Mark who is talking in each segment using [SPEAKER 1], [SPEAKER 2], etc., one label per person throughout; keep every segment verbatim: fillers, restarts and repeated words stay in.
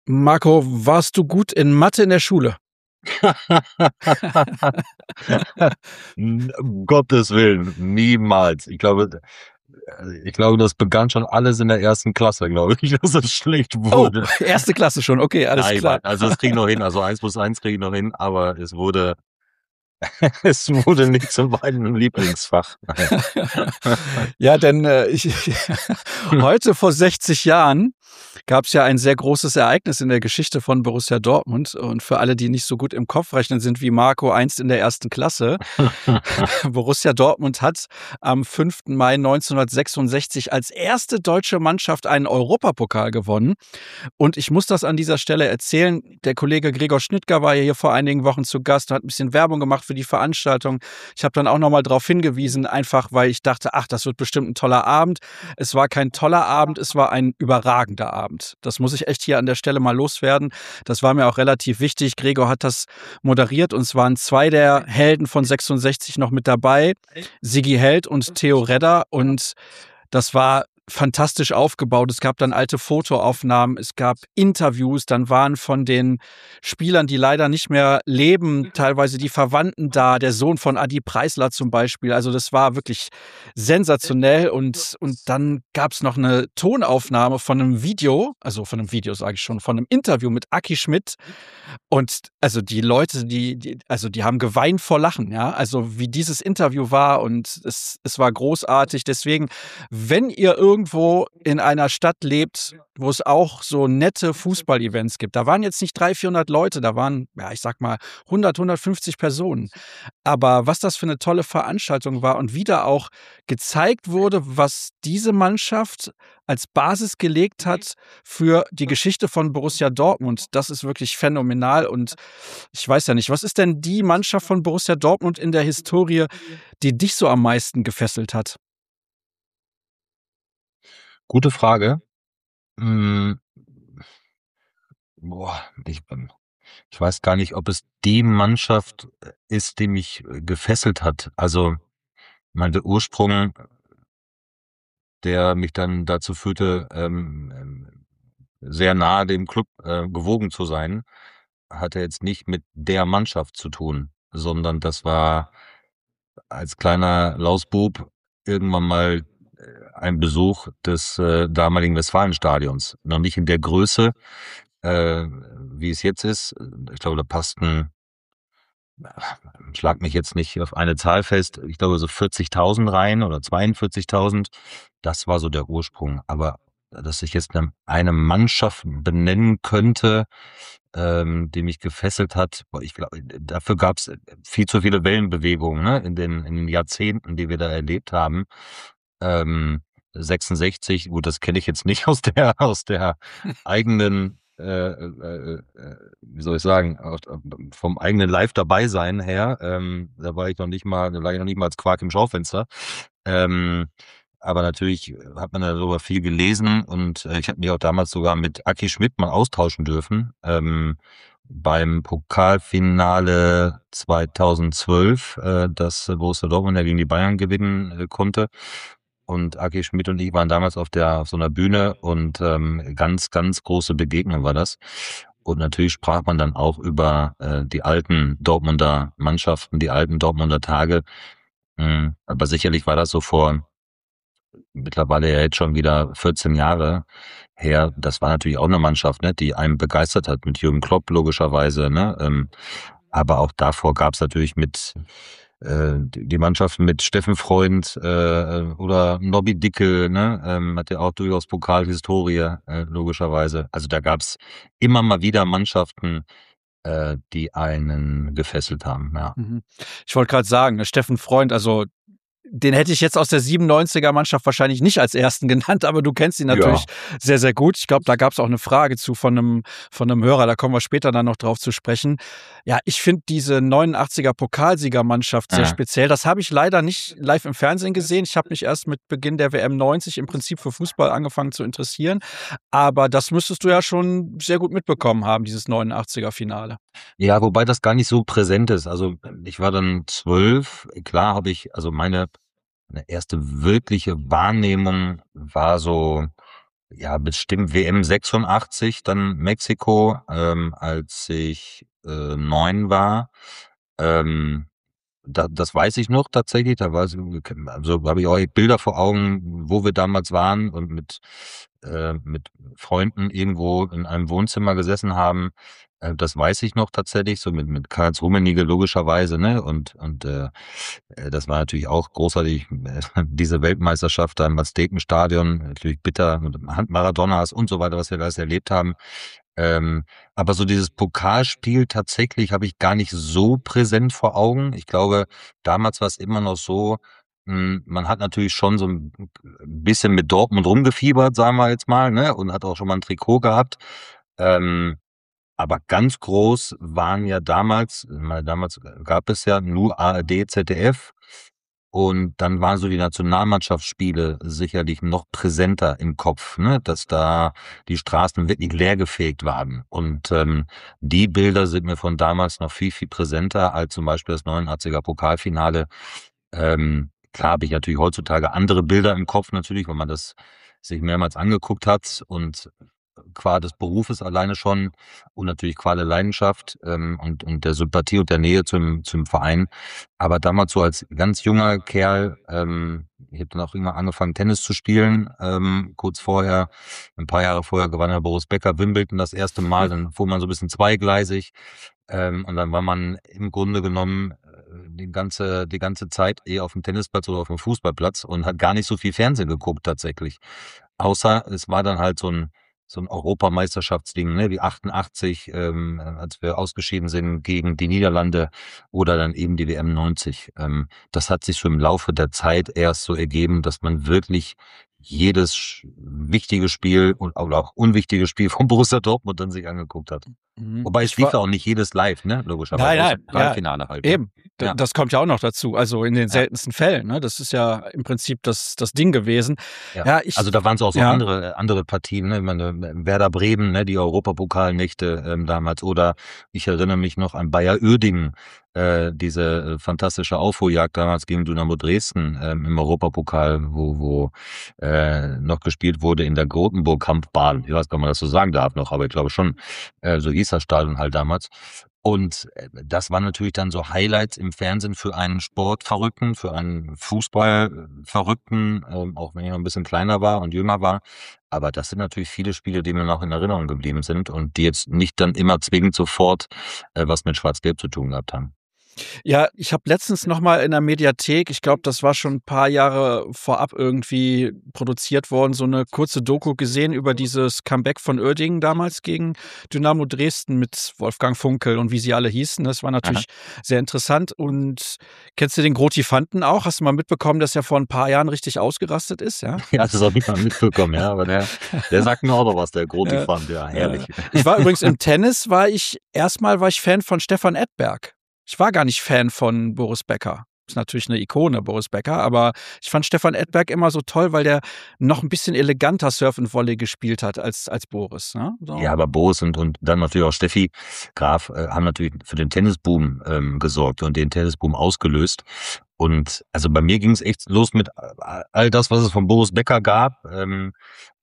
[SPEAKER 1] Marco, warst du gut in Mathe in der Schule?
[SPEAKER 2] N- Um Gottes Willen, niemals. Ich glaube, äh, ich glaube, das begann schon alles in der ersten Klasse, glaube ich, dass es schlecht
[SPEAKER 1] Oh,
[SPEAKER 2] wurde.
[SPEAKER 1] erste Klasse schon, okay, alles
[SPEAKER 2] Nein,
[SPEAKER 1] klar.
[SPEAKER 2] Mann, also das kriege ich noch hin. Also eins plus eins kriege ich noch hin, aber es wurde, es wurde nicht zu meinem Lieblingsfach. Nein.
[SPEAKER 1] Ja, denn äh, ich, heute vor sechzig Jahren gab es ja ein sehr großes Ereignis in der Geschichte von Borussia Dortmund. Und für alle, die nicht so gut im Kopf rechnen sind wie Marco, einst in der ersten Klasse. Borussia Dortmund hat am fünften Mai neunzehnhundertsechsundsechzig als erste deutsche Mannschaft einen Europapokal gewonnen. Und ich muss das an dieser Stelle erzählen. Der Kollege Gregor Schnittger war ja hier vor einigen Wochen zu Gast, hat ein bisschen Werbung gemacht für die Veranstaltung. Ich habe dann auch nochmal darauf hingewiesen, einfach weil ich dachte, ach, das wird bestimmt ein toller Abend. Es war kein toller Abend, es war ein überragender Abend. Das muss ich echt hier an der Stelle mal loswerden. Das war mir auch relativ wichtig. Gregor hat das moderiert und es waren zwei der Helden von sechsundsechzig noch mit dabei, Sigi Held und Theo Redder. Und das war fantastisch aufgebaut. Es gab dann alte Fotoaufnahmen, es gab Interviews, dann waren von den Spielern, die leider nicht mehr leben, teilweise die Verwandten da, der Sohn von Adi Preisler zum Beispiel. Also das war wirklich sensationell und, und dann gab es noch eine Tonaufnahme von einem Video, also von einem Video sage ich schon, von einem Interview mit Aki Schmidt. Und also die Leute, die, die, also die haben geweint vor Lachen, ja. Also wie dieses Interview war und es, es war großartig. Deswegen, wenn ihr irgendwo in einer Stadt lebt, wo es auch so nette Fußball-Events gibt, da waren jetzt nicht dreihundert, vierhundert Leute, da waren, ja, ich sag mal, hundert, hundertfünfzig Personen. Aber was das für eine tolle Veranstaltung war und wieder auch gezeigt wurde, was diese Mannschaft als Basis gelegt hat für die Geschichte von Borussia Dortmund, das ist wirklich phänomenal. Und ich weiß ja nicht, was ist denn die Mannschaft von Borussia Dortmund in der Historie, die dich so am meisten gefesselt hat?
[SPEAKER 2] Gute Frage. Hm, boah, ich, ähm, ich weiß gar nicht, ob es die Mannschaft äh, ist, die mich äh, gefesselt hat. Also, mein der Ursprung, der mich dann dazu führte, ähm, ähm, sehr nahe dem Club äh, gewogen zu sein, hatte jetzt nicht mit der Mannschaft zu tun, sondern das war als kleiner Lausbub irgendwann mal äh, ein Besuch des äh, damaligen Westfalenstadions. Noch nicht in der Größe, äh, wie es jetzt ist. Ich glaube, da passten, schlag mich jetzt nicht auf eine Zahl fest, ich glaube so vierzigtausend rein oder zweiundvierzigtausend. Das war so der Ursprung. Aber dass ich jetzt eine, eine Mannschaft benennen könnte, ähm, die mich gefesselt hat, boah, ich glaube, dafür gab es viel zu viele Wellenbewegungen, ne, in den, in den Jahrzehnten, die wir da erlebt haben. Ähm, sechsundsechzig, gut, das kenne ich jetzt nicht aus der aus der eigenen, äh, äh, äh, wie soll ich sagen, aus, vom eigenen Live dabei sein her. Ähm, da war ich noch nicht mal, da lag ich noch nicht mal als Quark im Schaufenster. Ähm, aber natürlich hat man darüber viel gelesen und äh, ich habe mich auch damals sogar mit Aki Schmidt mal austauschen dürfen. Ähm, beim Pokalfinale zweitausendzwölf, äh, das Borussia Dortmund ja gegen die Bayern gewinnen äh, konnte. Und Aki Schmidt und ich waren damals auf der auf so einer Bühne und ähm, ganz, ganz große Begegnung war das. Und natürlich sprach man dann auch über äh, die alten Dortmunder Mannschaften, die alten Dortmunder Tage. Mhm. Aber sicherlich war das so vor mittlerweile ja jetzt schon wieder vierzehn Jahre her. Das war natürlich auch eine Mannschaft, ne, die einen begeistert hat mit Jürgen Klopp logischerweise, ne. Ähm, aber auch davor gab es natürlich mit äh, die die Mannschaften mit Steffen Freund äh, oder Nobby Dickel, ne, ähm, hat ja auch durchaus Pokalhistorie, äh, logischerweise. Also da gab es immer mal wieder Mannschaften, äh, die einen gefesselt haben, ja.
[SPEAKER 1] Mhm. Ich wollte gerade sagen, ne, Steffen Freund, also den hätte ich jetzt aus der siebenundneunziger-Mannschaft wahrscheinlich nicht als ersten genannt, aber du kennst ihn natürlich
[SPEAKER 2] Ja.
[SPEAKER 1] sehr, sehr gut. Ich glaube, da gab es auch eine Frage zu von einem, von einem Hörer, da kommen wir später dann noch drauf zu sprechen. Ja, ich finde diese neunundachtziger-Pokalsiegermannschaft sehr
[SPEAKER 2] Ja.
[SPEAKER 1] speziell. Das habe ich leider nicht live im Fernsehen gesehen. Ich habe mich erst mit Beginn der W M neunzig im Prinzip für Fußball angefangen zu interessieren. Aber das müsstest du ja schon sehr gut mitbekommen haben, dieses neunundachtziger-Finale.
[SPEAKER 2] Ja, wobei das gar nicht so präsent ist. Also ich war dann zwölf. Klar habe ich, also meine, meine erste wirkliche Wahrnehmung war so Ja, bestimmt W M sechsundachtzig, dann Mexiko, ähm, als ich äh, neun war. Ähm, da, das weiß ich noch tatsächlich. Da war also habe ich auch Bilder vor Augen, wo wir damals waren und mit äh, mit Freunden irgendwo in einem Wohnzimmer gesessen haben. Äh, das weiß ich noch tatsächlich, so mit mit Karls Rummenigge logischerweise, ne? Und und äh, äh, das war natürlich auch großartig. Diese Weltmeisterschaft da im Aztekenstadion, natürlich bitter mit Hand Maradonas und so weiter, was wir da alles erlebt haben. Ähm, aber so dieses Pokalspiel tatsächlich habe ich gar nicht so präsent vor Augen. Ich glaube, damals war es immer noch so, mh, man hat natürlich schon so ein bisschen mit Dortmund rumgefiebert, sagen wir jetzt mal, ne, und hat auch schon mal ein Trikot gehabt. Ähm, aber ganz groß waren ja damals, ich meine, damals gab es ja nur A R D, Z D F. Und dann waren so die Nationalmannschaftsspiele sicherlich noch präsenter im Kopf, ne, dass da die Straßen wirklich leergefegt waren. Und ähm, die Bilder sind mir von damals noch viel, viel präsenter als zum Beispiel das neunundachtziger Pokalfinale. Ähm, klar habe ich natürlich heutzutage andere Bilder im Kopf natürlich, weil man das sich mehrmals angeguckt hat und qua des Berufes alleine schon und natürlich qua der Leidenschaft ähm, und, und der Sympathie und der Nähe zum, zum Verein. Aber damals so als ganz junger Kerl, ähm, ich habe dann auch irgendwann angefangen, Tennis zu spielen, ähm, kurz vorher, ein paar Jahre vorher gewann der Boris Becker Wimbledon das erste Mal, dann fuhr man so ein bisschen zweigleisig ähm, und dann war man im Grunde genommen äh, die ganze, die ganze Zeit eher auf dem Tennisplatz oder auf dem Fußballplatz und hat gar nicht so viel Fernsehen geguckt tatsächlich. Außer es war dann halt so ein so ein Europameisterschaftsding, ne, wie achtundachtzig, ähm, als wir ausgeschieden sind gegen die Niederlande oder dann eben die W M neunzig. Ähm, das hat sich so im Laufe der Zeit erst so ergeben, dass man wirklich jedes wichtige Spiel und oder auch unwichtige Spiel von Borussia Dortmund dann sich angeguckt hat.
[SPEAKER 1] Mhm.
[SPEAKER 2] Wobei es
[SPEAKER 1] Ich
[SPEAKER 2] lief
[SPEAKER 1] war,
[SPEAKER 2] ja auch nicht jedes live, ne, logischerweise.
[SPEAKER 1] nein,
[SPEAKER 2] Außer
[SPEAKER 1] nein,
[SPEAKER 2] im
[SPEAKER 1] ja,
[SPEAKER 2] Pokalfinale halt, ne?
[SPEAKER 1] eben. D-
[SPEAKER 2] Ja,
[SPEAKER 1] Das kommt ja auch noch dazu. Also in den
[SPEAKER 2] ja.
[SPEAKER 1] seltensten Fällen. Ne? Das ist ja im Prinzip das, das Ding gewesen.
[SPEAKER 2] Ja,
[SPEAKER 1] Ja, ich,
[SPEAKER 2] also da waren es auch so
[SPEAKER 1] ja,
[SPEAKER 2] andere andere Partien, ne? Ich meine, Werder Bremen, ne, die Europapokalnächte ähm, damals. Oder ich erinnere mich noch an Bayer Uerdingen, äh, diese äh, fantastische Aufholjagd damals gegen Dynamo Dresden ähm, im Europapokal, wo wo äh, noch gespielt wurde in der Grotenburg-Kampfbahn. Ich weiß gar nicht, ob man das so sagen darf noch, aber ich glaube schon, äh, so hieß das Stadion halt damals. Und äh, das waren natürlich dann so Highlights im Fernsehen für einen Sportverrückten, für einen Fußballverrückten, ähm, auch wenn ich noch ein bisschen kleiner war und jünger war. Aber das sind natürlich viele Spiele, die mir noch in Erinnerung geblieben sind und die jetzt nicht dann immer zwingend sofort äh, was mit Schwarz-Gelb zu tun gehabt haben.
[SPEAKER 1] ja, ich habe letztens noch mal in der Mediathek, ich glaube, das war schon ein paar Jahre vorab irgendwie produziert worden, so eine kurze Doku gesehen über dieses Comeback von Uerdingen damals gegen Dynamo Dresden mit Wolfgang Funkel und wie sie alle hießen. Das war
[SPEAKER 2] Aha.
[SPEAKER 1] natürlich sehr interessant. Und kennst du den Groti Fanten auch? Hast du mal mitbekommen, dass er vor ein paar Jahren richtig ausgerastet ist? Ja.
[SPEAKER 2] Ja, das habe ich mal mitbekommen, ja, aber der, der sagt mir auch noch was, der Groti
[SPEAKER 1] Ja.
[SPEAKER 2] fand, ja, herrlich.
[SPEAKER 1] Ja. Ich war übrigens im Tennis, war ich erstmal war ich Fan von Stefan Edberg. Ich war gar nicht Fan von Boris Becker. Ist natürlich eine Ikone, Boris Becker, aber ich fand Stefan Edberg immer so toll, weil der noch ein bisschen eleganter Surf und Volley gespielt hat als, als Boris. Ne? So.
[SPEAKER 2] Ja, aber Boris und, und dann natürlich auch Steffi Graf äh, haben natürlich für den Tennisboom ähm, gesorgt und den Tennisboom ausgelöst. Und also bei mir ging es echt los mit äh, all das, was es von Boris Becker gab, ähm,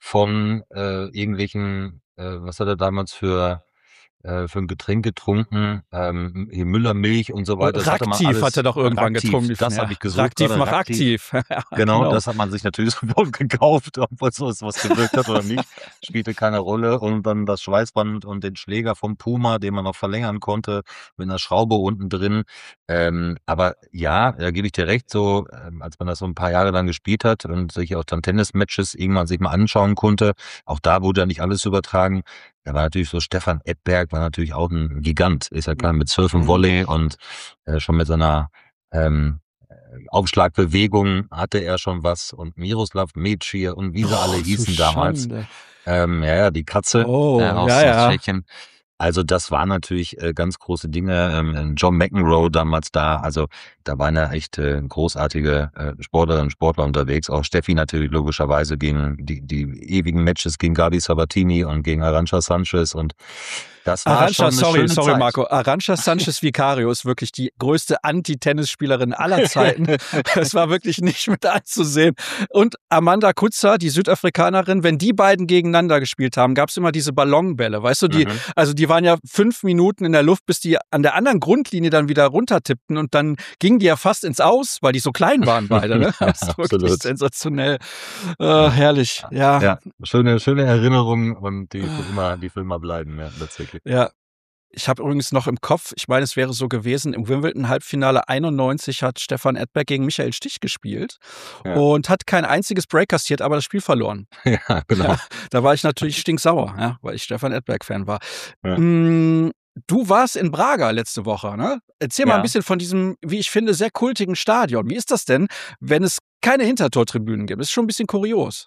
[SPEAKER 2] von äh, irgendwelchen, äh, was hat er damals für äh, für ein Getränk getrunken, ähm, hier Müllermilch und so weiter. Das hatte man
[SPEAKER 1] Raktiv
[SPEAKER 2] alles,
[SPEAKER 1] hat er doch irgendwann
[SPEAKER 2] Raktiv,
[SPEAKER 1] getrunken.
[SPEAKER 2] das
[SPEAKER 1] Ja.
[SPEAKER 2] habe ich gesucht.
[SPEAKER 1] Raktiv
[SPEAKER 2] gerade,
[SPEAKER 1] macht aktiv. Ja,
[SPEAKER 2] Genau,
[SPEAKER 1] genau.
[SPEAKER 2] das hat man sich natürlich sofort gekauft, ob es was gewirkt hat oder nicht, spielte keine Rolle. Und dann das Schweißband und den Schläger vom Puma, den man noch verlängern konnte, mit einer Schraube unten drin. Ähm, aber ja, da gebe ich dir recht, so ähm, als man das so ein paar Jahre lang gespielt hat und sich auch dann Tennismatches irgendwann sich mal anschauen konnte, auch da wurde ja nicht alles übertragen. Da war natürlich so Stefan Edberg, war natürlich auch ein Gigant, ist ja klar, mit Surf und Volley und äh, schon mit seiner ähm, Aufschlagbewegung hatte er schon was und Miroslav Mecir und wie sie
[SPEAKER 1] Oh,
[SPEAKER 2] alle
[SPEAKER 1] zu
[SPEAKER 2] hießen damals.
[SPEAKER 1] Schande.
[SPEAKER 2] Ähm, ja, ja, die Katze
[SPEAKER 1] Oh,
[SPEAKER 2] äh, aus,
[SPEAKER 1] ja,
[SPEAKER 2] aus
[SPEAKER 1] ja.
[SPEAKER 2] Tschechien. Also das waren natürlich äh, ganz große Dinge. Ähm, John McEnroe damals da, also da waren ja echt äh, großartige äh, Sportlerinnen und Sportler unterwegs. Auch Steffi natürlich logischerweise gegen die, die ewigen Matches gegen Gabi Sabatini und gegen Arantxa Sanchez, und das war
[SPEAKER 1] Arantxa,
[SPEAKER 2] schon eine
[SPEAKER 1] sorry,
[SPEAKER 2] schöne
[SPEAKER 1] sorry,
[SPEAKER 2] Zeit.
[SPEAKER 1] Marco. Arantxa Sanchez Vicario ist wirklich die größte Anti-Tennisspielerin aller Zeiten. Es war wirklich nicht mit anzusehen. Und Amanda Kutzer, die Südafrikanerin, wenn die beiden gegeneinander gespielt haben, gab es immer diese Ballonbälle. Weißt du, die,
[SPEAKER 2] Mhm.
[SPEAKER 1] also die waren ja fünf Minuten in der Luft, bis die an der anderen Grundlinie dann wieder runtertippten, und dann gingen die ja fast ins Aus, weil die so klein waren beide. Ne?
[SPEAKER 2] Ja,
[SPEAKER 1] Das ist wirklich
[SPEAKER 2] absolut.
[SPEAKER 1] sensationell. Äh, herrlich, ja.
[SPEAKER 2] Ja, schöne, schöne Erinnerungen, und die für immer, die für immer bleiben, ja, tatsächlich.
[SPEAKER 1] Ja. Ich habe übrigens noch im Kopf, ich meine, es wäre so gewesen, im Wimbledon-Halbfinale einundneunzig hat Stefan Edberg gegen Michael Stich gespielt
[SPEAKER 2] Ja.
[SPEAKER 1] und hat kein einziges Break kassiert, aber das Spiel verloren.
[SPEAKER 2] Ja, genau.
[SPEAKER 1] Ja, da war ich natürlich stinksauer, ja, weil ich Stefan Edberg-Fan war.
[SPEAKER 2] Ja.
[SPEAKER 1] Mm, du warst in Braga letzte Woche, ne? Erzähl mal ein
[SPEAKER 2] Ja.
[SPEAKER 1] bisschen von diesem, wie ich finde, sehr kultigen Stadion. Wie ist das denn, wenn es keine Hintertortribünen gibt? Ist schon ein bisschen kurios.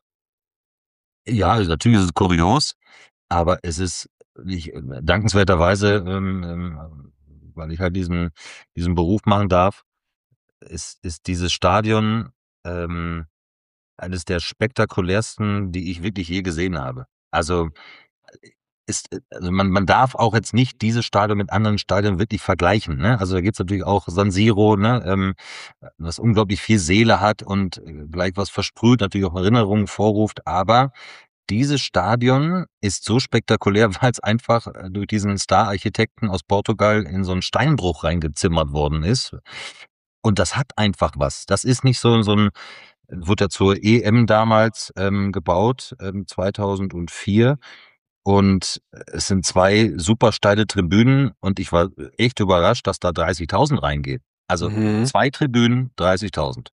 [SPEAKER 2] Ja, also natürlich ist es kurios, aber es ist ich, dankenswerterweise, ähm, ähm, weil ich halt diesen, diesen Beruf machen darf, ist, ist dieses Stadion ähm, eines der spektakulärsten, die ich wirklich je gesehen habe. Also ist, also man, man darf auch jetzt nicht dieses Stadion mit anderen Stadien wirklich vergleichen. Ne? Also da gibt's natürlich auch San Siro, ne? ähm, was unglaublich viel Seele hat und äh, gleich was versprüht, natürlich auch Erinnerungen vorruft, aber dieses Stadion ist so spektakulär, weil es einfach äh, durch diesen Star-Architekten aus Portugal in so einen Steinbruch reingezimmert worden ist. Und das hat einfach was. Das ist nicht so, so ein, wurde ja zur E M damals ähm, gebaut, ähm, zweitausendvier. Und es sind zwei super steile Tribünen, und ich war echt überrascht, dass da dreißigtausend reingeht. Also
[SPEAKER 1] Mhm.
[SPEAKER 2] zwei Tribünen, dreißigtausend.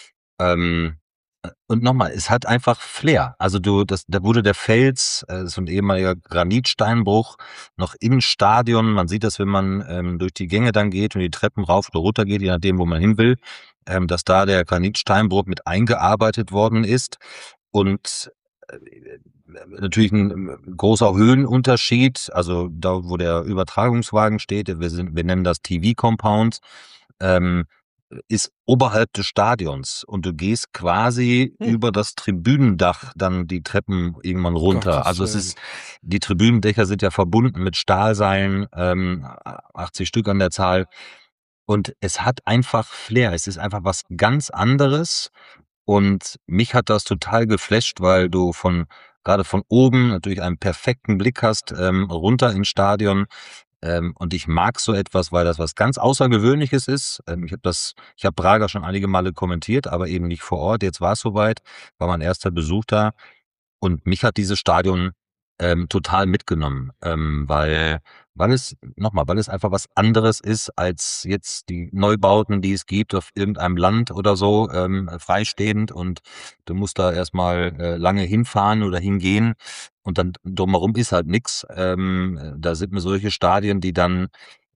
[SPEAKER 2] Ähm, und nochmal, es hat einfach Flair. Also du, das, da wurde der Fels, äh, so ein ehemaliger Granitsteinbruch, noch im Stadion. Man sieht das, wenn man ähm, durch die Gänge dann geht und die Treppen rauf oder runter geht, je nachdem, wo man hin will, ähm, dass da der Granitsteinbruch mit eingearbeitet worden ist. Und äh, natürlich ein großer Höhenunterschied. Also da, wo der Übertragungswagen steht, wir, sind, wir nennen das T V-Compound, ähm, ist oberhalb des Stadions, und du gehst quasi
[SPEAKER 1] Hm.
[SPEAKER 2] über das Tribünendach dann die Treppen irgendwann runter.
[SPEAKER 1] Gottes
[SPEAKER 2] Also es
[SPEAKER 1] Willen.
[SPEAKER 2] ist, die Tribünendächer sind ja verbunden mit Stahlseilen, ähm, achtzig Stück an der Zahl, und es hat einfach Flair. Es ist einfach was ganz anderes, und mich hat das total geflasht, weil du von gerade von oben natürlich einen perfekten Blick hast, ähm, runter ins Stadion. Ähm, und ich mag so etwas, weil das was ganz Außergewöhnliches ist. Ähm, ich habe das, ich habe Braga schon einige Male kommentiert, aber eben nicht vor Ort. Jetzt war es soweit, war mein erster Besuch da, und mich hat dieses Stadion ähm, total mitgenommen, ähm, weil weil es nochmal, weil es einfach was anderes ist als jetzt die Neubauten, die es gibt auf irgendeinem Land oder so, ähm, freistehend, und du musst da erstmal äh, lange hinfahren oder hingehen, und dann drumherum ist halt nix. Ähm, da sind mir solche Stadien, die dann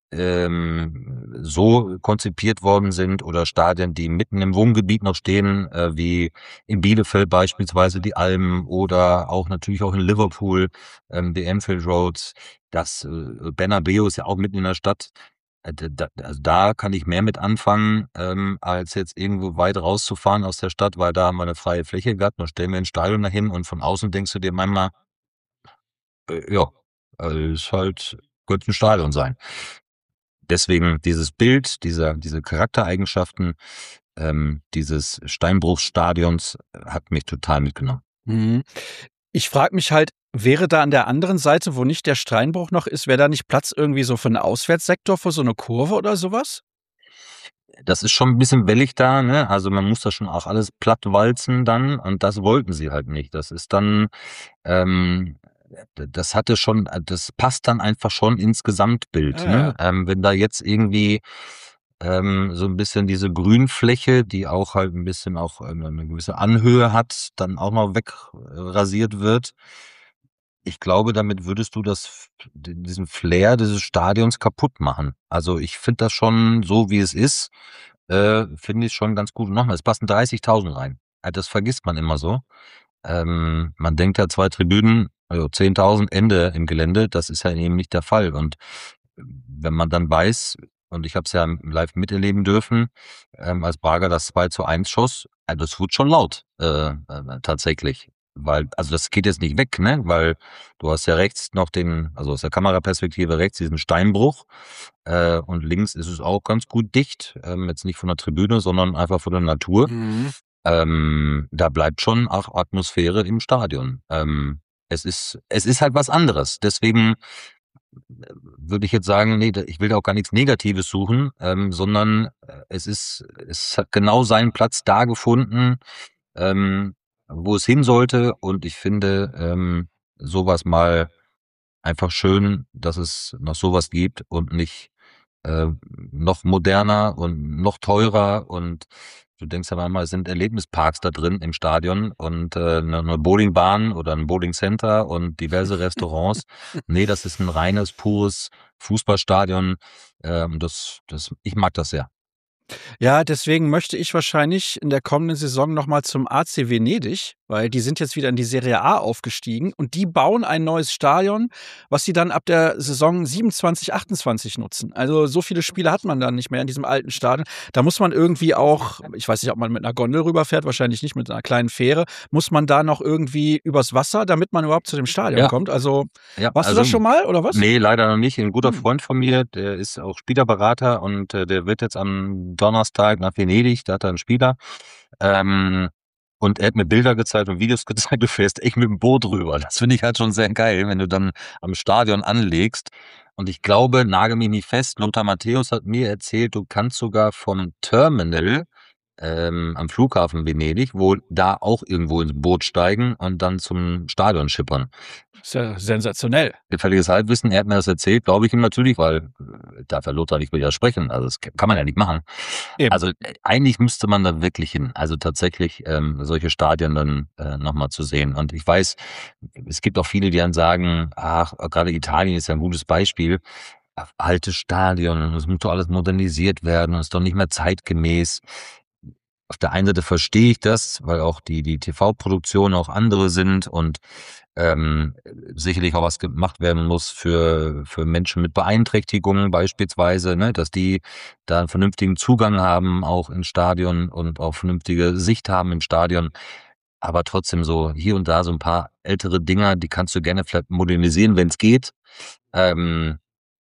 [SPEAKER 2] ähm, so konzipiert worden sind, oder Stadien, die mitten im Wohngebiet noch stehen, äh, wie in Bielefeld beispielsweise die Alm, oder auch natürlich auch in Liverpool ähm, die Anfield Roads. Das äh, Bernabeu ist ja auch mitten in der Stadt. Äh, da, also da kann ich mehr mit anfangen, ähm, als jetzt irgendwo weit rauszufahren aus der Stadt, weil da haben wir eine freie Fläche gehabt. Dann stellen wir ein Stadion dahin, und von außen denkst du dir manchmal, äh, ja, also ist halt, könnte ein Stadion sein. Deswegen dieses Bild, dieser, diese Charaktereigenschaften ähm, dieses Steinbruchsstadions äh, hat mich total mitgenommen.
[SPEAKER 1] Mhm. Ich frage mich halt, wäre da an der anderen Seite, wo nicht der Steinbruch noch ist, wäre da nicht Platz irgendwie so für einen Auswärtssektor, für so eine Kurve oder sowas?
[SPEAKER 2] Das ist schon ein bisschen wellig da, ne? Also man muss da schon auch alles platt walzen dann, und das wollten sie halt nicht. Das ist dann, ähm, d- das hatte schon, das passt dann einfach schon ins Gesamtbild,
[SPEAKER 1] Ja,
[SPEAKER 2] ne?
[SPEAKER 1] ja.
[SPEAKER 2] Ähm, wenn da jetzt irgendwie ähm, so ein bisschen diese Grünfläche, die auch halt ein bisschen auch ähm, eine gewisse Anhöhe hat, dann auch noch wegrasiert wird. Ich glaube, damit würdest du das, f- d- diesen Flair dieses Stadions kaputt machen. Also ich finde das schon so, wie es ist, äh, finde ich schon ganz gut. Und nochmal, es passen dreißigtausend rein. Äh, Das vergisst man immer so. Ähm, man denkt ja, zwei Tribünen, Also zehntausend Ende im Gelände, das ist ja eben nicht der Fall. Und wenn man dann weiß, und ich habe es ja live miterleben dürfen, ähm, als Braga das zwei zu eins schoss, also das wurde schon laut, äh, äh, tatsächlich. Weil, also das geht jetzt nicht weg, ne? Weil du hast ja rechts noch den, also aus der Kameraperspektive rechts diesen Steinbruch, äh, und links ist es auch ganz gut dicht, ähm, jetzt nicht von der Tribüne, sondern einfach von der Natur.
[SPEAKER 1] Mhm.
[SPEAKER 2] Ähm, da bleibt schon auch Atmosphäre im Stadion. Ähm, es ist, es ist halt was anderes. Deswegen würde ich jetzt sagen, nee, da- ich will da auch gar nichts Negatives suchen, ähm, sondern äh, es ist, es hat genau seinen Platz da gefunden, ähm, wo es hin sollte. Und ich finde, ähm, sowas mal einfach schön, dass es noch sowas gibt und nicht äh, noch moderner und noch teurer. Und du denkst ja manchmal, es sind Erlebnisparks da drin im Stadion und äh, eine eine Bowlingbahn oder ein Bowlingcenter und diverse Restaurants. Nee, das ist ein reines, pures Fußballstadion. Ähm, das, das, ich mag das sehr.
[SPEAKER 1] Ja, deswegen möchte ich wahrscheinlich in der kommenden Saison noch mal zum A C Venedig, weil die sind jetzt wieder in die Serie A aufgestiegen und die bauen ein neues Stadion, was sie dann ab der Saison siebenundzwanzig, achtundzwanzig nutzen. Also so viele Spiele hat man dann nicht mehr in diesem alten Stadion. Da muss man irgendwie auch, ich weiß nicht, ob man mit einer Gondel rüberfährt, wahrscheinlich nicht, mit einer kleinen Fähre, muss man da noch irgendwie übers Wasser, damit man überhaupt zu dem Stadion
[SPEAKER 2] Ja,
[SPEAKER 1] kommt. Also
[SPEAKER 2] ja,
[SPEAKER 1] warst du
[SPEAKER 2] also
[SPEAKER 1] das schon mal oder was?
[SPEAKER 2] nee, leider noch nicht. Ein guter
[SPEAKER 1] Hm.
[SPEAKER 2] Freund von mir, der ist auch Spielerberater und äh, der wird jetzt am Donnerstag nach Venedig, da hat er einen Spieler. Ähm, und er hat mir Bilder gezeigt und Videos gezeigt, du fährst echt mit dem Boot rüber. Das finde ich halt schon sehr geil, wenn du dann am Stadion anlegst. Und ich glaube, nagel mich nicht fest, Lothar Matthäus hat mir erzählt, du kannst sogar vom Terminal ähm, am Flughafen Venedig wohl da auch irgendwo ins Boot steigen und dann zum Stadion schippern.
[SPEAKER 1] Ist ja sensationell.
[SPEAKER 2] Gefälliges Halbwissen, er hat mir das erzählt, glaube ich ihm natürlich, weil äh, darf ja Lothar nicht widersprechen, also das kann man ja nicht machen.
[SPEAKER 1] Eben.
[SPEAKER 2] Also äh, eigentlich müsste man da wirklich hin, also tatsächlich ähm, solche Stadien dann äh, nochmal zu sehen. Und ich weiß, es gibt auch viele, die dann sagen, ach, gerade Italien ist ja ein gutes Beispiel, ach, altes Stadion, das muss doch alles modernisiert werden, das ist doch nicht mehr zeitgemäß. Auf der einen Seite verstehe ich das, weil auch die, die T V-Produktionen auch andere sind und ähm, sicherlich auch was gemacht werden muss für, für Menschen mit Beeinträchtigungen beispielsweise, ne, dass die da einen vernünftigen Zugang haben, auch ins Stadion und auch vernünftige Sicht haben im Stadion. Aber trotzdem so hier und da so ein paar ältere Dinger, die kannst du gerne vielleicht modernisieren, wenn es geht. Ähm,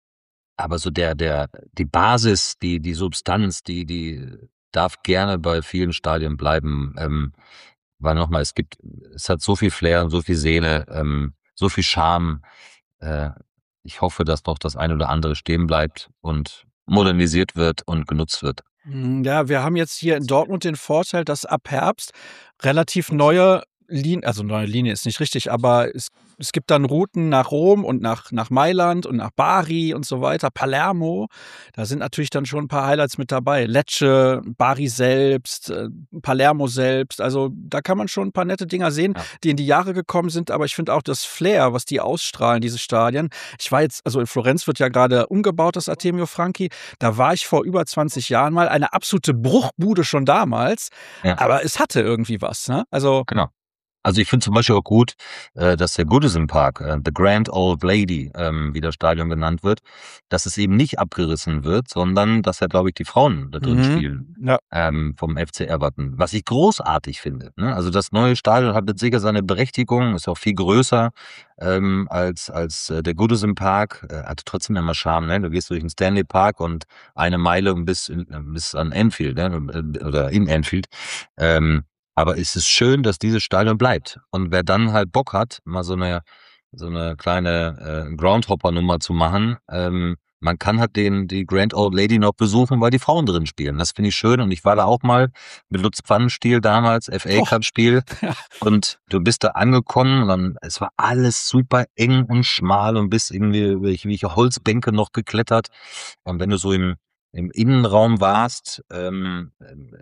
[SPEAKER 2] aber so der, der, die Basis, die, die Substanz, die, die darf gerne bei vielen Stadien bleiben. Ähm, weil nochmal, es gibt, es hat so viel Flair und so viel Seele, ähm, so viel Charme. Äh, ich hoffe, dass noch das eine oder andere stehen bleibt und modernisiert wird und genutzt wird.
[SPEAKER 1] Hm, ja, wir haben jetzt hier in Dortmund den Vorteil, dass ab Herbst relativ neue Linien, also neue Linie ist nicht richtig, aber es es gibt dann Routen nach Rom und nach nach Mailand und nach Bari und so weiter, Palermo. Da sind natürlich dann schon ein paar Highlights mit dabei. Lecce, Bari selbst, äh, Palermo selbst. Also, da kann man schon ein paar nette Dinger sehen,
[SPEAKER 2] Ja.
[SPEAKER 1] die in die Jahre gekommen sind, aber ich finde auch das Flair, was die ausstrahlen, diese Stadien. Ich war jetzt, also in Florenz wird ja gerade umgebaut, das Artemio Franchi. Da war ich vor über zwanzig Jahren mal, eine absolute Bruchbude schon damals,
[SPEAKER 2] Ja,
[SPEAKER 1] aber es hatte irgendwie was, ne? Also,
[SPEAKER 2] genau. Also ich finde zum Beispiel auch gut, äh, dass der Goodison Park, äh, The Grand Old Lady, ähm, wie das Stadion genannt wird, dass es eben nicht abgerissen wird, sondern dass ja, glaube ich, die Frauen da drin
[SPEAKER 1] mhm,
[SPEAKER 2] spielen,
[SPEAKER 1] ja.
[SPEAKER 2] ähm, vom F C Everton, was ich großartig finde. Ne? Also das neue Stadion hat mit sicher seine Berechtigung, ist auch viel größer ähm, als als äh, der Goodison Park, äh, hat trotzdem immer Charme. Ne? Du gehst durch den Stanley Park und eine Meile bis, in, bis an Anfield, ne? Oder in Anfield. Ähm, aber es ist schön, dass dieses Stadion bleibt. Und wer dann halt Bock hat, mal so eine so eine kleine äh, Groundhopper-Nummer zu machen, ähm, man kann halt den die Grand Old Lady noch besuchen, weil die Frauen drin spielen. Das finde ich schön. Und ich war da auch mal mit Lutz Pfannenstiel damals, F A
[SPEAKER 1] Och,
[SPEAKER 2] Cup Spiel.
[SPEAKER 1] ja.
[SPEAKER 2] Und du bist da angekommen und dann, es war alles super eng und schmal und bist irgendwie über welche Holzbänke noch geklettert. Und wenn du so im im Innenraum warst, ähm,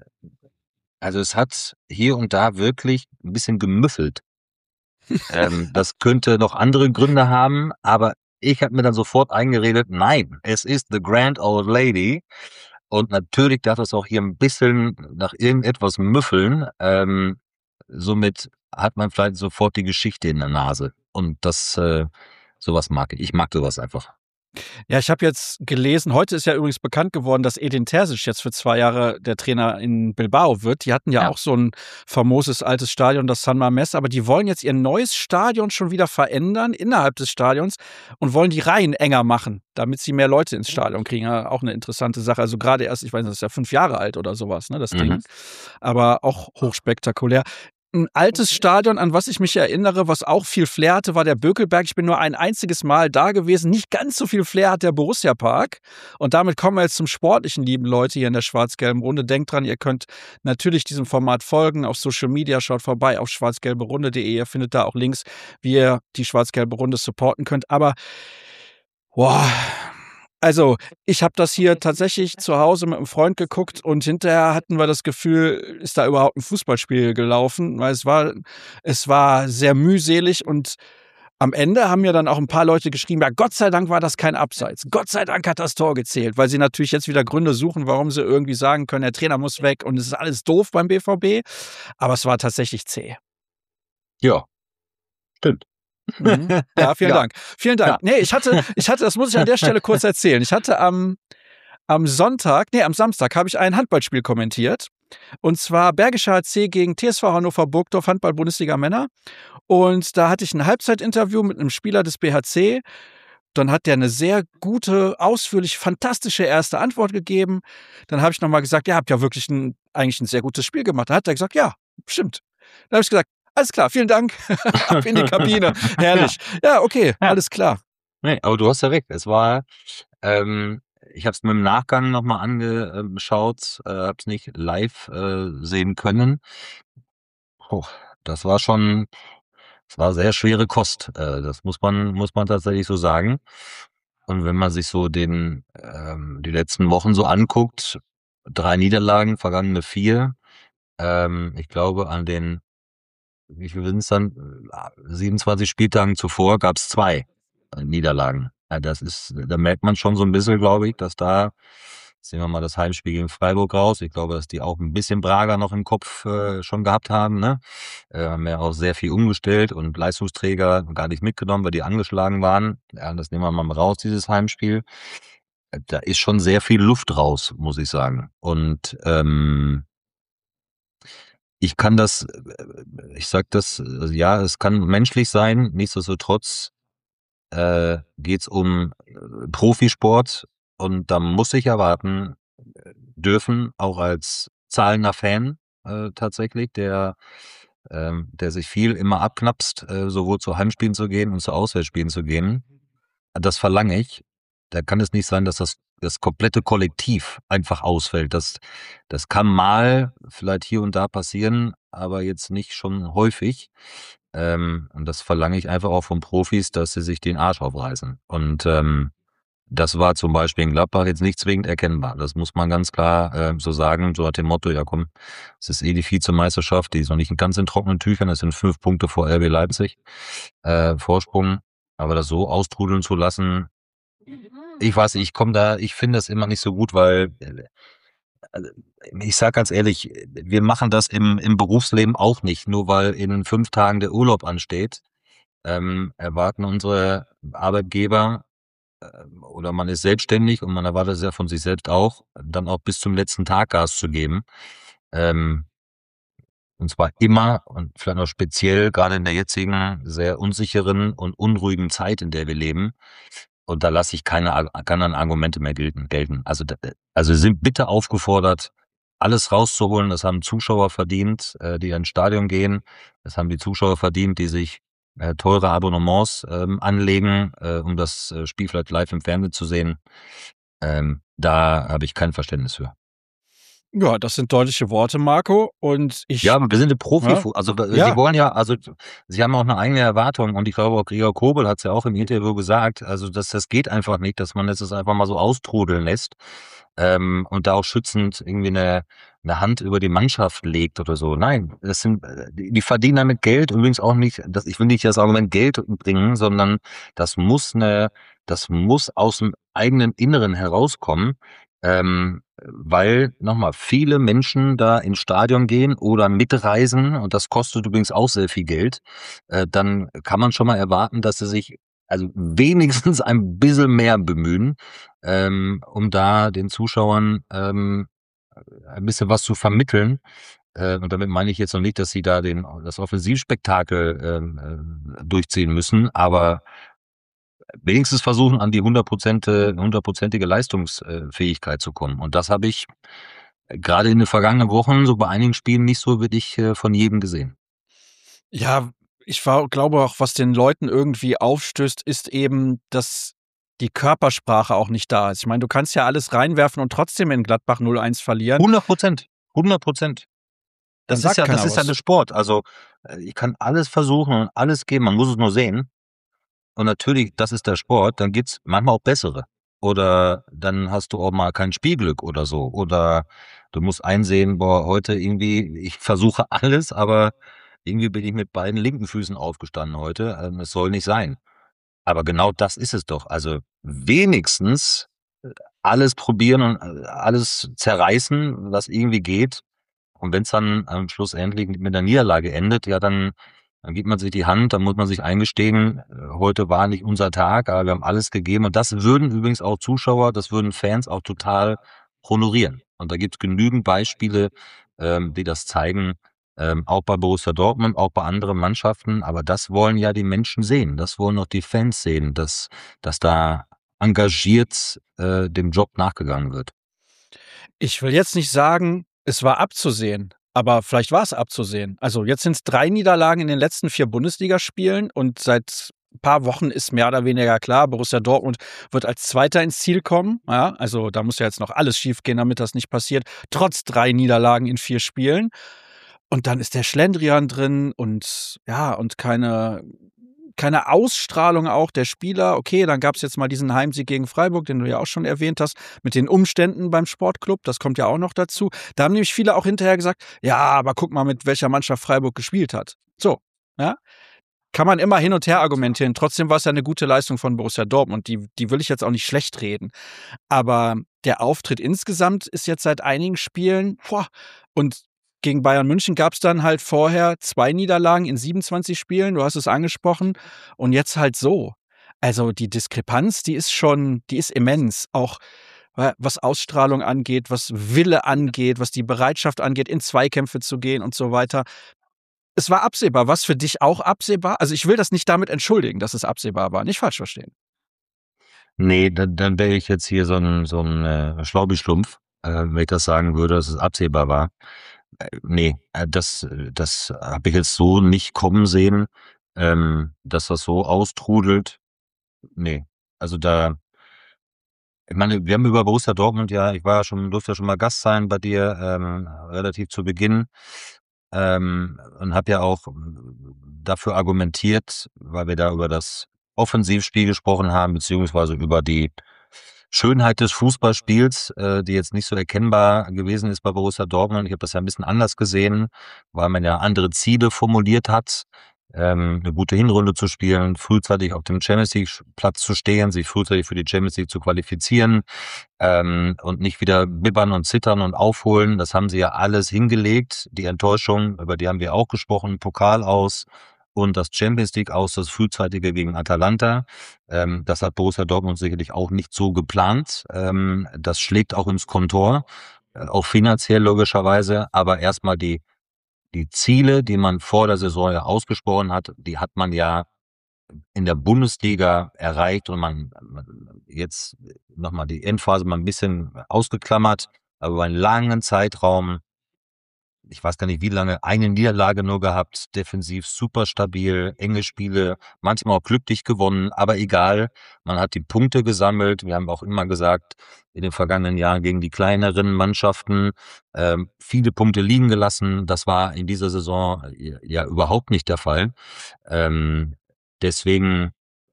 [SPEAKER 2] also es hat hier und da wirklich ein bisschen gemüffelt. Ähm, das könnte noch andere Gründe haben, aber ich habe mir dann sofort eingeredet, nein, es ist the Grand Old Lady. Und natürlich darf es auch hier ein bisschen nach irgendetwas müffeln. Ähm, somit hat man vielleicht sofort die Geschichte in der Nase. Und das, äh, sowas mag ich. Ich mag sowas einfach.
[SPEAKER 1] Ja, ich habe jetzt gelesen, heute ist ja übrigens bekannt geworden, dass Edin Terzic jetzt für zwei Jahre der Trainer in Bilbao wird. Die hatten ja, ja. auch so ein famoses altes Stadion, das San Mamés, aber die wollen jetzt ihr neues Stadion schon wieder verändern innerhalb des Stadions und wollen die Reihen enger machen, damit sie mehr Leute ins Stadion kriegen. Ja, auch eine interessante Sache. Also gerade erst, ich weiß nicht, das ist ja fünf Jahre alt oder sowas, ne, das Ding. Mhm. Aber auch hochspektakulär. Ein altes Stadion, an was ich mich erinnere, was auch viel Flair hatte, war der Bökelberg. Ich bin nur ein einziges Mal da gewesen. Nicht ganz so viel Flair hat der Borussia Park. Und damit kommen wir jetzt zum Sportlichen, lieben Leute hier in der schwarz-gelben Runde. Denkt dran, ihr könnt natürlich diesem Format folgen auf Social Media. Schaut vorbei auf schwarz gelbe runde punkt de. Ihr findet da auch Links, wie ihr die schwarz-gelbe Runde supporten könnt. Aber, boah... Also, ich habe das hier tatsächlich zu Hause mit einem Freund geguckt und hinterher hatten wir das Gefühl, ist da überhaupt ein Fußballspiel gelaufen, weil es war, es war sehr mühselig und am Ende haben mir dann auch ein paar Leute geschrieben, ja, Gott sei Dank war das kein Abseits. Gott sei Dank hat das Tor gezählt, weil sie natürlich jetzt wieder Gründe suchen, warum sie irgendwie sagen können, der Trainer muss weg und es ist alles doof beim B V B. Aber es war tatsächlich zäh.
[SPEAKER 2] Ja, stimmt.
[SPEAKER 1] Mhm. Ja, vielen ja. Dank. Vielen Dank. Ja. Nee, ich hatte, ich hatte, das muss ich an der Stelle kurz erzählen. Ich hatte am, am Sonntag, nee, am Samstag habe ich ein Handballspiel kommentiert. Und zwar Bergischer H C gegen T S V Hannover Burgdorf, Handball-Bundesliga Männer. Und da hatte ich ein Halbzeitinterview mit einem Spieler des B H C. Dann hat der eine sehr gute, ausführlich, fantastische erste Antwort gegeben. Dann habe ich nochmal gesagt, ja, habt ja wirklich ein, eigentlich ein sehr gutes Spiel gemacht. Da hat er gesagt, ja, stimmt. Dann habe ich gesagt, alles klar, vielen Dank. Ab in die Kabine. Herrlich. Ja, ja okay, ja. Alles klar.
[SPEAKER 2] Nee, aber du hast ja recht. Es war, ähm, ich habe es mir im Nachgang nochmal angeschaut, äh, habe es nicht live äh, sehen können. Oh, das war schon, es war sehr schwere Kost. Äh, das muss man, muss man tatsächlich so sagen. Und wenn man sich so den, ähm, die letzten Wochen so anguckt, drei Niederlagen, vergangene vier, ähm, ich glaube an den wie viel sind es dann? siebenundzwanzig Spieltagen zuvor gab es zwei Niederlagen. Ja, das ist, da merkt man schon so ein bisschen, glaube ich, dass da, sehen wir mal das Heimspiel gegen Freiburg raus. Ich glaube, dass die auch ein bisschen Braga noch im Kopf äh, schon gehabt haben. Ne? Äh, haben ja auch sehr viel umgestellt und Leistungsträger gar nicht mitgenommen, weil die angeschlagen waren. Ja, das nehmen wir mal raus, dieses Heimspiel. Da ist schon sehr viel Luft raus, muss ich sagen. Und ähm, ich kann das, ich sag das, also ja, es kann menschlich sein, nichtsdestotrotz äh, geht's um äh, Profisport und da muss ich erwarten dürfen, auch als zahlender Fan äh, tatsächlich, der ähm, der sich viel immer abknapst, äh, sowohl zu Heimspielen zu gehen und zu Auswärtsspielen zu gehen. Das verlange ich. Da kann es nicht sein, dass das das komplette Kollektiv einfach ausfällt. Das, das kann mal vielleicht hier und da passieren, aber jetzt nicht schon häufig. Ähm, und das verlange ich einfach auch von Profis, dass sie sich den Arsch aufreißen. Und ähm, das war zum Beispiel in Gladbach jetzt nicht zwingend erkennbar. Das muss man ganz klar äh, so sagen, so nach dem Motto, ja komm, es ist eh die Vizemeisterschaft, die ist noch nicht ganz in trockenen Tüchern, es sind fünf Punkte vor R B Leipzig, äh, Vorsprung. Aber das so austrudeln zu lassen, ich weiß nicht, ich komme da, ich finde das immer nicht so gut, weil also, ich sage ganz ehrlich, wir machen das im, im Berufsleben auch nicht, nur weil in fünf Tagen der Urlaub ansteht, ähm, erwarten unsere Arbeitgeber äh, oder man ist selbstständig und man erwartet es ja von sich selbst auch, dann auch bis zum letzten Tag Gas zu geben. Ähm, und zwar immer und vielleicht noch speziell gerade in der jetzigen sehr unsicheren und unruhigen Zeit, in der wir leben. Und da lasse ich keine, keine Argumente mehr gelten. gelten. Also, also sind bitte aufgefordert, alles rauszuholen. Das haben Zuschauer verdient, äh, die ins Stadion gehen. Das haben die Zuschauer verdient, die sich äh, teure Abonnements ähm, anlegen, äh, um das äh, Spiel vielleicht live im Fernsehen zu sehen. Ähm, da habe ich kein Verständnis für.
[SPEAKER 1] Ja, das sind deutliche Worte, Marco. Und ich.
[SPEAKER 2] Ja, aber wir sind eine Profi. Ja? Also ja. Sie wollen ja, also Sie haben auch eine eigene Erwartung und ich glaube auch Gregor Kobel hat es ja auch im Interview gesagt. Also das, das geht einfach nicht, dass man das einfach mal so austrudeln lässt ähm, und da auch schützend irgendwie eine, eine Hand über die Mannschaft legt oder so. Nein, das sind die, die verdienen damit Geld. Übrigens auch nicht. Das, ich will nicht das Argument Geld bringen, sondern das muss eine, das muss aus dem eigenen Inneren herauskommen. Ähm, weil nochmal viele Menschen da ins Stadion gehen oder mitreisen und das kostet übrigens auch sehr viel Geld, äh, dann kann man schon mal erwarten, dass sie sich also wenigstens ein bisschen mehr bemühen, ähm, um da den Zuschauern ähm, ein bisschen was zu vermitteln. Äh, und damit meine ich jetzt noch nicht, dass sie da den das Offensivspektakel ähm, äh, durchziehen müssen, aber wenigstens versuchen, an die hundertprozentige hundertprozentige Leistungsfähigkeit zu kommen. Und das habe ich gerade in den vergangenen Wochen so bei einigen Spielen nicht so wirklich äh, von jedem gesehen.
[SPEAKER 1] Ja, ich war, glaube auch, was den Leuten irgendwie aufstößt, ist eben, dass die Körpersprache auch nicht da ist. Ich meine, du kannst ja alles reinwerfen und trotzdem in Gladbach null eins verlieren.
[SPEAKER 2] hundert Prozent. hundert Prozent.
[SPEAKER 1] Dann
[SPEAKER 2] Das ist
[SPEAKER 1] sagt
[SPEAKER 2] ja, das
[SPEAKER 1] keiner
[SPEAKER 2] ist ja
[SPEAKER 1] was.
[SPEAKER 2] der Sport. Also äh, ich kann alles versuchen und alles geben. Man muss es nur sehen. Und natürlich, das ist der Sport. Dann gibt's manchmal auch bessere. Oder dann hast du auch mal kein Spielglück oder so. Oder du musst einsehen, boah, heute irgendwie, ich versuche alles, aber irgendwie bin ich mit beiden linken Füßen aufgestanden heute. Ähm, Es soll nicht sein. Aber genau das ist es doch. Also wenigstens äh, alles probieren und äh, alles zerreißen, was irgendwie geht. Und wenn es dann am Schluss endlich mit der Niederlage endet, ja, dann, dann gibt man sich die Hand, dann muss man sich eingestehen, äh, heute war nicht unser Tag, aber wir haben alles gegeben. Und das würden übrigens auch Zuschauer, das würden Fans auch total honorieren. Und da gibt es genügend Beispiele, ähm, die das zeigen, ähm, auch bei Borussia Dortmund, auch bei anderen Mannschaften. Aber das wollen ja die Menschen sehen. Das wollen auch die Fans sehen, dass, dass da engagiert äh, dem Job nachgegangen wird.
[SPEAKER 1] Ich will jetzt nicht sagen, es war abzusehen, aber vielleicht war es abzusehen. Also jetzt sind es drei Niederlagen in den letzten vier Bundesligaspielen und seit ein paar Wochen ist mehr oder weniger klar, Borussia Dortmund wird als Zweiter ins Ziel kommen. Ja, also da muss ja jetzt noch alles schiefgehen, damit das nicht passiert. Trotz drei Niederlagen in vier Spielen. Und dann ist der Schlendrian drin und ja, und keine, keine Ausstrahlung auch der Spieler. Okay, dann gab es jetzt mal diesen Heimsieg gegen Freiburg, den du ja auch schon erwähnt hast, mit den Umständen beim Sportclub. Das kommt ja auch noch dazu. Da haben nämlich viele auch hinterher gesagt, ja, aber guck mal, mit welcher Mannschaft Freiburg gespielt hat. So, ja. Kann man immer hin und her argumentieren. Trotzdem war es ja eine gute Leistung von Borussia Dortmund. Die, die will ich jetzt auch nicht schlecht reden. Aber der Auftritt insgesamt ist jetzt seit einigen Spielen, boah, und gegen Bayern München gab es dann halt vorher zwei Niederlagen in siebenundzwanzig Spielen, du hast es angesprochen, und jetzt halt so. Also die Diskrepanz, die ist schon, die ist immens. Auch äh, was Ausstrahlung angeht, was Wille angeht, was die Bereitschaft angeht, in Zweikämpfe zu gehen und so weiter. Es war absehbar. Was für dich auch absehbar? Also ich will das nicht damit entschuldigen, dass es absehbar war. Nicht falsch verstehen.
[SPEAKER 2] Nee, dann, dann wäre ich jetzt hier so ein, so ein äh, Schlaubi-Schlumpf, äh, wenn ich das sagen würde, dass es absehbar war. Äh, nee, äh, das, äh, das habe ich jetzt so nicht kommen sehen, ähm, dass das so austrudelt. Nee, also da, ich meine, wir haben über Borussia Dortmund ja, ich war ja schon, durfte ja schon mal Gast sein bei dir, ähm, relativ zu Beginn, ähm, und habe ja auch ähm, dafür argumentiert, weil wir da über das Offensivspiel gesprochen haben, beziehungsweise über die Schönheit des Fußballspiels, äh, die jetzt nicht so erkennbar gewesen ist bei Borussia Dortmund. Ich habe das ja ein bisschen anders gesehen, weil man ja andere Ziele formuliert hat, ähm, eine gute Hinrunde zu spielen, frühzeitig auf dem Champions League Platz zu stehen, sich frühzeitig für die Champions League zu qualifizieren, ähm, und nicht wieder bibbern und zittern und aufholen. Das haben sie ja alles hingelegt. Die Enttäuschung, über die haben wir auch gesprochen, Pokal aus und das Champions League aus, das frühzeitige gegen Atalanta. Ähm, das hat Borussia Dortmund sicherlich auch nicht so geplant. Ähm, das schlägt auch ins Kontor, äh, auch finanziell logischerweise, aber erstmal die die Ziele, die man vor der Saison ja ausgesprochen hat, die hat man ja in der Bundesliga erreicht und man, man jetzt nochmal die Endphase mal ein bisschen ausgeklammert, aber über einen langen Zeitraum, ich weiß gar nicht wie lange, eine Niederlage nur gehabt, defensiv super stabil, enge Spiele, manchmal auch glücklich gewonnen, aber egal, man hat die Punkte gesammelt. Wir haben auch immer gesagt, in den vergangenen Jahren gegen die kleineren Mannschaften ähm, viele Punkte liegen gelassen. Das war in dieser Saison ja, ja überhaupt nicht der Fall. Ähm, deswegen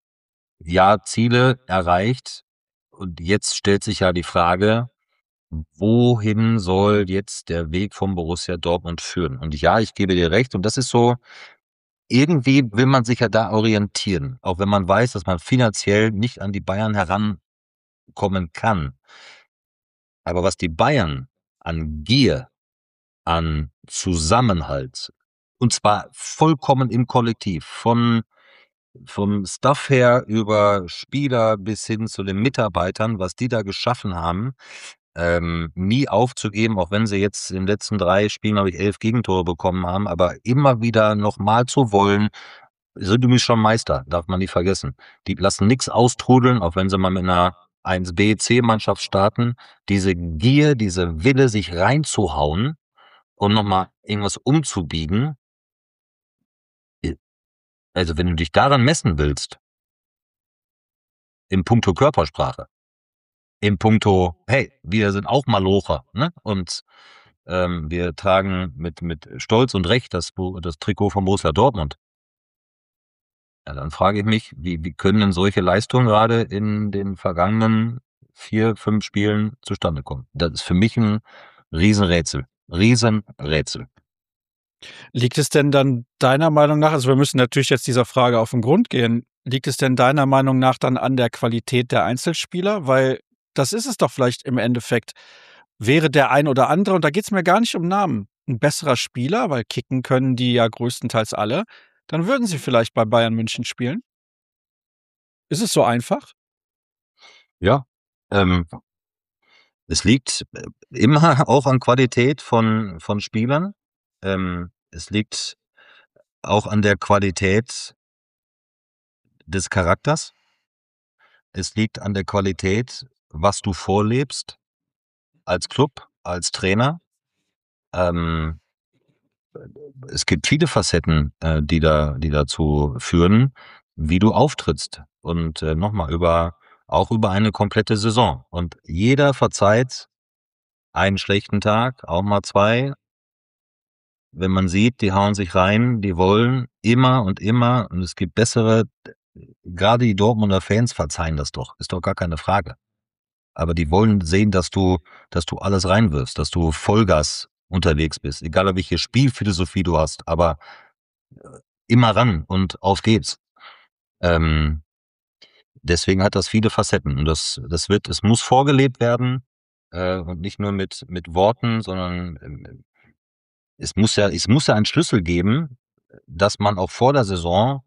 [SPEAKER 2] ja, Ziele erreicht. Und jetzt stellt sich ja die Frage, wohin soll jetzt der Weg vom Borussia Dortmund führen? Und ja, ich gebe dir recht. Und das ist so, irgendwie will man sich ja da orientieren. Auch wenn man weiß, dass man finanziell nicht an die Bayern herankommen kann. Aber was die Bayern an Gier, an Zusammenhalt, und zwar vollkommen im Kollektiv, von vom Staff her über Spieler bis hin zu den Mitarbeitern, was die da geschaffen haben, ähm, nie aufzugeben, auch wenn sie jetzt in den letzten drei Spielen, glaube ich, elf Gegentore bekommen haben, aber immer wieder noch mal zu wollen, sind übrigens schon Meister, darf man nie vergessen. Die lassen nix austrudeln, auch wenn sie mal mit einer eins B C-Mannschaft starten. Diese Gier, diese Wille, sich reinzuhauen und noch mal irgendwas umzubiegen. Also wenn du dich daran messen willst, im Punkto Körpersprache, im Punkto, hey, wir sind auch Malocher, ne? Und ähm, wir tragen mit mit Stolz und Recht das, das Trikot von Borussia Dortmund. Ja, dann frage ich mich, wie, wie können denn solche Leistungen gerade in den vergangenen vier, fünf Spielen zustande kommen? Das ist für mich ein Riesenrätsel. Riesenrätsel.
[SPEAKER 1] Liegt es denn dann deiner Meinung nach, also wir müssen natürlich jetzt dieser Frage auf den Grund gehen, liegt es denn deiner Meinung nach dann an der Qualität der Einzelspieler? Weil das ist es doch vielleicht im Endeffekt. Wäre der ein oder andere, und da geht es mir gar nicht um Namen, ein besserer Spieler, weil kicken können die ja größtenteils alle, dann würden sie vielleicht bei Bayern München spielen. Ist es so einfach?
[SPEAKER 2] Ja, ähm, es liegt äh, immer auch an Qualität von, von Spielern. Ähm, es liegt auch an der Qualität des Charakters. Es liegt an der Qualität, was du vorlebst als Club, als Trainer. Ähm, es gibt viele Facetten, äh, die da, die dazu führen, wie du auftrittst. Und äh, nochmal über, auch über eine komplette Saison. Und jeder verzeiht einen schlechten Tag, auch mal zwei. Wenn man sieht, die hauen sich rein, die wollen immer und immer, und es gibt bessere, gerade die Dortmunder Fans verzeihen das doch, ist doch gar keine Frage. Aber die wollen sehen, dass du, dass du alles reinwirfst, dass du Vollgas unterwegs bist, egal welche Spielphilosophie du hast, aber immer ran und auf geht's. Ähm, deswegen hat das viele Facetten und das, das wird, es muss vorgelebt werden äh, und nicht nur mit mit Worten, sondern ähm, es muss ja, es muss ja einen Schlüssel geben, dass man auch vor der Saison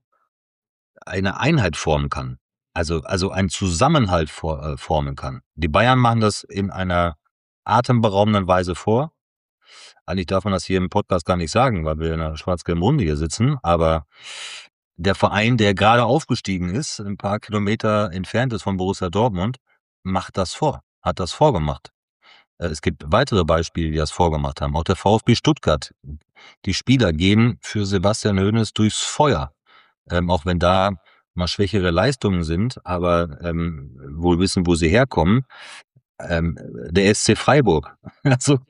[SPEAKER 2] eine Einheit formen kann. Also, also einen Zusammenhalt for, äh, formen kann. Die Bayern machen das in einer atemberaubenden Weise vor. Eigentlich darf man das hier im Podcast gar nicht sagen, weil wir in einer schwarz-gelben Runde hier sitzen. Aber der Verein, der gerade aufgestiegen ist, ein paar Kilometer entfernt ist von Borussia Dortmund, macht das vor, hat das vorgemacht. Äh, Es gibt weitere Beispiele, die das vorgemacht haben. Auch der VfB Stuttgart. Die Spieler gehen für Sebastian Hoeneß durchs Feuer. Ähm, auch wenn da mal schwächere Leistungen sind, aber ähm, wohl wissen, wo sie herkommen. Ähm, der S C Freiburg. Also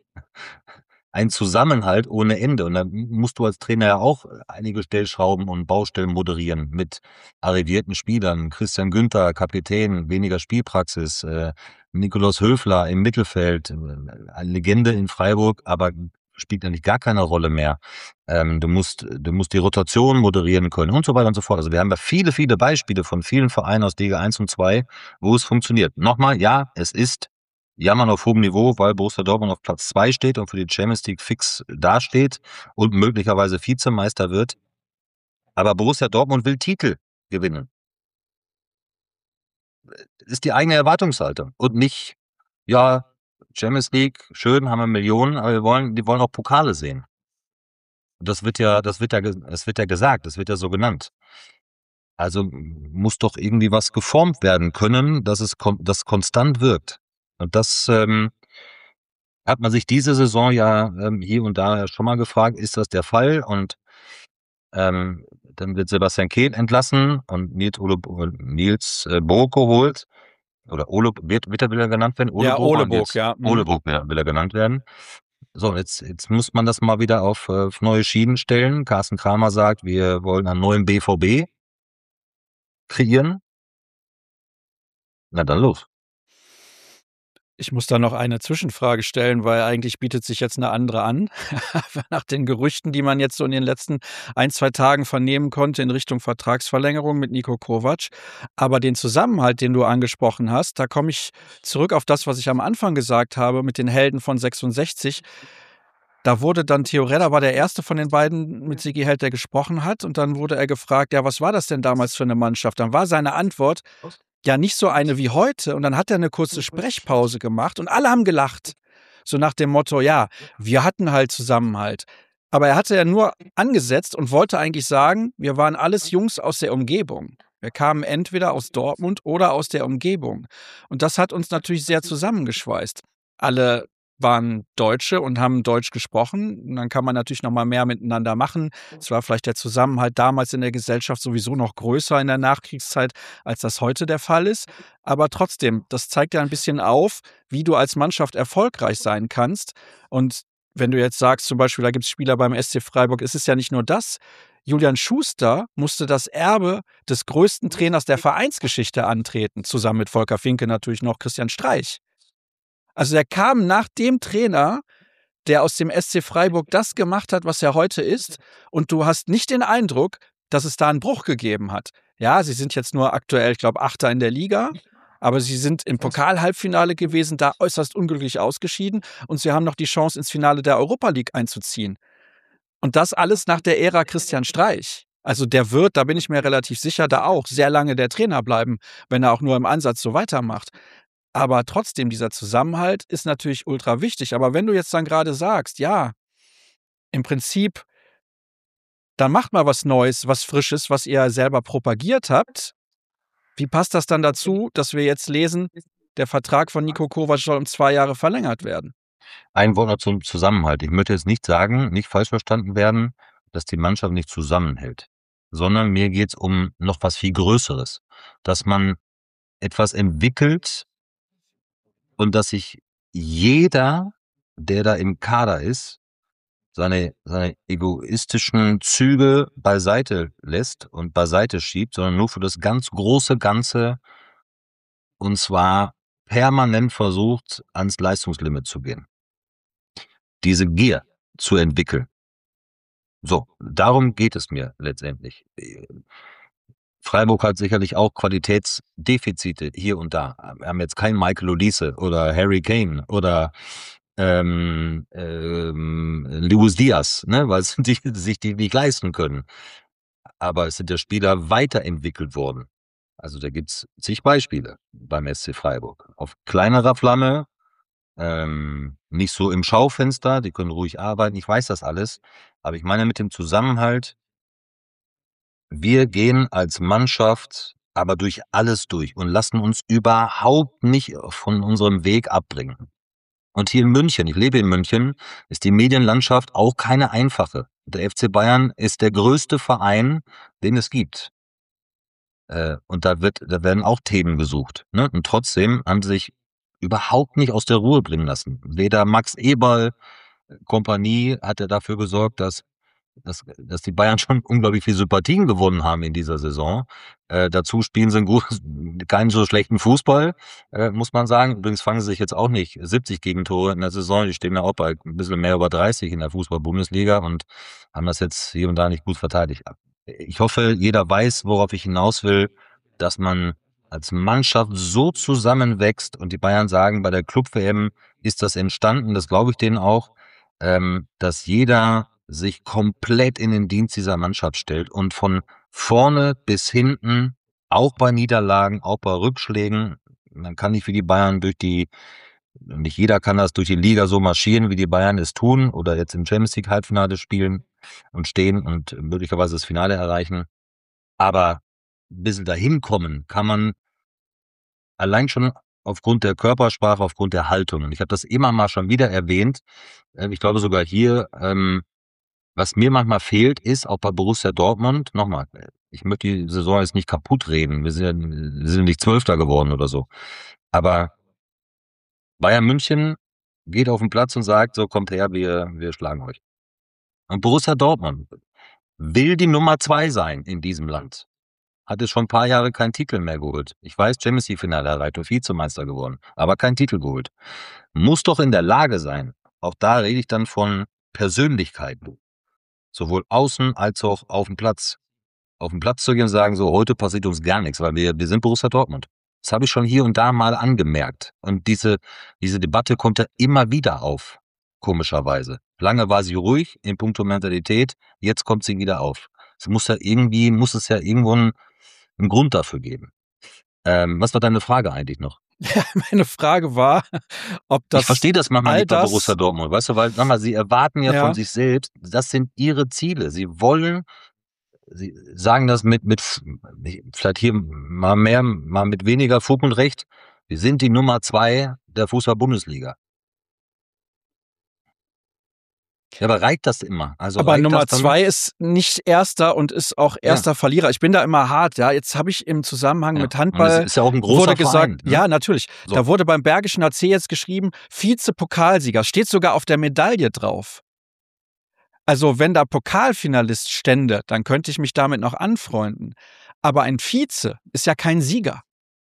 [SPEAKER 2] ein Zusammenhalt ohne Ende. Und da musst du als Trainer ja auch einige Stellschrauben und Baustellen moderieren mit arrivierten Spielern. Christian Günther, Kapitän, weniger Spielpraxis. Äh, Nikolaus Höfler im Mittelfeld, äh, eine Legende in Freiburg, aber spielt eigentlich gar keine Rolle mehr. Ähm, du musst, du musst die Rotation moderieren können und so weiter und so fort. Also wir haben ja viele, viele Beispiele von vielen Vereinen aus Liga eins und zwei, wo es funktioniert. Nochmal, ja, es ist Jammern auf hohem Niveau, weil Borussia Dortmund auf Platz zwei steht und für die Champions League fix dasteht und möglicherweise Vizemeister wird. Aber Borussia Dortmund will Titel gewinnen. Ist die eigene Erwartungshaltung und nicht, ja, Champions League, schön, haben wir Millionen, aber wir wollen, die wollen auch Pokale sehen. Das wird ja, das wird ja, das wird ja gesagt, das wird ja so genannt. Also muss doch irgendwie was geformt werden können, dass es kon das konstant wirkt. Und das ähm, hat man sich diese Saison ja ähm, hier und da schon mal gefragt, ist das der Fall? Und ähm, dann wird Sebastian Kehl entlassen und Nils, Ole, Nils äh, Burg geholt. Oder Ole, wird, wird er wieder genannt werden? Ole
[SPEAKER 1] Ja,
[SPEAKER 2] Burg
[SPEAKER 1] Ole
[SPEAKER 2] und
[SPEAKER 1] Burg,
[SPEAKER 2] jetzt
[SPEAKER 1] ja.
[SPEAKER 2] Ole
[SPEAKER 1] Mhm.
[SPEAKER 2] Burg will, will er genannt werden. So, jetzt, jetzt muss man das mal wieder auf, äh, auf neue Schienen stellen. Carsten Kramer sagt, wir wollen einen neuen B V B kreieren. Na dann los.
[SPEAKER 1] Ich muss da noch eine Zwischenfrage stellen, weil eigentlich bietet sich jetzt eine andere an. Nach den Gerüchten, die man jetzt so in den letzten ein, zwei Tagen vernehmen konnte in Richtung Vertragsverlängerung mit Niko Kovac. Aber den Zusammenhalt, den du angesprochen hast, da komme ich zurück auf das, was ich am Anfang gesagt habe mit den Helden von sechsundsechzig. Da wurde dann Theorella war der erste von den beiden mit Sigi Held, der gesprochen hat. Und dann wurde er gefragt, ja, was war das denn damals für eine Mannschaft? Dann war seine Antwort, ja, nicht so eine wie heute. Und dann hat er eine kurze Sprechpause gemacht und alle haben gelacht. So nach dem Motto, ja, wir hatten halt Zusammenhalt. Aber er hatte ja nur angesetzt und wollte eigentlich sagen, wir waren alles Jungs aus der Umgebung. Wir kamen entweder aus Dortmund oder aus der Umgebung. Und das hat uns natürlich sehr zusammengeschweißt. Alle waren Deutsche und haben Deutsch gesprochen. Und dann kann man natürlich noch mal mehr miteinander machen. Es war vielleicht der Zusammenhalt damals in der Gesellschaft sowieso noch größer in der Nachkriegszeit, als das heute der Fall ist. Aber trotzdem, das zeigt ja ein bisschen auf, wie du als Mannschaft erfolgreich sein kannst. Und wenn du jetzt sagst, zum Beispiel, da gibt es Spieler beim S C Freiburg, es ist ja nicht nur das. Julian Schuster musste das Erbe des größten Trainers der Vereinsgeschichte antreten, zusammen mit Volker Finke natürlich noch Christian Streich. Also der kam nach dem Trainer, der aus dem S C Freiburg das gemacht hat, was er heute ist. Und du hast nicht den Eindruck, dass es da einen Bruch gegeben hat. Ja, sie sind jetzt nur aktuell, ich glaube, Achter in der Liga. Aber sie sind im Pokal-Halbfinale gewesen, da äußerst unglücklich ausgeschieden. Und sie haben noch die Chance, ins Finale der Europa League einzuziehen. Und das alles nach der Ära Christian Streich. Also der wird, da bin ich mir relativ sicher, da auch sehr lange der Trainer bleiben, wenn er auch nur im Ansatz so weitermacht. Aber trotzdem, dieser Zusammenhalt ist natürlich ultra wichtig. Aber wenn du jetzt dann gerade sagst, ja, im Prinzip, dann macht mal was Neues, was Frisches, was ihr selber propagiert habt. Wie passt das dann dazu, dass wir jetzt lesen, der Vertrag von Niko Kovac soll um zwei Jahre verlängert werden?
[SPEAKER 2] Ein Wort noch zum Zusammenhalt. Ich möchte jetzt nicht sagen, nicht falsch verstanden werden, dass die Mannschaft nicht zusammenhält, sondern mir geht es um noch was viel Größeres, dass man etwas entwickelt und dass sich jeder, der da im Kader ist, seine, seine egoistischen Züge beiseite lässt und beiseite schiebt, sondern nur für das ganz große Ganze und zwar permanent versucht, ans Leistungslimit zu gehen. Diese Gier zu entwickeln. So, darum geht es mir letztendlich. Freiburg hat sicherlich auch Qualitätsdefizite hier und da. Wir haben jetzt keinen Michael Olise oder Harry Kane oder ähm, ähm, Luis Diaz, ne, weil es die, sich die nicht leisten können. Aber es sind ja Spieler weiterentwickelt worden. Also da gibt's zig Beispiele beim S C Freiburg. Auf kleinerer Flamme, ähm, nicht so im Schaufenster, die können ruhig arbeiten, ich weiß das alles. Aber ich meine mit dem Zusammenhalt, wir gehen als Mannschaft aber durch alles durch und lassen uns überhaupt nicht von unserem Weg abbringen. Und hier in München, ich lebe in München, ist die Medienlandschaft auch keine einfache. Der F C Bayern ist der größte Verein, den es gibt. Äh, und da wird, da werden auch Themen gesucht. Ne? Und trotzdem haben sie sich überhaupt nicht aus der Ruhe bringen lassen. Weder Max Eberl, Kompanie hat ja dafür gesorgt, dass dass, dass die Bayern schon unglaublich viel Sympathien gewonnen haben in dieser Saison. Äh, dazu spielen sie einen gut, keinen so schlechten Fußball, äh, muss man sagen. Übrigens fangen sie sich jetzt auch nicht siebzig Gegentore in der Saison. Die stehen ja auch bei ein bisschen mehr über dreißig in der Fußball-Bundesliga und haben das jetzt hier und da nicht gut verteidigt. Ich hoffe, jeder weiß, worauf ich hinaus will, dass man als Mannschaft so zusammenwächst und die Bayern sagen, bei der Club-W M ist das entstanden, das glaube ich denen auch, ähm, dass jeder sich komplett in den Dienst dieser Mannschaft stellt und von vorne bis hinten, auch bei Niederlagen, auch bei Rückschlägen, man kann nicht wie die Bayern durch die, nicht jeder kann das durch die Liga so marschieren, wie die Bayern es tun oder jetzt im Champions League Halbfinale spielen und stehen und möglicherweise das Finale erreichen. Aber ein bisschen dahin kommen kann man allein schon aufgrund der Körpersprache, aufgrund der Haltung. Und ich habe das immer mal schon wieder erwähnt. Ich glaube sogar hier, ähm, was mir manchmal fehlt, ist auch bei Borussia Dortmund, nochmal, ich möchte die Saison jetzt nicht kaputt reden, wir sind ja wir sind nicht Zwölfter geworden oder so, aber Bayern München geht auf den Platz und sagt, so kommt her, wir, wir schlagen euch. Und Borussia Dortmund will die Nummer zwei sein in diesem Land, hat jetzt schon ein paar Jahre keinen Titel mehr geholt. Ich weiß, Champions League-Finale erreicht und Vizemeister geworden, aber keinen Titel geholt. Muss doch in der Lage sein, auch da rede ich dann von Persönlichkeiten, sowohl außen als auch auf dem Platz. Auf den Platz zu gehen und sagen, so, heute passiert uns gar nichts, weil wir, wir sind Borussia Dortmund. Das habe ich schon hier und da mal angemerkt. Und diese, diese Debatte kommt ja immer wieder auf, komischerweise. Lange war sie ruhig in puncto Mentalität, jetzt kommt sie wieder auf. Es muss ja irgendwie, muss es ja irgendwo einen, einen Grund dafür geben. Ähm, was war deine Frage eigentlich noch?
[SPEAKER 1] Ja, meine Frage war, ob das
[SPEAKER 2] Ich verstehe das manchmal
[SPEAKER 1] all
[SPEAKER 2] nicht bei
[SPEAKER 1] das,
[SPEAKER 2] Borussia Dortmund, weißt du, weil, sag mal, sie erwarten ja,
[SPEAKER 1] Ja.
[SPEAKER 2] von sich selbst, das sind ihre Ziele. Sie wollen, sie sagen das mit, mit, vielleicht hier mal mehr, mal mit weniger Fug und Recht. Wir sind die Nummer zwei der Fußball-Bundesliga. Ja, aber reicht das immer? Also
[SPEAKER 1] aber
[SPEAKER 2] reicht
[SPEAKER 1] Nummer
[SPEAKER 2] das dann?
[SPEAKER 1] zwei ist nicht Erster und ist auch erster Verlierer. Ich bin da immer hart, ja. Jetzt habe ich im Zusammenhang
[SPEAKER 2] Ja.
[SPEAKER 1] mit
[SPEAKER 2] Und
[SPEAKER 1] Handball
[SPEAKER 2] es ist ja auch ein großer
[SPEAKER 1] wurde gesagt,
[SPEAKER 2] Verein, ne?
[SPEAKER 1] ja, natürlich.
[SPEAKER 2] So.
[SPEAKER 1] Da wurde beim Bergischen A C jetzt geschrieben, Vize-Pokalsieger, steht sogar auf der Medaille drauf. Also wenn da Pokalfinalist stände, dann könnte ich mich damit noch anfreunden. Aber ein Vize ist ja kein Sieger.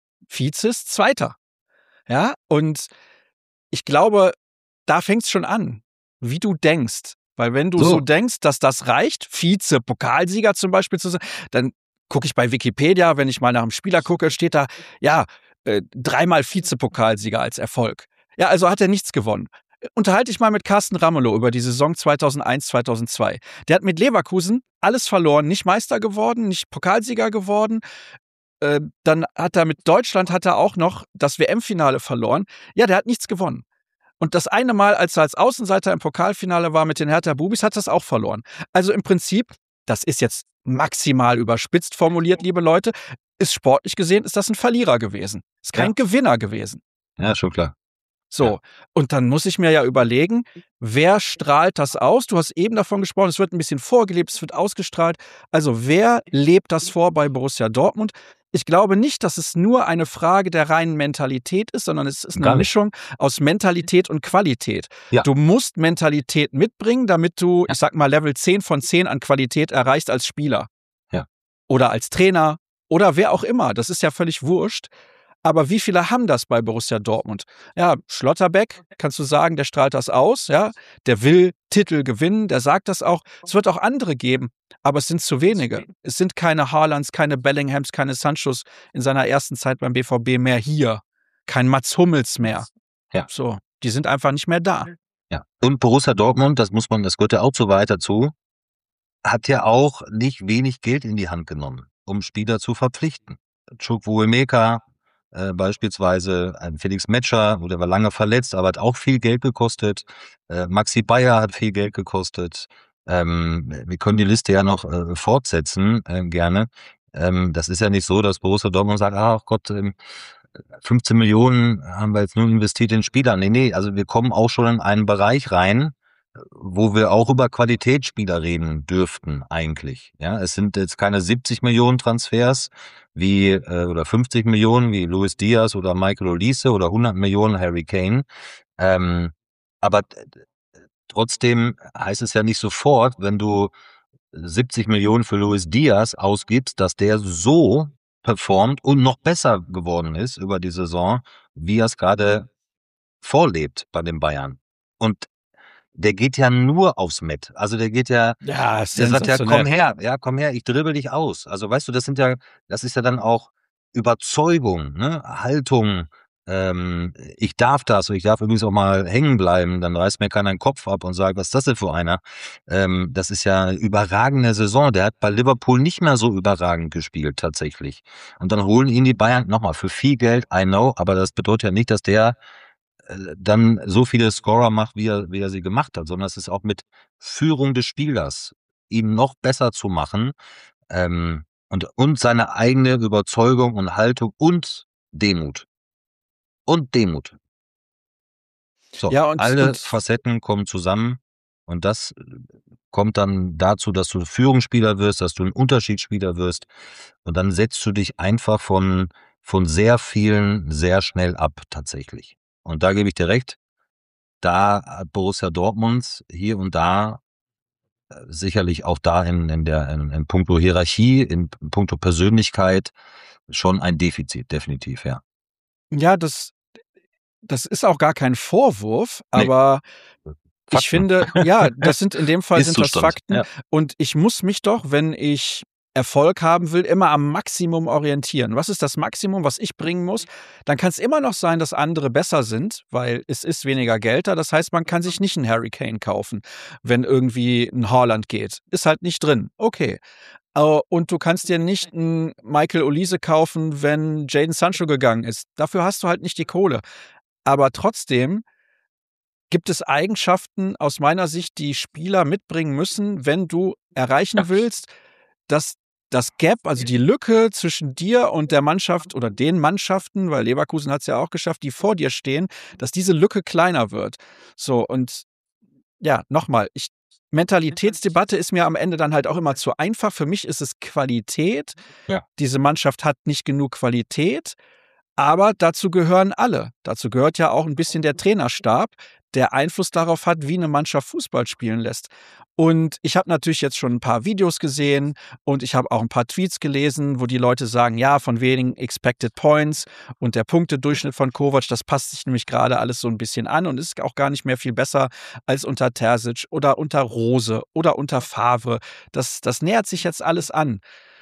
[SPEAKER 1] Vize ist Zweiter. Ja, und ich glaube, da fängt es schon an, wie du denkst. Weil wenn du so,
[SPEAKER 2] So.
[SPEAKER 1] denkst, dass das reicht, Vize-Pokalsieger zum Beispiel zu sein, dann gucke ich bei Wikipedia, wenn ich mal nach einem Spieler gucke, steht da, ja, äh, dreimal Vize-Pokalsieger als Erfolg. Ja, also hat er nichts gewonnen. Unterhalte ich mal mit Carsten Ramelow über die Saison zweitausendeins, zweitausendzwei. Der hat mit Leverkusen alles verloren, nicht Meister geworden, nicht Pokalsieger geworden. Äh, dann hat er mit Deutschland hat er auch noch das W M-Finale verloren. Ja, der hat nichts gewonnen. Und das eine Mal, als er als Außenseiter im Pokalfinale war mit den Hertha Bubis, hat er es auch verloren. Also im Prinzip, das ist jetzt maximal überspitzt formuliert, liebe Leute, ist sportlich gesehen, ist das ein Verlierer gewesen. Ist kein
[SPEAKER 2] Ja.
[SPEAKER 1] Gewinner gewesen.
[SPEAKER 2] Ja, schon klar.
[SPEAKER 1] So,
[SPEAKER 2] Ja.
[SPEAKER 1] und dann muss ich mir ja überlegen, wer strahlt das aus? Du hast eben davon gesprochen, es wird ein bisschen vorgelebt, es wird ausgestrahlt. Also wer lebt das vor bei Borussia Dortmund? Ich glaube nicht, dass es nur eine Frage der reinen Mentalität ist, sondern es ist eine
[SPEAKER 2] Gar nicht.
[SPEAKER 1] Mischung aus Mentalität und Qualität.
[SPEAKER 2] Ja.
[SPEAKER 1] Du musst Mentalität mitbringen, damit du, ich sag mal, Level zehn von zehn an Qualität erreichst als Spieler.
[SPEAKER 2] Ja.
[SPEAKER 1] Oder als Trainer oder wer auch immer. Das ist ja völlig wurscht. Aber wie viele haben das bei Borussia Dortmund? Ja, Schlotterbeck, kannst du sagen, der strahlt das aus, ja, der will Titel gewinnen, der sagt das auch. Es wird auch andere geben, aber es sind zu wenige. Es sind keine Haalands, keine Bellinghams, keine Sanchos in seiner ersten Zeit beim B V B mehr hier. Kein Mats Hummels mehr.
[SPEAKER 2] Ja.
[SPEAKER 1] So, die sind einfach nicht mehr da.
[SPEAKER 2] Ja. Und Borussia Dortmund, das muss man, das gehört ja auch so weit dazu, hat ja auch nicht wenig Geld in die Hand genommen, um Spieler zu verpflichten. Chukwuemeka, äh, beispielsweise ein Felix Metscher, der war lange verletzt, aber hat auch viel Geld gekostet. Äh, Maxi Bayer hat viel Geld gekostet. Ähm, wir können die Liste ja noch äh, fortsetzen, äh, gerne. Ähm, das ist ja nicht so, dass Borussia Dortmund sagt, ach Gott, ähm, fünfzehn Millionen haben wir jetzt nur investiert in Spieler. Nee, nee, also wir kommen auch schon in einen Bereich rein, wo wir auch über Qualitätsspieler reden dürften eigentlich. Ja, es sind jetzt keine siebzig Millionen Transfers wie äh, oder fünfzig Millionen wie Luis Diaz oder Michael Olise oder hundert Millionen Harry Kane. Ähm, aber trotzdem heißt es ja nicht sofort, wenn du siebzig Millionen für Luis Diaz ausgibst, dass der so performt und noch besser geworden ist über die Saison, wie er es gerade vorlebt bei den Bayern. Und der geht ja nur aufs Met. Also der geht ja,
[SPEAKER 1] Ja,
[SPEAKER 2] der sagt ja,
[SPEAKER 1] sensationell.
[SPEAKER 2] komm her, ja, komm her, ich dribbel dich aus. Also weißt du, das sind ja, das ist ja dann auch Überzeugung, ne, Haltung. Ähm, ich darf das, und ich darf übrigens auch mal hängen bleiben. Dann reißt mir keiner den Kopf ab und sagt, was ist das denn für einer? Ähm, das ist ja eine überragende Saison. Der hat bei Liverpool nicht mehr so überragend gespielt tatsächlich. Und dann holen ihn die Bayern nochmal für viel Geld. I know, aber das bedeutet ja nicht, dass der dann so viele Scorer macht, wie er, wie er sie gemacht hat, sondern es ist auch mit Führung des Spielers, ihn noch besser zu machen, ähm, und, und seine eigene Überzeugung und Haltung und Demut. Und Demut. So,
[SPEAKER 1] Ja, und,
[SPEAKER 2] alle
[SPEAKER 1] und
[SPEAKER 2] Facetten kommen zusammen und das kommt dann dazu, dass du Führungsspieler wirst, dass du ein Unterschiedsspieler wirst und dann setzt du dich einfach von, von sehr vielen sehr schnell ab tatsächlich. Und da gebe ich dir recht, da hat Borussia Dortmund hier und da sicherlich auch da in, in der in, in puncto Hierarchie, in puncto Persönlichkeit schon ein Defizit, definitiv, ja.
[SPEAKER 1] Ja, das, das ist auch gar kein Vorwurf,
[SPEAKER 2] Nee,
[SPEAKER 1] aber ich
[SPEAKER 2] Fakten.
[SPEAKER 1] finde, ja, das sind in dem Fall sind das
[SPEAKER 2] Ist-Zustand,
[SPEAKER 1] Fakten
[SPEAKER 2] ja.
[SPEAKER 1] und ich muss mich doch, wenn ich Erfolg haben will, immer am Maximum orientieren. Was ist das Maximum, was ich bringen muss? Dann kann es immer noch sein, dass andere besser sind, weil es ist weniger Geld da. Das heißt, man kann sich nicht einen Harry Kane kaufen, wenn irgendwie ein Haaland geht. Ist halt nicht drin. Okay. Äh, Und du kannst dir nicht einen Michael Olise kaufen, wenn Jadon Sancho gegangen ist. Dafür hast du halt nicht die Kohle. Aber trotzdem gibt es Eigenschaften aus meiner Sicht, die Spieler mitbringen müssen, wenn du erreichen willst, dass das Gap, also die Lücke zwischen dir und der Mannschaft oder den Mannschaften, weil Leverkusen hat es ja auch geschafft, die vor dir stehen, dass diese Lücke kleiner wird. So, und ja, nochmal, ich Mentalitätsdebatte ist mir am Ende dann halt auch immer zu einfach. Für mich ist es Qualität.
[SPEAKER 2] Ja.
[SPEAKER 1] Diese Mannschaft hat nicht genug Qualität, aber dazu gehören alle. Dazu gehört ja auch ein bisschen der Trainerstab, der Einfluss darauf hat, wie eine Mannschaft Fußball spielen lässt. Und ich habe natürlich jetzt schon ein paar Videos gesehen und ich habe auch ein paar Tweets gelesen, wo die Leute sagen, ja, von wenigen Expected Points und der Punktedurchschnitt von Kovac, das passt sich nämlich gerade alles so ein bisschen an und ist auch gar nicht mehr viel besser als unter Terzic oder unter Rose oder unter Favre. Das, das nähert sich jetzt alles an.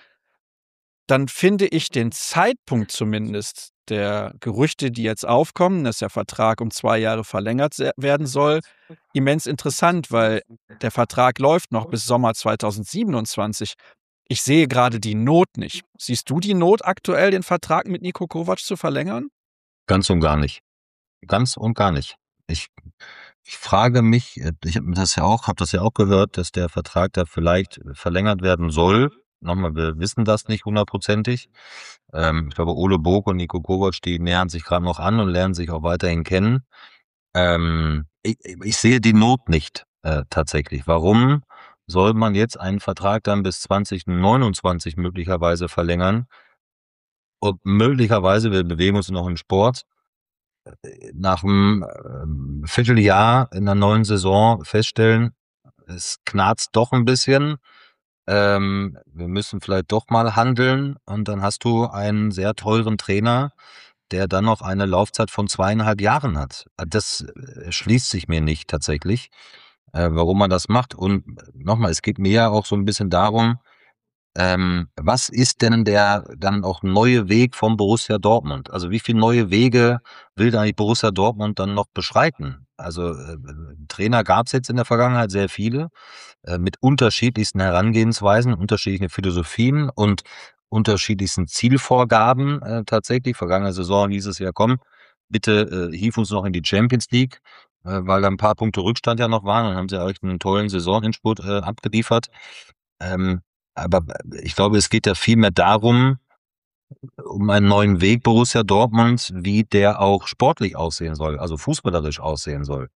[SPEAKER 1] Dann finde ich den Zeitpunkt zumindest der Gerüchte, die jetzt aufkommen, dass der Vertrag um zwei Jahre verlängert se- werden soll, immens interessant, weil der Vertrag läuft noch bis Sommer zweitausendsiebenundzwanzig. Ich sehe gerade die Not nicht. Siehst du die Not aktuell, den Vertrag mit Niko Kovac zu verlängern?
[SPEAKER 2] Ganz und gar nicht. Ganz und gar nicht. Ich, ich frage mich, äh, ich habe das ja auch, habe das ja auch gehört, dass der Vertrag da vielleicht verlängert werden soll. Nochmal, wir wissen das nicht hundertprozentig. Ähm, ich glaube, Ole Burg und Niko Kovac, die nähern sich gerade noch an und lernen sich auch weiterhin kennen. Ähm, ich, ich sehe die Not nicht äh, tatsächlich. Warum soll man jetzt einen Vertrag dann bis zwanzig neunundzwanzig möglicherweise verlängern? Und möglicherweise, wir bewegen uns noch im Sport, nach einem ähm, Vierteljahr in der neuen Saison feststellen, es knarzt doch ein bisschen. Ähm, wir müssen vielleicht doch mal handeln und dann hast du einen sehr teuren Trainer, der dann noch eine Laufzeit von zweieinhalb Jahren hat. Das äh, schließt sich mir nicht tatsächlich, äh, warum man das macht. Und nochmal, es geht mir ja auch so ein bisschen darum, ähm, was ist denn der dann auch neue Weg vom Borussia Dortmund? Also wie viele neue Wege will da eigentlich Borussia Dortmund dann noch beschreiten? Also äh, Trainer gab es jetzt in der Vergangenheit sehr viele, äh, mit unterschiedlichsten Herangehensweisen, unterschiedlichen Philosophien und unterschiedlichsten Zielvorgaben äh, tatsächlich. Vergangene Saison hieß es ja, komm, bitte äh, hief uns noch in die Champions League, äh, weil da ein paar Punkte Rückstand ja noch waren und haben sie euch einen tollen Saisonendspurt äh, abgeliefert. Ähm, aber ich glaube, es geht ja vielmehr darum, um einen neuen Weg Borussia Dortmund, wie der auch sportlich aussehen soll, also fußballerisch aussehen soll.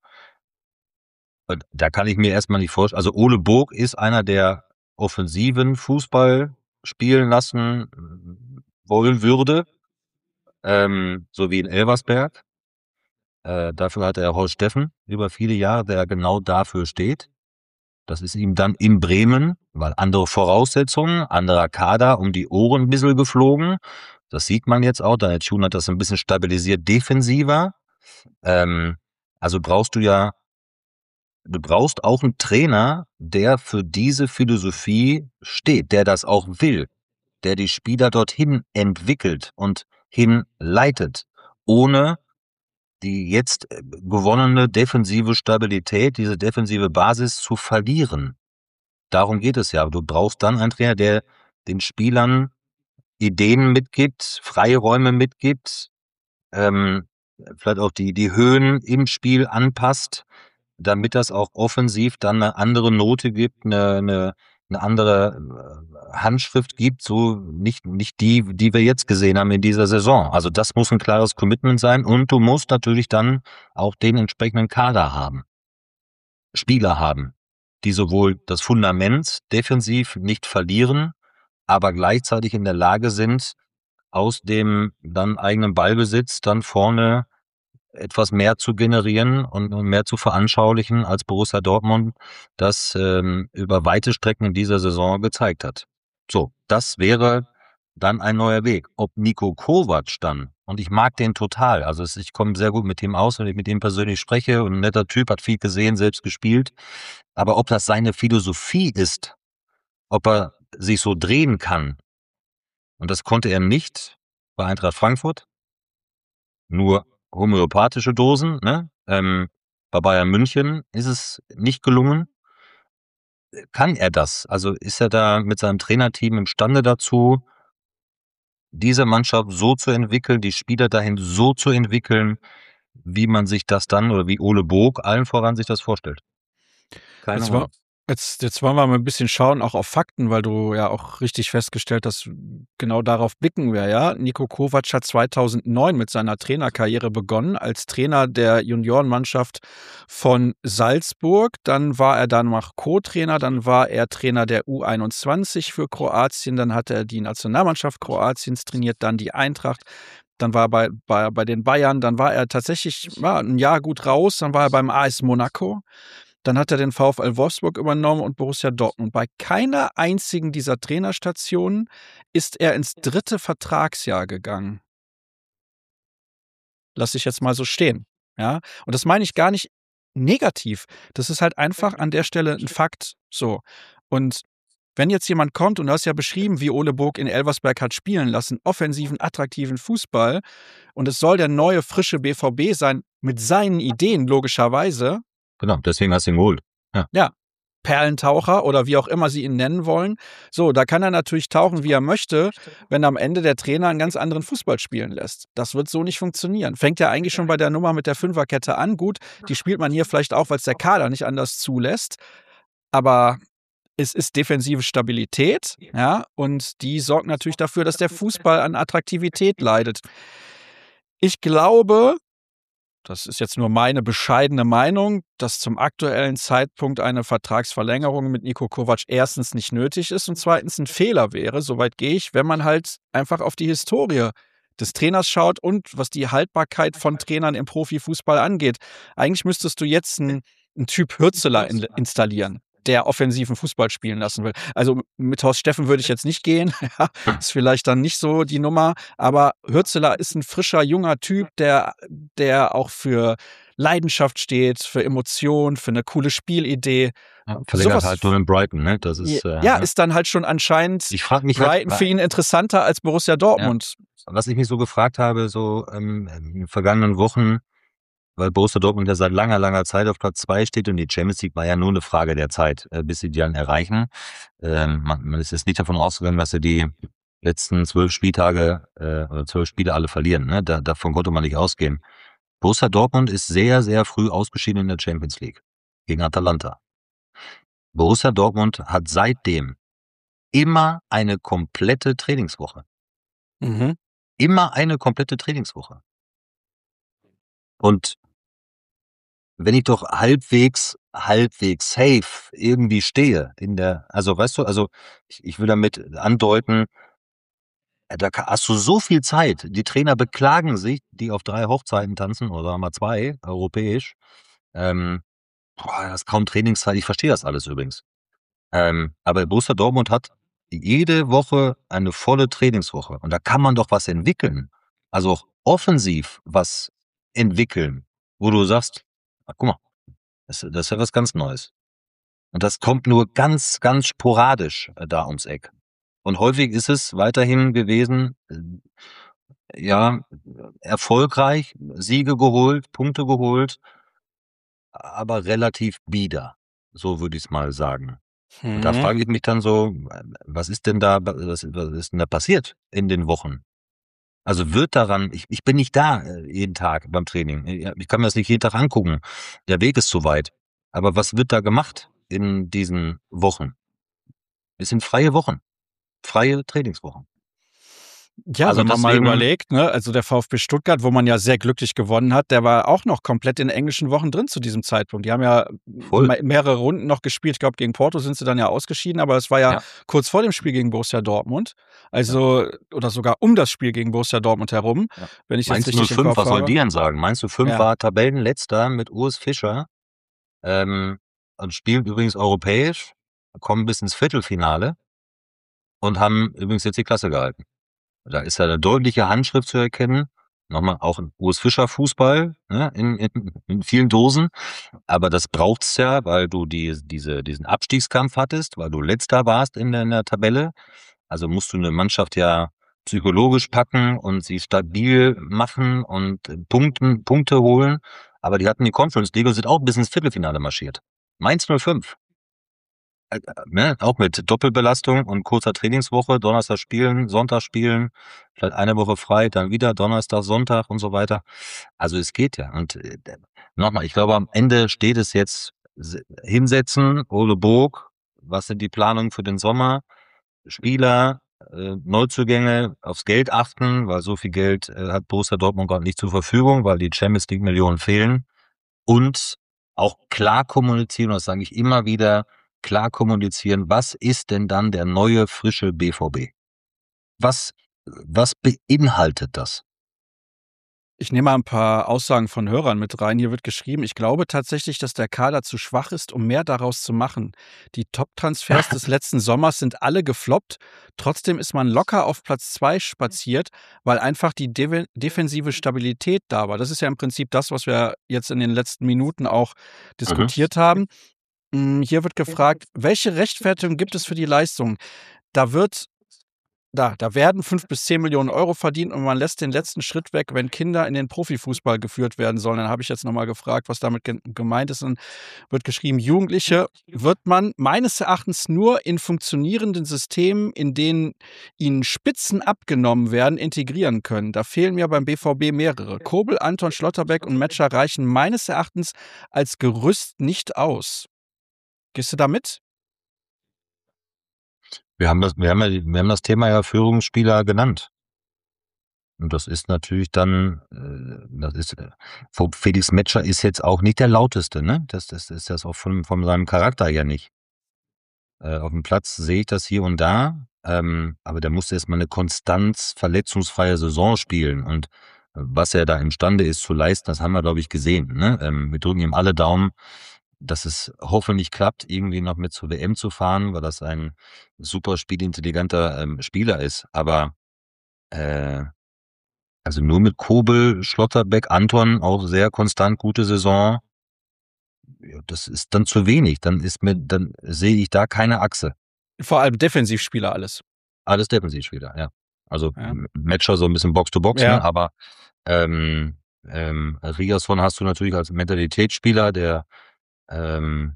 [SPEAKER 2] Und da kann ich mir erstmal nicht vorstellen, also Ole Burg ist einer, der offensiven Fußball spielen lassen wollen würde, ähm, so wie in Elversberg. Äh, dafür hat er Horst Steffen über viele Jahre, der genau dafür steht. Das ist ihm dann in Bremen, weil andere Voraussetzungen, anderer Kader, um die Ohren ein bisschen geflogen. Das sieht man jetzt auch. Daniel Thun hat das ein bisschen stabilisiert defensiver. Ähm, also brauchst du ja, du brauchst auch einen Trainer, der für diese Philosophie steht, der das auch will, der die Spieler dorthin entwickelt und hinleitet, ohne die jetzt äh, gewonnene defensive Stabilität, diese defensive Basis zu verlieren. Darum geht es ja. Du brauchst dann einen Trainer, der den Spielern Ideen mitgibt, Freiräume mitgibt, ähm, vielleicht auch die, die Höhen im Spiel anpasst, damit das auch offensiv dann eine andere Note gibt, eine, eine, eine andere äh, Handschrift gibt, so nicht, nicht die, die wir jetzt gesehen haben in dieser Saison. Also das muss ein klares Commitment sein und du musst natürlich dann auch den entsprechenden Kader haben, Spieler haben, die sowohl das Fundament defensiv nicht verlieren, aber gleichzeitig in der Lage sind, aus dem dann eigenen Ballbesitz dann vorne etwas mehr zu generieren und, und mehr zu veranschaulichen, als Borussia Dortmund das ähm, über weite Strecken in dieser Saison gezeigt hat. So, das wäre dann ein neuer Weg. Ob Niko Kovac dann, und ich mag den total, also es, ich komme sehr gut mit ihm aus, wenn ich mit ihm persönlich spreche, und ein netter Typ, hat viel gesehen, selbst gespielt, aber ob das seine Philosophie ist, ob er sich so drehen kann, und das konnte er nicht bei Eintracht Frankfurt, nur homöopathische Dosen, ne? Ähm, bei Bayern München ist es nicht gelungen. Kann er das? Also ist er da mit seinem Trainerteam imstande dazu, diese Mannschaft so zu entwickeln, die Spieler dahin so zu entwickeln, wie man sich das dann, oder wie Ole Bog allen voran sich das vorstellt? Keine
[SPEAKER 1] Jetzt, war,
[SPEAKER 2] Ahnung.
[SPEAKER 1] jetzt, jetzt wollen wir mal ein bisschen schauen, auch auf Fakten, weil du ja auch richtig festgestellt hast, genau darauf blicken wir, ja. Niko Kovac hat zweitausendneun mit seiner Trainerkarriere begonnen, als Trainer der Juniorenmannschaft von Salzburg. Dann war er danach Co-Trainer, dann war er Trainer der U einundzwanzig für Kroatien, dann hat er die Nationalmannschaft Kroatiens trainiert, dann die Eintracht. Dann war er bei, bei, bei den Bayern, dann war er tatsächlich ja, ein Jahr gut raus, dann war er beim A S Monaco. Dann hat er den VfL Wolfsburg übernommen und Borussia Dortmund. Bei keiner einzigen dieser Trainerstationen ist er ins dritte Vertragsjahr gegangen. Lass ich jetzt mal so stehen. Ja? Und das meine ich gar nicht negativ. Das ist halt einfach an der Stelle ein Fakt. So. Und wenn jetzt jemand kommt, und du hast ja beschrieben, wie Ole Burg in Elversberg hat spielen lassen, offensiven, attraktiven Fußball, und es soll der neue, frische B V B sein, mit seinen Ideen, logischerweise.
[SPEAKER 2] Genau, deswegen hast du ihn geholt. Ja.
[SPEAKER 1] Ja, Perlentaucher oder wie auch immer sie ihn nennen wollen. So, da kann er natürlich tauchen, wie er möchte, wenn am Ende der Trainer einen ganz anderen Fußball spielen lässt. Das wird so nicht funktionieren. Fängt ja eigentlich schon bei der Nummer mit der Fünferkette an. Gut, die spielt man hier vielleicht auch, weil es der Kader nicht anders zulässt. Aber es ist defensive Stabilität, ja, und die sorgt natürlich dafür, dass der Fußball an Attraktivität leidet. Ich glaube, das ist jetzt nur meine bescheidene Meinung, dass zum aktuellen Zeitpunkt eine Vertragsverlängerung mit Niko Kovac erstens nicht nötig ist und zweitens ein Fehler wäre, soweit gehe ich, wenn man halt einfach auf die Historie des Trainers schaut und was die Haltbarkeit von Trainern im Profifußball angeht. Eigentlich müsstest du jetzt einen, einen Typ Hürzeler in, installieren, der offensiven Fußball spielen lassen will. Also mit Horst Steffen würde ich jetzt nicht gehen, ja, ist vielleicht dann nicht so die Nummer, aber Hürzeler ist ein frischer, junger Typ, der, der auch für Leidenschaft steht, für Emotion, für eine coole Spielidee.
[SPEAKER 2] Ja, verlängert
[SPEAKER 1] Sowas-
[SPEAKER 2] halt nur in Brighton, ne? Das ist, äh,
[SPEAKER 1] Ja, ist dann halt schon anscheinend
[SPEAKER 2] ich frage mich
[SPEAKER 1] Brighton
[SPEAKER 2] halt,
[SPEAKER 1] für ihn interessanter als Borussia Dortmund.
[SPEAKER 2] was ich mich so gefragt habe, so ähm, in den vergangenen Wochen, weil Borussia Dortmund ja seit langer, langer Zeit auf Platz zwei steht, und die Champions League war ja nur eine Frage der Zeit, äh, bis sie die dann erreichen. Ähm, man, man ist jetzt nicht davon ausgegangen, dass sie die letzten zwölf Spieltage äh, oder zwölf Spiele alle verlieren. Ne? Da, davon konnte man nicht ausgehen. Borussia Dortmund ist sehr, sehr früh ausgeschieden in der Champions League gegen Atalanta. Borussia Dortmund hat seitdem immer eine komplette Trainingswoche.
[SPEAKER 1] Mhm.
[SPEAKER 2] Immer eine komplette Trainingswoche. Und wenn ich doch halbwegs, halbwegs safe irgendwie stehe in der, also weißt du, also ich, ich will damit andeuten, äh, da ka- hast du so viel Zeit. Die Trainer beklagen sich, die auf drei Hochzeiten tanzen, oder sagen wir zwei, europäisch. Ähm, boah, das ist kaum Trainingszeit. Ich verstehe das alles übrigens. Ähm, aber Borussia Dortmund hat jede Woche eine volle Trainingswoche. Und da kann man doch was entwickeln. Also auch offensiv was entwickeln, wo du sagst, ach, guck mal, das, das ist ja was ganz Neues. Und das kommt nur ganz, ganz sporadisch äh, da ums Eck. Und häufig ist es weiterhin gewesen, äh, ja, erfolgreich, Siege geholt, Punkte geholt, aber relativ bieder. So würde ich es mal sagen. Und da
[SPEAKER 1] Mhm.
[SPEAKER 2] frage ich mich dann so, äh, was ist denn da, was, was ist denn da passiert in den Wochen? Also wird daran, ich, ich bin nicht da äh, jeden Tag beim Training. Ich, ich kann mir das nicht jeden Tag angucken. Der Weg ist zu weit. Aber was wird da gemacht in diesen Wochen? Es sind freie Wochen. Freie Trainingswochen.
[SPEAKER 1] Ja,
[SPEAKER 2] Also
[SPEAKER 1] wenn man mal
[SPEAKER 2] deswegen,
[SPEAKER 1] überlegt, ne, also der VfB Stuttgart, wo man ja sehr glücklich gewonnen hat, der war auch noch komplett in englischen Wochen drin zu diesem Zeitpunkt. Die haben ja
[SPEAKER 2] voll,
[SPEAKER 1] me mehrere Runden noch gespielt. Ich glaube, gegen Porto sind sie dann ja ausgeschieden, aber es war ja
[SPEAKER 2] ja,
[SPEAKER 1] kurz vor dem Spiel gegen Borussia Dortmund.
[SPEAKER 2] ja,
[SPEAKER 1] Also, oder sogar um das Spiel gegen Borussia Dortmund herum,
[SPEAKER 2] ja.
[SPEAKER 1] wenn ich jetzt
[SPEAKER 2] Mainz
[SPEAKER 1] richtig im
[SPEAKER 2] null fünf,
[SPEAKER 1] Kopf
[SPEAKER 2] was soll
[SPEAKER 1] habe.
[SPEAKER 2] die denn sagen? Mainz null fünf
[SPEAKER 1] Ja.
[SPEAKER 2] war Tabellenletzter mit Urs Fischer, ähm, und spielt übrigens europäisch, kommen bis ins Viertelfinale und haben übrigens jetzt die Klasse gehalten. Da ist ja eine deutliche Handschrift zu erkennen. Nochmal auch ein Urs Fischer Fußball, ne, in, in, in vielen Dosen. Aber das braucht's ja, weil du die, diese, diesen Abstiegskampf hattest, weil du Letzter warst in der, in der Tabelle. Also musst du eine Mannschaft ja psychologisch packen und sie stabil machen und Punkten, Punkte holen. Aber die hatten die Conference League und sind auch bis ins Viertelfinale marschiert. Mainz null fünf. Äh, ne, auch mit Doppelbelastung und kurzer Trainingswoche, Donnerstag spielen, Sonntag spielen, vielleicht eine Woche frei, dann wieder Donnerstag, Sonntag und so weiter. Also es geht ja. Und äh, nochmal, ich glaube, am Ende steht es jetzt s- hinsetzen, Ole Burg, was sind die Planungen für den Sommer? Spieler, äh, Neuzugänge, aufs Geld achten, weil so viel Geld äh, hat Borussia Dortmund gerade nicht zur Verfügung, weil die Champions League Millionen fehlen. Und auch klar kommunizieren, und das sage ich immer wieder, klar kommunizieren, was ist denn dann der neue, frische B V B? Was, was beinhaltet das?
[SPEAKER 1] Ich nehme mal ein paar Aussagen von Hörern mit rein. Hier wird geschrieben: „Ich glaube tatsächlich, dass der Kader zu schwach ist, um mehr daraus zu machen. Die Top-Transfers des letzten Sommers sind alle gefloppt. Trotzdem ist man locker auf Platz zwei spaziert, weil einfach die dewe defensive Stabilität da war.“ Das ist ja im Prinzip das, was wir jetzt in den letzten Minuten auch
[SPEAKER 2] Mhm.
[SPEAKER 1] diskutiert haben. Hm, hier wird gefragt: „Welche Rechtfertigung gibt es für die Leistung? Da wird Da da werden fünf bis zehn Millionen Euro verdient und man lässt den letzten Schritt weg, wenn Kinder in den Profifußball geführt werden sollen.“ Dann habe ich jetzt noch mal gefragt, was damit gen gemeint ist, und wird geschrieben: „Jugendliche wird man meines Erachtens nur in funktionierenden Systemen, in denen ihnen Spitzen abgenommen werden, integrieren können. Da fehlen mir beim B V B mehrere. Kobel, Anton, Schlotterbeck und Metscher reichen meines Erachtens als Gerüst nicht aus.“ Gehst du da mit?
[SPEAKER 2] Wir haben das, wir haben ja, wir haben das Thema ja Führungsspieler genannt. Und das ist natürlich dann, äh, das ist, äh, Felix Metscher ist jetzt auch nicht der lauteste, ne? Das, das ist das auch von, von seinem Charakter her nicht. Äh, auf dem Platz sehe ich das hier und da, ähm, aber der muss erst mal eine konstant verletzungsfreie Saison spielen. Und äh, was er da imstande ist zu leisten, das haben wir, glaube ich, gesehen. Ne? Ähm, wir drücken ihm alle Daumen, dass es hoffentlich klappt, irgendwie noch mit zur W M zu fahren, weil das ein super spielintelligenter ähm, Spieler ist. Aber äh, also nur mit Kobel, Schlotterbeck, Anton auch sehr konstant gute Saison. Ja, das ist dann zu wenig. Dann ist mir, dann sehe ich da keine Achse.
[SPEAKER 1] Vor allem Defensivspieler alles.
[SPEAKER 2] Alles Defensivspieler, ja. Also
[SPEAKER 1] Ja.
[SPEAKER 2] M- Matcher so ein bisschen Box-to-Box,
[SPEAKER 1] Ja.
[SPEAKER 2] ne? Aber ähm, ähm, Riasson hast du natürlich als Mentalitätsspieler, der ähm,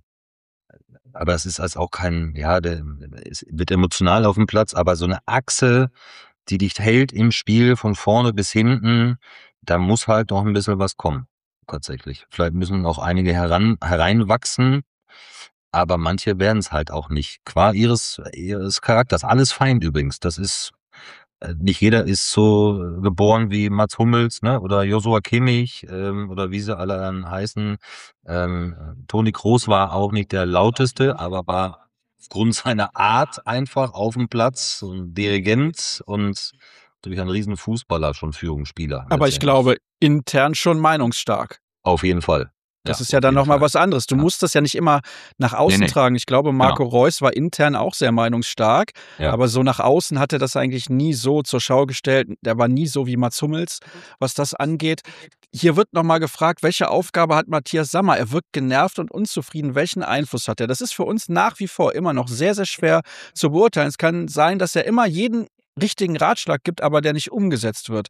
[SPEAKER 2] aber es ist als auch kein, ja, der es wird emotional auf dem Platz, aber so eine Achse, die dich hält im Spiel von vorne bis hinten, da muss halt noch ein bisschen was kommen, tatsächlich. Vielleicht müssen auch einige heran hereinwachsen, aber manche werden es halt auch nicht. Qua ihres ihres Charakters. Alles fein übrigens. Das ist äh, nicht jeder ist so geboren wie Mats Hummels, ne? Oder Joshua Kimmich, ähm, oder wie sie alle dann heißen. Ähm, Toni Kroos war auch nicht der lauteste, aber war aufgrund seiner Art einfach auf dem Platz so ein Dirigent und natürlich ein riesen Fußballer, schon Führungsspieler
[SPEAKER 1] Aber ich
[SPEAKER 2] letztendlich.
[SPEAKER 1] glaube, intern schon meinungsstark.
[SPEAKER 2] Auf jeden Fall.
[SPEAKER 1] Das
[SPEAKER 2] Ja,
[SPEAKER 1] ist ja
[SPEAKER 2] auf
[SPEAKER 1] dann
[SPEAKER 2] jeden
[SPEAKER 1] noch mal
[SPEAKER 2] Fall.
[SPEAKER 1] was anderes. Du
[SPEAKER 2] Ja.
[SPEAKER 1] musst das ja nicht immer nach
[SPEAKER 2] Nee,
[SPEAKER 1] außen
[SPEAKER 2] nee,
[SPEAKER 1] tragen. Ich glaube, Marco
[SPEAKER 2] genau.
[SPEAKER 1] Reus war intern auch sehr meinungsstark,
[SPEAKER 2] Ja.
[SPEAKER 1] aber so nach außen hat er das eigentlich nie so zur Schau gestellt. Der war nie so wie Mats Hummels, was das angeht. Hier wird noch mal gefragt: Welche Aufgabe hat Matthias Sammer? Er wirkt genervt und unzufrieden. Welchen Einfluss hat er? Das ist für uns nach wie vor immer noch sehr, sehr schwer zu beurteilen. Es kann sein, dass er immer jeden richtigen Ratschlag gibt, aber der nicht umgesetzt wird.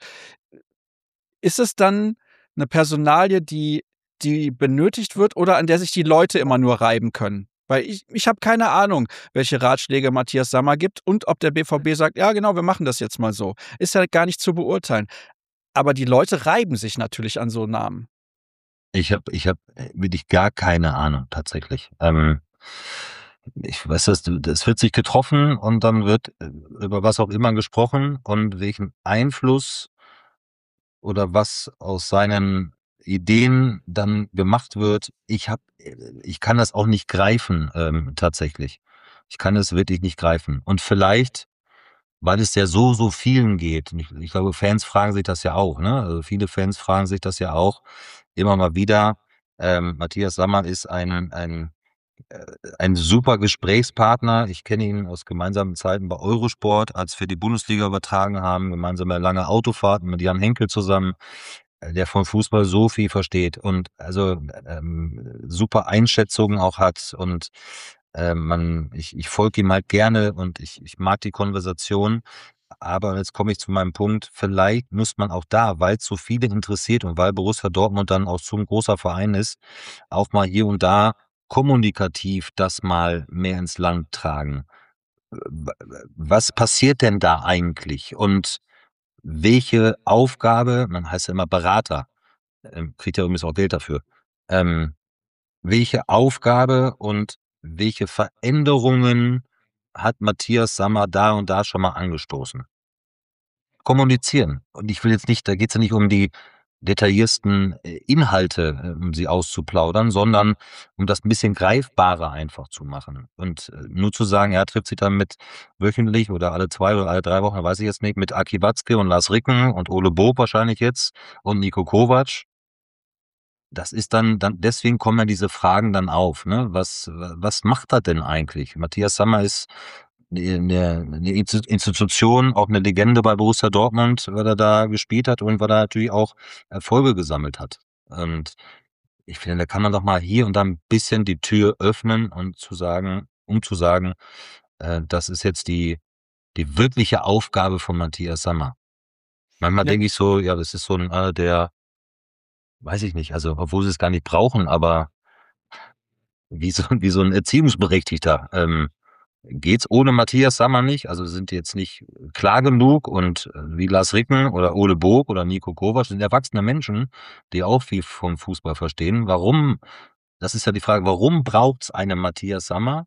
[SPEAKER 1] Ist es dann eine Personalie, die die benötigt wird oder an der sich die Leute immer nur reiben können? Weil ich ich habe keine Ahnung, welche Ratschläge Matthias Sammer gibt und ob der B V B sagt: „Ja, genau, wir machen das jetzt mal so.“ Ist ja gar nicht zu beurteilen. Aber die Leute reiben sich natürlich an so Namen.
[SPEAKER 2] Ich habe ich habe wirklich gar keine Ahnung tatsächlich. Ähm Ich weiß, das, das wird sich getroffen und dann wird äh, über was auch immer gesprochen und welchen Einfluss oder was aus seinen Ideen dann gemacht wird. Ich habe, ich kann das auch nicht greifen, ähm, tatsächlich. Ich kann es wirklich nicht greifen. Und vielleicht, weil es ja so, so vielen geht. Und ich, ich glaube, Fans fragen sich das ja auch, ne? Also viele Fans fragen sich das ja auch immer mal wieder. Ähm, Matthias Sammer ist ein, ein äh, ein super Gesprächspartner. Ich kenne ihn aus gemeinsamen Zeiten bei Eurosport, als wir die Bundesliga übertragen haben, gemeinsame lange Autofahrten mit Jan Henkel zusammen, äh, der von Fußball so viel versteht und also ähm, super Einschätzungen auch hat und äh, man, ich, ich folge ihm halt gerne und ich, ich mag die Konversation. Aber jetzt komme ich zu meinem Punkt, vielleicht muss man auch da, weil es so viele interessiert und weil Borussia Dortmund dann auch so ein großer Verein ist, auch mal hier und da kommunikativ das mal mehr ins Land tragen. W- Was passiert denn da eigentlich? Und welche Aufgabe, man heißt ja immer Berater, ähm, kriegt ja übrigens auch Geld dafür, ähm, welche Aufgabe und welche Veränderungen hat Matthias Sammer da und da schon mal angestoßen? Kommunizieren. Und ich will jetzt nicht, da geht's ja nicht um die detailliersten äh, Inhalte, äh, um sie auszuplaudern, sondern um das ein bisschen greifbarer einfach zu machen. Und äh, nur zu sagen, er trifft sich dann mit wöchentlich oder alle zwei oder alle drei Wochen, weiß ich jetzt nicht, mit Aki Watzke und Lars Ricken und Ole Boob wahrscheinlich jetzt und Niko Kovac. Das ist dann, dann, deswegen kommen ja diese Fragen dann auf, ne? Was, was macht er denn eigentlich? Matthias Sammer ist eine, eine Institution, auch eine Legende bei Borussia Dortmund, weil er da gespielt hat und weil er natürlich auch Erfolge gesammelt hat. Und ich finde, da kann man doch mal hier und da ein bisschen die Tür öffnen und zu sagen, um zu sagen, äh, das ist jetzt die, die wirkliche Aufgabe von Matthias Sammer. Manchmal
[SPEAKER 1] Ja,
[SPEAKER 2] denke ich so, ja, das ist so ein, äh, der, weiß ich nicht, also, obwohl sie es gar nicht brauchen, aber wie so, wie so ein Erziehungsberechtigter. Ähm, geht's ohne Matthias Sammer nicht? Also sind die jetzt nicht klar genug und äh, wie Lars Ricken oder Ole Boob oder Niko Kovac sind erwachsene Menschen, die auch viel vom Fußball verstehen. Warum, das ist ja die Frage, warum braucht's einen Matthias Sammer?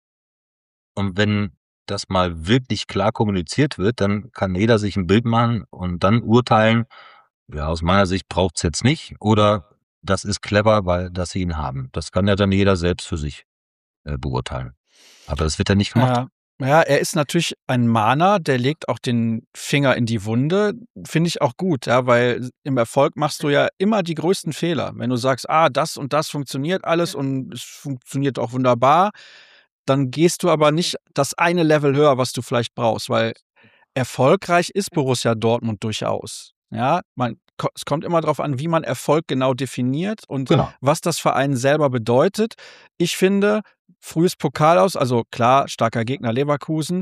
[SPEAKER 2] Und wenn das mal wirklich klar kommuniziert wird, dann kann jeder sich ein Bild machen und dann urteilen, ja, aus meiner Sicht braucht's jetzt nicht oder das ist clever, weil dass sie ihn haben. Das kann ja dann jeder selbst für sich äh, beurteilen. Aber das wird ja nicht gemacht.
[SPEAKER 1] ja. Ja, er ist natürlich ein Mahner, der legt auch den Finger in die Wunde. Finde ich auch gut, ja, weil im Erfolg machst du ja immer die größten Fehler. Wenn du sagst, ah, das und das funktioniert alles und es funktioniert auch wunderbar, dann gehst du aber nicht das eine Level höher, was du vielleicht brauchst, weil erfolgreich ist Borussia Dortmund durchaus. Ja, man, ko- es kommt immer darauf an, wie man Erfolg genau definiert und
[SPEAKER 2] Genau.
[SPEAKER 1] was das für einen selber bedeutet. Ich finde, frühes Pokal aus, also klar, starker Gegner Leverkusen,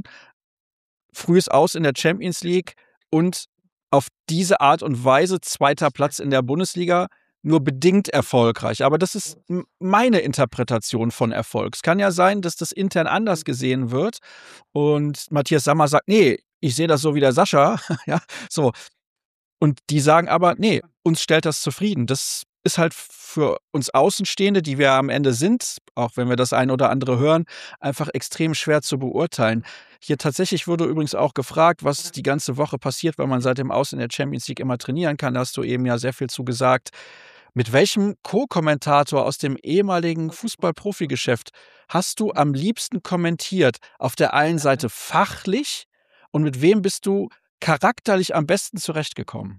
[SPEAKER 1] frühes Aus in der Champions League und auf diese Art und Weise zweiter Platz in der Bundesliga nur bedingt erfolgreich. Aber das ist m- meine Interpretation von Erfolg. Es kann ja sein, dass das intern anders gesehen wird und Matthias Sammer sagt, nee, ich sehe das so wie der Sascha. Ja, so. Und die sagen aber, nee, uns stellt das zufrieden. Das ist halt für uns Außenstehende, die wir am Ende sind, auch wenn wir das ein oder andere hören, einfach extrem schwer zu beurteilen. Hier tatsächlich wurde übrigens auch gefragt, was die ganze Woche passiert, weil man seit dem Aus in der Champions League immer trainieren kann. Da hast du eben ja sehr viel zu gesagt. Mit welchem Co-Kommentator aus dem ehemaligen Fußball-Profi-Geschäft hast du am liebsten kommentiert? Auf der einen Seite fachlich und mit wem bist du charakterlich am besten zurechtgekommen?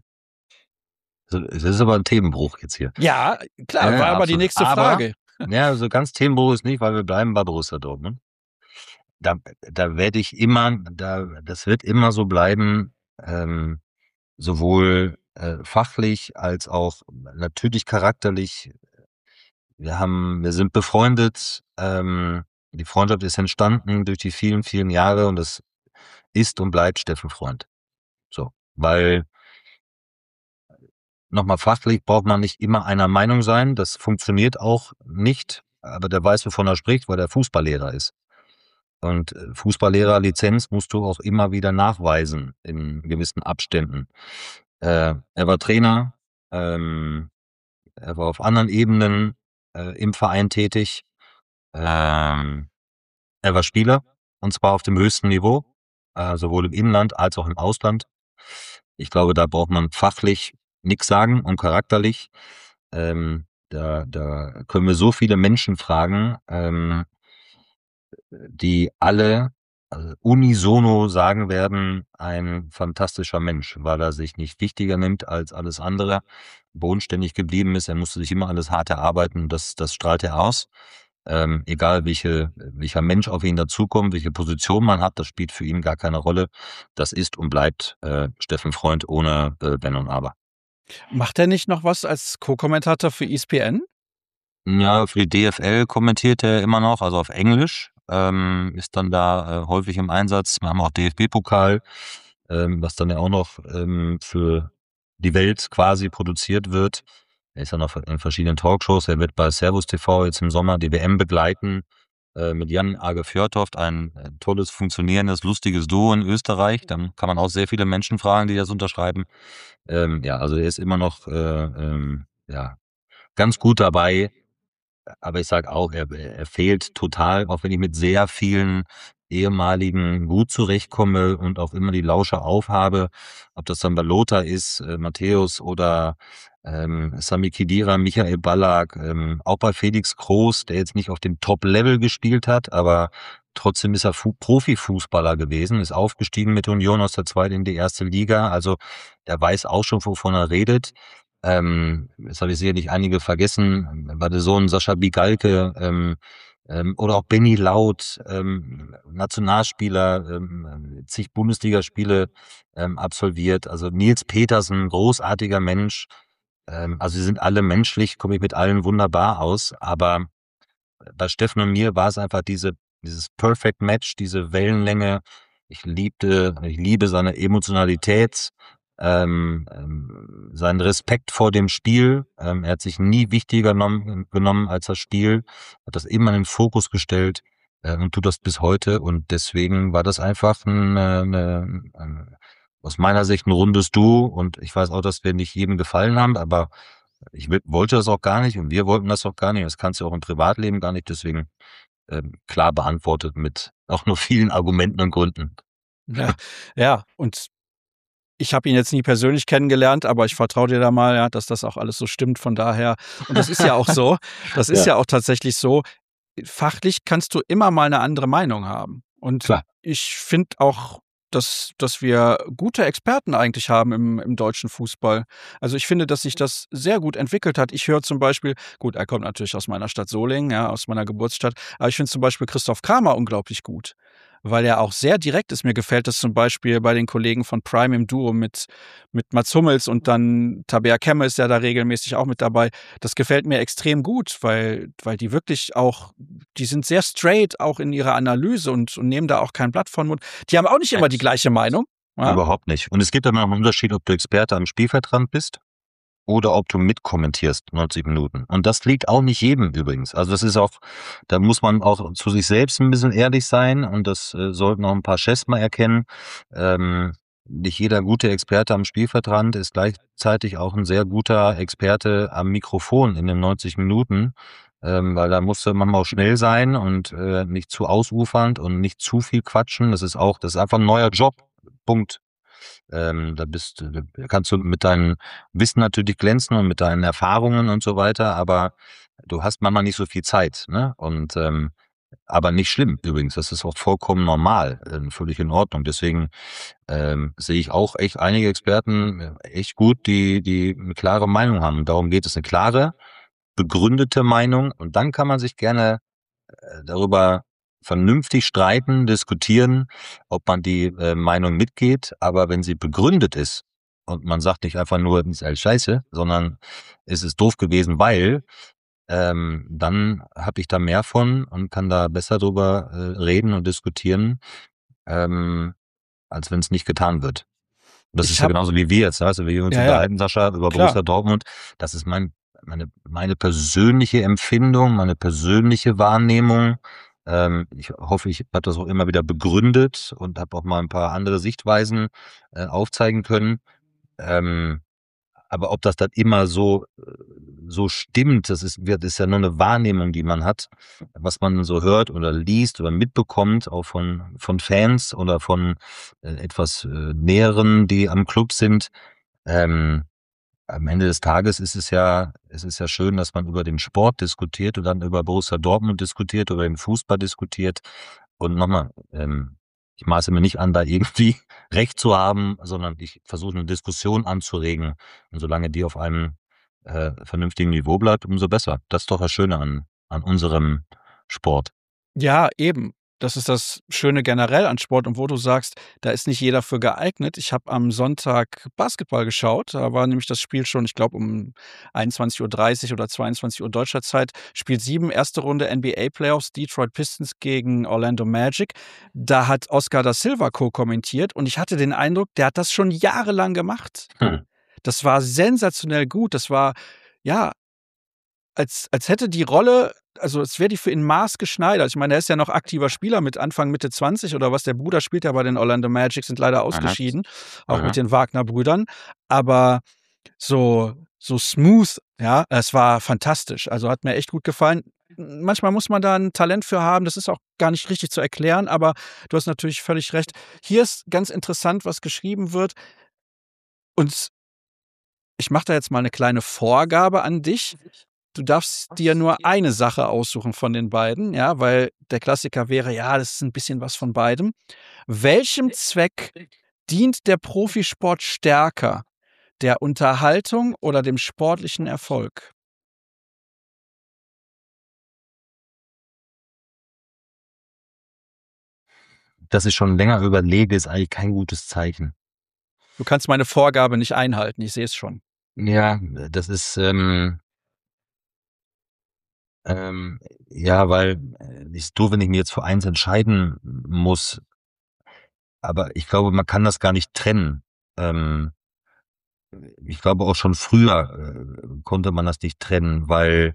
[SPEAKER 2] Also, das ist aber ein Themenbruch jetzt hier.
[SPEAKER 1] Ja, klar,
[SPEAKER 2] Ja,
[SPEAKER 1] war aber die
[SPEAKER 2] absolut.
[SPEAKER 1] nächste
[SPEAKER 2] Aber,
[SPEAKER 1] Frage.
[SPEAKER 2] ja, so ganz Themenbruch ist nicht, weil wir bleiben bei Borussia Dortmund. Da, da werde ich immer, da, das wird immer so bleiben, ähm, sowohl äh, fachlich als auch natürlich charakterlich. Wir haben, wir sind befreundet. Ähm, die Freundschaft ist entstanden durch die vielen, vielen Jahre und es ist und bleibt Steffen Freund. So, weil nochmal fachlich braucht man nicht immer einer Meinung sein. Das funktioniert auch nicht. Aber der weiß, wovon er spricht, weil der Fußballlehrer ist. Und äh, Fußballlehrerlizenz musst du auch immer wieder nachweisen in gewissen Abständen. Äh, er war Trainer, ähm, er war auf anderen Ebenen äh, im Verein tätig. Ähm, Er war Spieler und zwar auf dem höchsten Niveau, äh, sowohl im Inland als auch im Ausland. Ich glaube, da braucht man fachlich nix sagen und charakterlich. Ähm, da da können wir so viele Menschen fragen, ähm, die alle, also unisono sagen werden, ein fantastischer Mensch, weil er sich nicht wichtiger nimmt als alles andere, bodenständig geblieben ist. Er musste sich immer alles hart erarbeiten, das das strahlt er aus. Ähm, egal welche welcher Mensch auf ihn dazukommt, welche Position man hat, das spielt für ihn gar keine Rolle. Das ist und bleibt, äh, Steffen Freund ohne, äh, Wenn und Aber.
[SPEAKER 1] Macht er nicht noch was als Co-Kommentator für E S P N?
[SPEAKER 2] Ja, für die D F L kommentiert er immer noch, also auf Englisch, ähm, ist dann da, äh, häufig im Einsatz. Wir haben auch D F B-Pokal, ähm, was dann ja auch noch, ähm, für die Welt quasi produziert wird. Er ist dann auch in verschiedenen Talkshows. Er wird bei Servus T V jetzt im Sommer die W M begleiten, äh, mit Jan Age Fjørtoft, ein, äh, tolles, funktionierendes, lustiges Duo in Österreich. Dann kann man auch sehr viele Menschen fragen, die das unterschreiben. Ähm, ja, also er ist immer noch, äh, ähm, ja, ganz gut dabei. Aber ich sage auch, er er fehlt total, auch wenn ich mit sehr vielen ehemaligen gut zurechtkomme und auch immer die Lauscher aufhabe, ob das dann bei Lothar ist, äh, Matthäus oder, ähm, Sami Khedira, Michael Ballack, ähm, auch bei Felix Groß, der jetzt nicht auf dem Top-Level gespielt hat, aber trotzdem ist er Fu Profifußballer gewesen, ist aufgestiegen mit Union aus der zweiten in die erste Liga. Also, der weiß auch schon, wovon er redet. Ähm, jetzt habe ich sicherlich einige vergessen, bei der Sohn Sascha Bigalke, ähm, ähm, oder auch Benny Laut, ähm, Nationalspieler, ähm, zig Bundesligaspiele, ähm, absolviert. Also Nils Petersen, großartiger Mensch. Ähm, also sie sind alle menschlich, komme ich mit allen wunderbar aus, aber bei Steffen und mir war es einfach diese dieses Perfect Match, diese Wellenlänge. Ich liebte ich liebe seine Emotionalität, ähm, ähm, seinen Respekt vor dem Spiel. Ähm, er hat sich nie wichtiger genommen genommen als das Spiel, hat das immer in den Fokus gestellt, äh, und tut das bis heute. Und deswegen war das einfach 'n äh, 'ne ein aus meiner Sicht 'n rundes Duo. Und ich weiß auch, dass wir nicht jedem gefallen haben, aber ich wi wollte das auch gar nicht und wir wollten das auch gar nicht. Das kannst du auch im Privatleben gar nicht, deswegen, ähm, klar beantwortet mit auch nur vielen Argumenten und Gründen.
[SPEAKER 1] Ja, ja, und ich habe ihn jetzt nie persönlich kennengelernt, aber ich vertraue dir da mal, ja, dass das auch alles so stimmt. Von daher und das ist ja auch so das ist
[SPEAKER 2] Ja.
[SPEAKER 1] ja auch tatsächlich so, fachlich kannst du immer mal 'ne andere Meinung haben. Und
[SPEAKER 2] Klar.
[SPEAKER 1] ich finde auch, dass dass wir gute Experten eigentlich haben im im deutschen Fußball. Also, ich finde, dass sich das sehr gut entwickelt hat. Ich höre zum Beispiel gut, er kommt natürlich aus meiner Stadt Solingen, ja, aus meiner Geburtsstadt, aber ich finde zum Beispiel Christoph Kramer unglaublich gut, weil er auch sehr direkt ist. Mir gefällt das zum Beispiel bei den Kollegen von Prime im Duo mit mit Mats Hummels und dann Tabea Kemme ist ja da regelmäßig auch mit dabei. Das gefällt mir extrem gut, weil weil die wirklich auch die sind sehr straight auch in ihrer Analyse und und nehmen da auch kein Blatt vor 'n Mund. Die haben auch nicht immer die gleiche Meinung, ja?
[SPEAKER 2] Überhaupt nicht. Und es gibt aber noch 'n Unterschied, ob du Experte am Spielfeldrand bist oder ob du mitkommentierst neunzig Minuten. Und das liegt auch nicht jedem übrigens. Also, das ist auch da muss man auch zu sich selbst 'n bisschen ehrlich sein und das, äh, sollten auch 'n paar Chefs mal erkennen. Ähm, nicht jeder gute Experte am Spielfeldrand ist gleichzeitig auch 'n sehr guter Experte am Mikrofon in den neunzig Minuten, ähm, weil da musst du manchmal auch schnell sein und, äh, nicht zu ausufernd und nicht zu viel quatschen. Das ist auch das ist einfach 'n neuer Job, Punkt. Ähm, da bist du da kannst du mit deinem Wissen natürlich glänzen und mit deinen Erfahrungen und so weiter, aber du hast manchmal nicht so viel Zeit, ne? Und, ähm aber nicht schlimm übrigens. Das ist auch vollkommen normal, ähm, völlig in Ordnung. Deswegen, ähm, sehe ich auch echt einige Experten, äh, echt gut, die die 'ne klare Meinung haben. Darum geht es, 'ne klare, begründete Meinung. Und dann kann man sich gerne, äh, darüber vernünftig streiten, diskutieren, ob man die, äh, Meinung mitgeht. Aber wenn sie begründet ist und man sagt nicht einfach nur: „Ist alles scheiße“, sondern „es ist doof gewesen, weil“, ähm, dann habe ich da mehr von und kann da besser drüber, äh, reden und diskutieren, ähm, als wenn's nicht getan wird. Das ist
[SPEAKER 1] Ich
[SPEAKER 2] ja
[SPEAKER 1] habe
[SPEAKER 2] genauso wie wir jetzt, weißt du, wie wir uns
[SPEAKER 1] Ja, ja.
[SPEAKER 2] unterhalten, Sascha, über
[SPEAKER 1] Klar.
[SPEAKER 2] Borussia Dortmund. Das ist mein meine meine persönliche Empfindung, meine persönliche Wahrnehmung. Ähm, ich hoffe, ich habe das auch immer wieder begründet und habe auch mal 'n paar andere Sichtweisen, äh, aufzeigen können. Ähm, aber ob das dann immer so, so stimmt, das ist, wird, ist ja nur eine Wahrnehmung, die man hat, was man so hört oder liest oder mitbekommt, auch von, von Fans oder von äh, etwas äh, Näheren, die am Club sind. Ähm, am Ende des Tages ist es ja, es ist ja schön, dass man über den Sport diskutiert und dann über Borussia Dortmund diskutiert, über den Fußball diskutiert. Und nochmal, ähm, ich maße mir nicht an, da irgendwie Recht zu haben, sondern ich versuche eine Diskussion anzuregen. Und solange die auf einem äh, vernünftigen Niveau bleibt, umso besser. Das ist doch das Schöne an, an unserem Sport.
[SPEAKER 1] Ja, eben. Das ist das Schöne generell an Sport und wo du sagst, da ist nicht jeder für geeignet. Ich habe am Sonntag Basketball geschaut. Da war nämlich das Spiel schon, ich glaube, um einundzwanzig Uhr dreißig oder zweiundzwanzig Uhr deutscher Zeit. Spiel sieben, erste Runde N B A Playoffs, Detroit Pistons gegen Orlando Magic. Da hat Oscar da Silva co-kommentiert und ich hatte den Eindruck, der hat das schon jahrelang gemacht.
[SPEAKER 2] Hm.
[SPEAKER 1] Das war sensationell gut. Das war, ja, als, als hätte die Rolle, also es wäre die für ihn maßgeschneidert. Ich meine, er ist ja noch aktiver Spieler mit Anfang, Mitte zwanzig oder was. Der Bruder spielt ja bei den Orlando Magic, sind leider ausgeschieden, auch
[SPEAKER 2] Aha.
[SPEAKER 1] mit den Wagner-Brüdern. Aber so, so smooth, ja, es war fantastisch. Also hat mir echt gut gefallen. Manchmal muss man da ein Talent für haben, das ist auch gar nicht richtig zu erklären, aber du hast natürlich völlig recht. Hier ist ganz interessant, was geschrieben wird. Und ich mache da jetzt mal eine kleine Vorgabe an dich. Du darfst dir nur eine Sache aussuchen von den beiden, ja, weil der Klassiker wäre, ja, das ist ein bisschen was von beidem. Welchem Zweck dient der Profisport stärker? Der Unterhaltung oder dem sportlichen Erfolg?
[SPEAKER 2] Dass ich schon länger überlege, ist eigentlich kein gutes Zeichen.
[SPEAKER 1] Du kannst meine Vorgabe nicht einhalten, ich sehe es schon.
[SPEAKER 2] Ja, das ist, ähm, ähm, ja, weil äh, ist doof, wenn ich mir jetzt für eins entscheiden muss, aber ich glaube, man kann das gar nicht trennen. Ähm, ich glaube auch schon früher äh, konnte man das nicht trennen, weil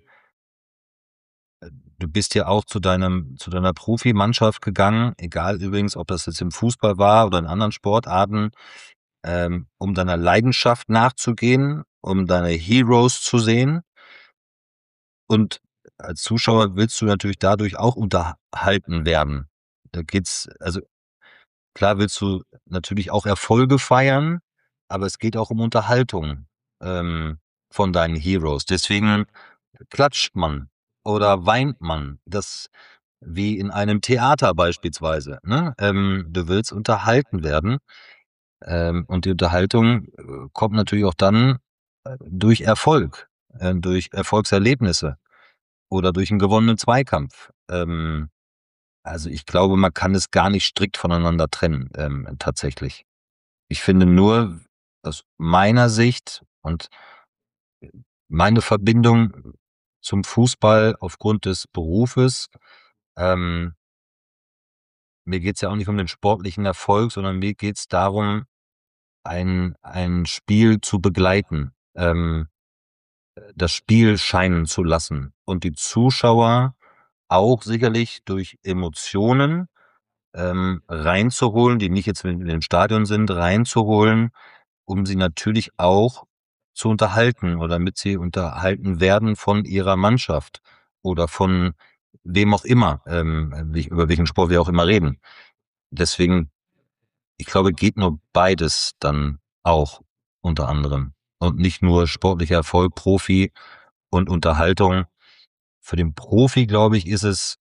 [SPEAKER 2] du bist ja auch zu deinem, zu deiner Profimannschaft gegangen, egal übrigens, ob das jetzt im Fußball war oder in anderen Sportarten, ähm, um deiner Leidenschaft nachzugehen, um deine Heroes zu sehen. Und als Zuschauer willst du natürlich dadurch auch unterhalten werden. Da geht's, also klar willst du natürlich auch Erfolge feiern, aber es geht auch um Unterhaltung ähm, von deinen Heroes. Deswegen klatscht man oder weint man. Das wie in einem Theater beispielsweise. Ne? Ähm, du willst unterhalten werden. Ähm, und die Unterhaltung äh, kommt natürlich auch dann äh, durch Erfolg, äh, durch Erfolgserlebnisse oder durch einen gewonnenen Zweikampf. Ähm, also ich glaube, man kann es gar nicht strikt voneinander trennen, ähm, tatsächlich. Ich finde nur aus meiner Sicht und meine Verbindung zum Fußball aufgrund des Berufes, ähm, mir geht's ja auch nicht um den sportlichen Erfolg, sondern mir geht's darum, ein, ein Spiel zu begleiten, ähm, das Spiel scheinen zu lassen und die Zuschauer auch sicherlich durch Emotionen ähm, reinzuholen, die nicht jetzt in dem Stadion sind, reinzuholen, um sie natürlich auch zu unterhalten oder damit sie unterhalten werden von ihrer Mannschaft oder von wem auch immer, ähm, wie- über welchen Sport wir auch immer reden. Deswegen, ich glaube, geht nur beides dann auch unter anderem und nicht nur sportlicher Erfolg, Profi und Unterhaltung. Für den Profi, glaube ich, ist es,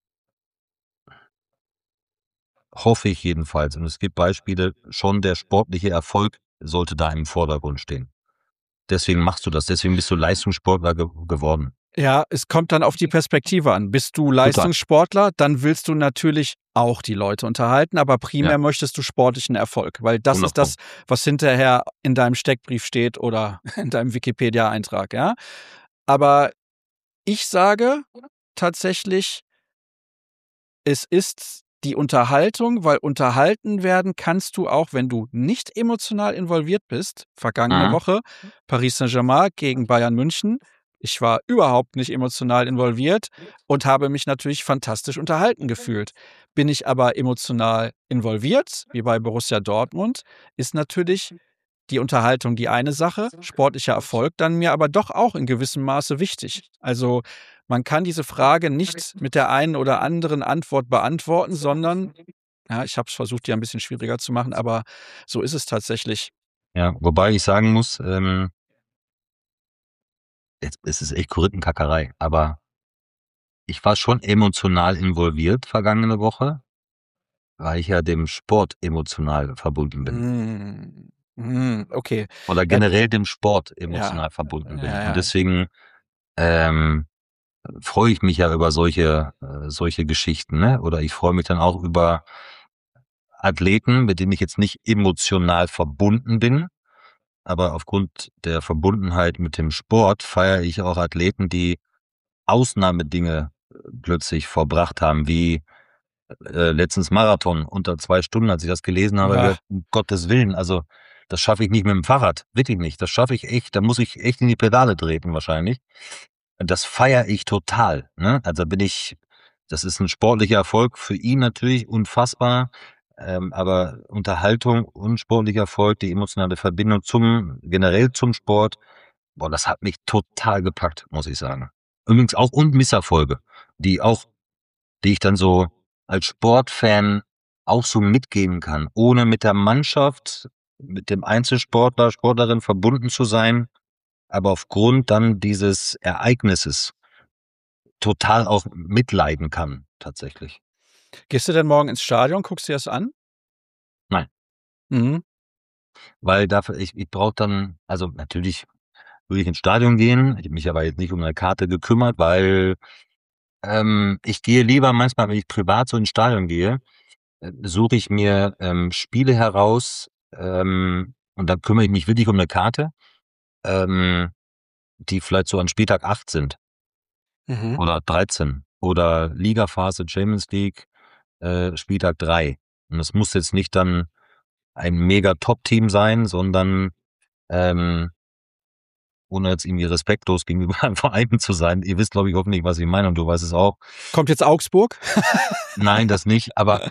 [SPEAKER 2] hoffe ich jedenfalls, und es gibt Beispiele, schon der sportliche Erfolg sollte da im Vordergrund stehen. Deswegen machst du das, deswegen bist du Leistungssportler ge geworden.
[SPEAKER 1] Ja, es kommt dann auf die Perspektive an. Bist du Leistungssportler, dann willst du natürlich auch die Leute unterhalten, aber primär
[SPEAKER 2] Ja.
[SPEAKER 1] möchtest du sportlichen Erfolg, weil das
[SPEAKER 2] hundert
[SPEAKER 1] ist das, was hinterher in deinem Steckbrief steht oder in deinem Wikipedia-Eintrag, ja. Aber ich sage tatsächlich, es ist die Unterhaltung, weil unterhalten werden kannst du auch, wenn du nicht emotional involviert bist. Vergangene
[SPEAKER 2] Mhm.
[SPEAKER 1] Woche Paris Saint-Germain gegen Bayern München. Ich war überhaupt nicht emotional involviert und habe mich natürlich fantastisch unterhalten gefühlt. Bin ich aber emotional involviert, wie bei Borussia Dortmund, ist natürlich die Unterhaltung die eine Sache, sportlicher Erfolg dann mir aber doch auch in gewissem Maße wichtig. Also man kann diese Frage nicht mit der einen oder anderen Antwort beantworten, sondern, ja, ich habe es versucht, die ein bisschen schwieriger zu machen, aber so ist es tatsächlich.
[SPEAKER 2] Ja, wobei ich sagen muss, ähm, jetzt ist es echt Korinthenkackerei, aber ich war schon emotional involviert vergangene Woche, weil ich ja dem Sport emotional verbunden bin.
[SPEAKER 1] Hm, hm, okay.
[SPEAKER 2] Oder
[SPEAKER 1] Ja,
[SPEAKER 2] generell dem Sport
[SPEAKER 1] ja,
[SPEAKER 2] emotional verbunden bin.
[SPEAKER 1] ja,
[SPEAKER 2] Und
[SPEAKER 1] ja.
[SPEAKER 2] deswegen ähm, freue ich mich ja über solche äh, solche Geschichten, ne? Oder ich freue mich dann auch über Athleten, mit denen ich jetzt nicht emotional verbunden bin, aber aufgrund der Verbundenheit mit dem Sport feiere ich auch Athleten, die Ausnahmedinge äh, plötzlich vollbracht haben, wie äh, letztens Marathon unter zwei Stunden. Als ich das gelesen habe, habe ich
[SPEAKER 1] Ja.
[SPEAKER 2] gedacht, um Gottes Willen, also das schaffe ich nicht mit dem Fahrrad, wirklich nicht. Das schaffe ich echt, da muss ich echt in die Pedale treten wahrscheinlich. Das feiere ich total, ne? Also bin ich, das ist ein sportlicher Erfolg für ihn natürlich, unfassbar. Ähm, aber Unterhaltung und sportlicher Erfolg, die emotionale Verbindung zum, generell zum Sport, boah, das hat mich total gepackt, muss ich sagen. Übrigens auch und Misserfolge, die auch, die ich dann so als Sportfan auch so mitgehen kann, ohne mit der Mannschaft, mit dem Einzelsportler, Sportlerin verbunden zu sein, aber aufgrund dann dieses Ereignisses total auch mitleiden kann, tatsächlich.
[SPEAKER 1] Gehst du denn morgen ins Stadion, guckst dir das an?
[SPEAKER 2] Nein,
[SPEAKER 1] Mhm.
[SPEAKER 2] weil dafür, ich, ich brauche dann, also natürlich würde ich ins Stadion gehen, ich habe mich aber jetzt nicht um eine Karte gekümmert, weil ähm, ich gehe lieber manchmal, wenn ich privat so ins Stadion gehe, äh, suche ich mir ähm, Spiele heraus ähm, und dann kümmere ich mich wirklich um eine Karte, ähm, die vielleicht so an Spieltag acht sind
[SPEAKER 1] Mhm.
[SPEAKER 2] oder dreizehn oder Ligaphase Champions League äh, Spieltag drei. Und das muss jetzt nicht dann ein mega Top-Team sein, sondern ähm, ohne jetzt irgendwie respektlos gegenüber einem Verein zu sein. Ihr wisst, glaube ich, hoffentlich, was ich meine und du weißt es auch.
[SPEAKER 1] Kommt jetzt Augsburg?
[SPEAKER 2] Nein, das nicht, aber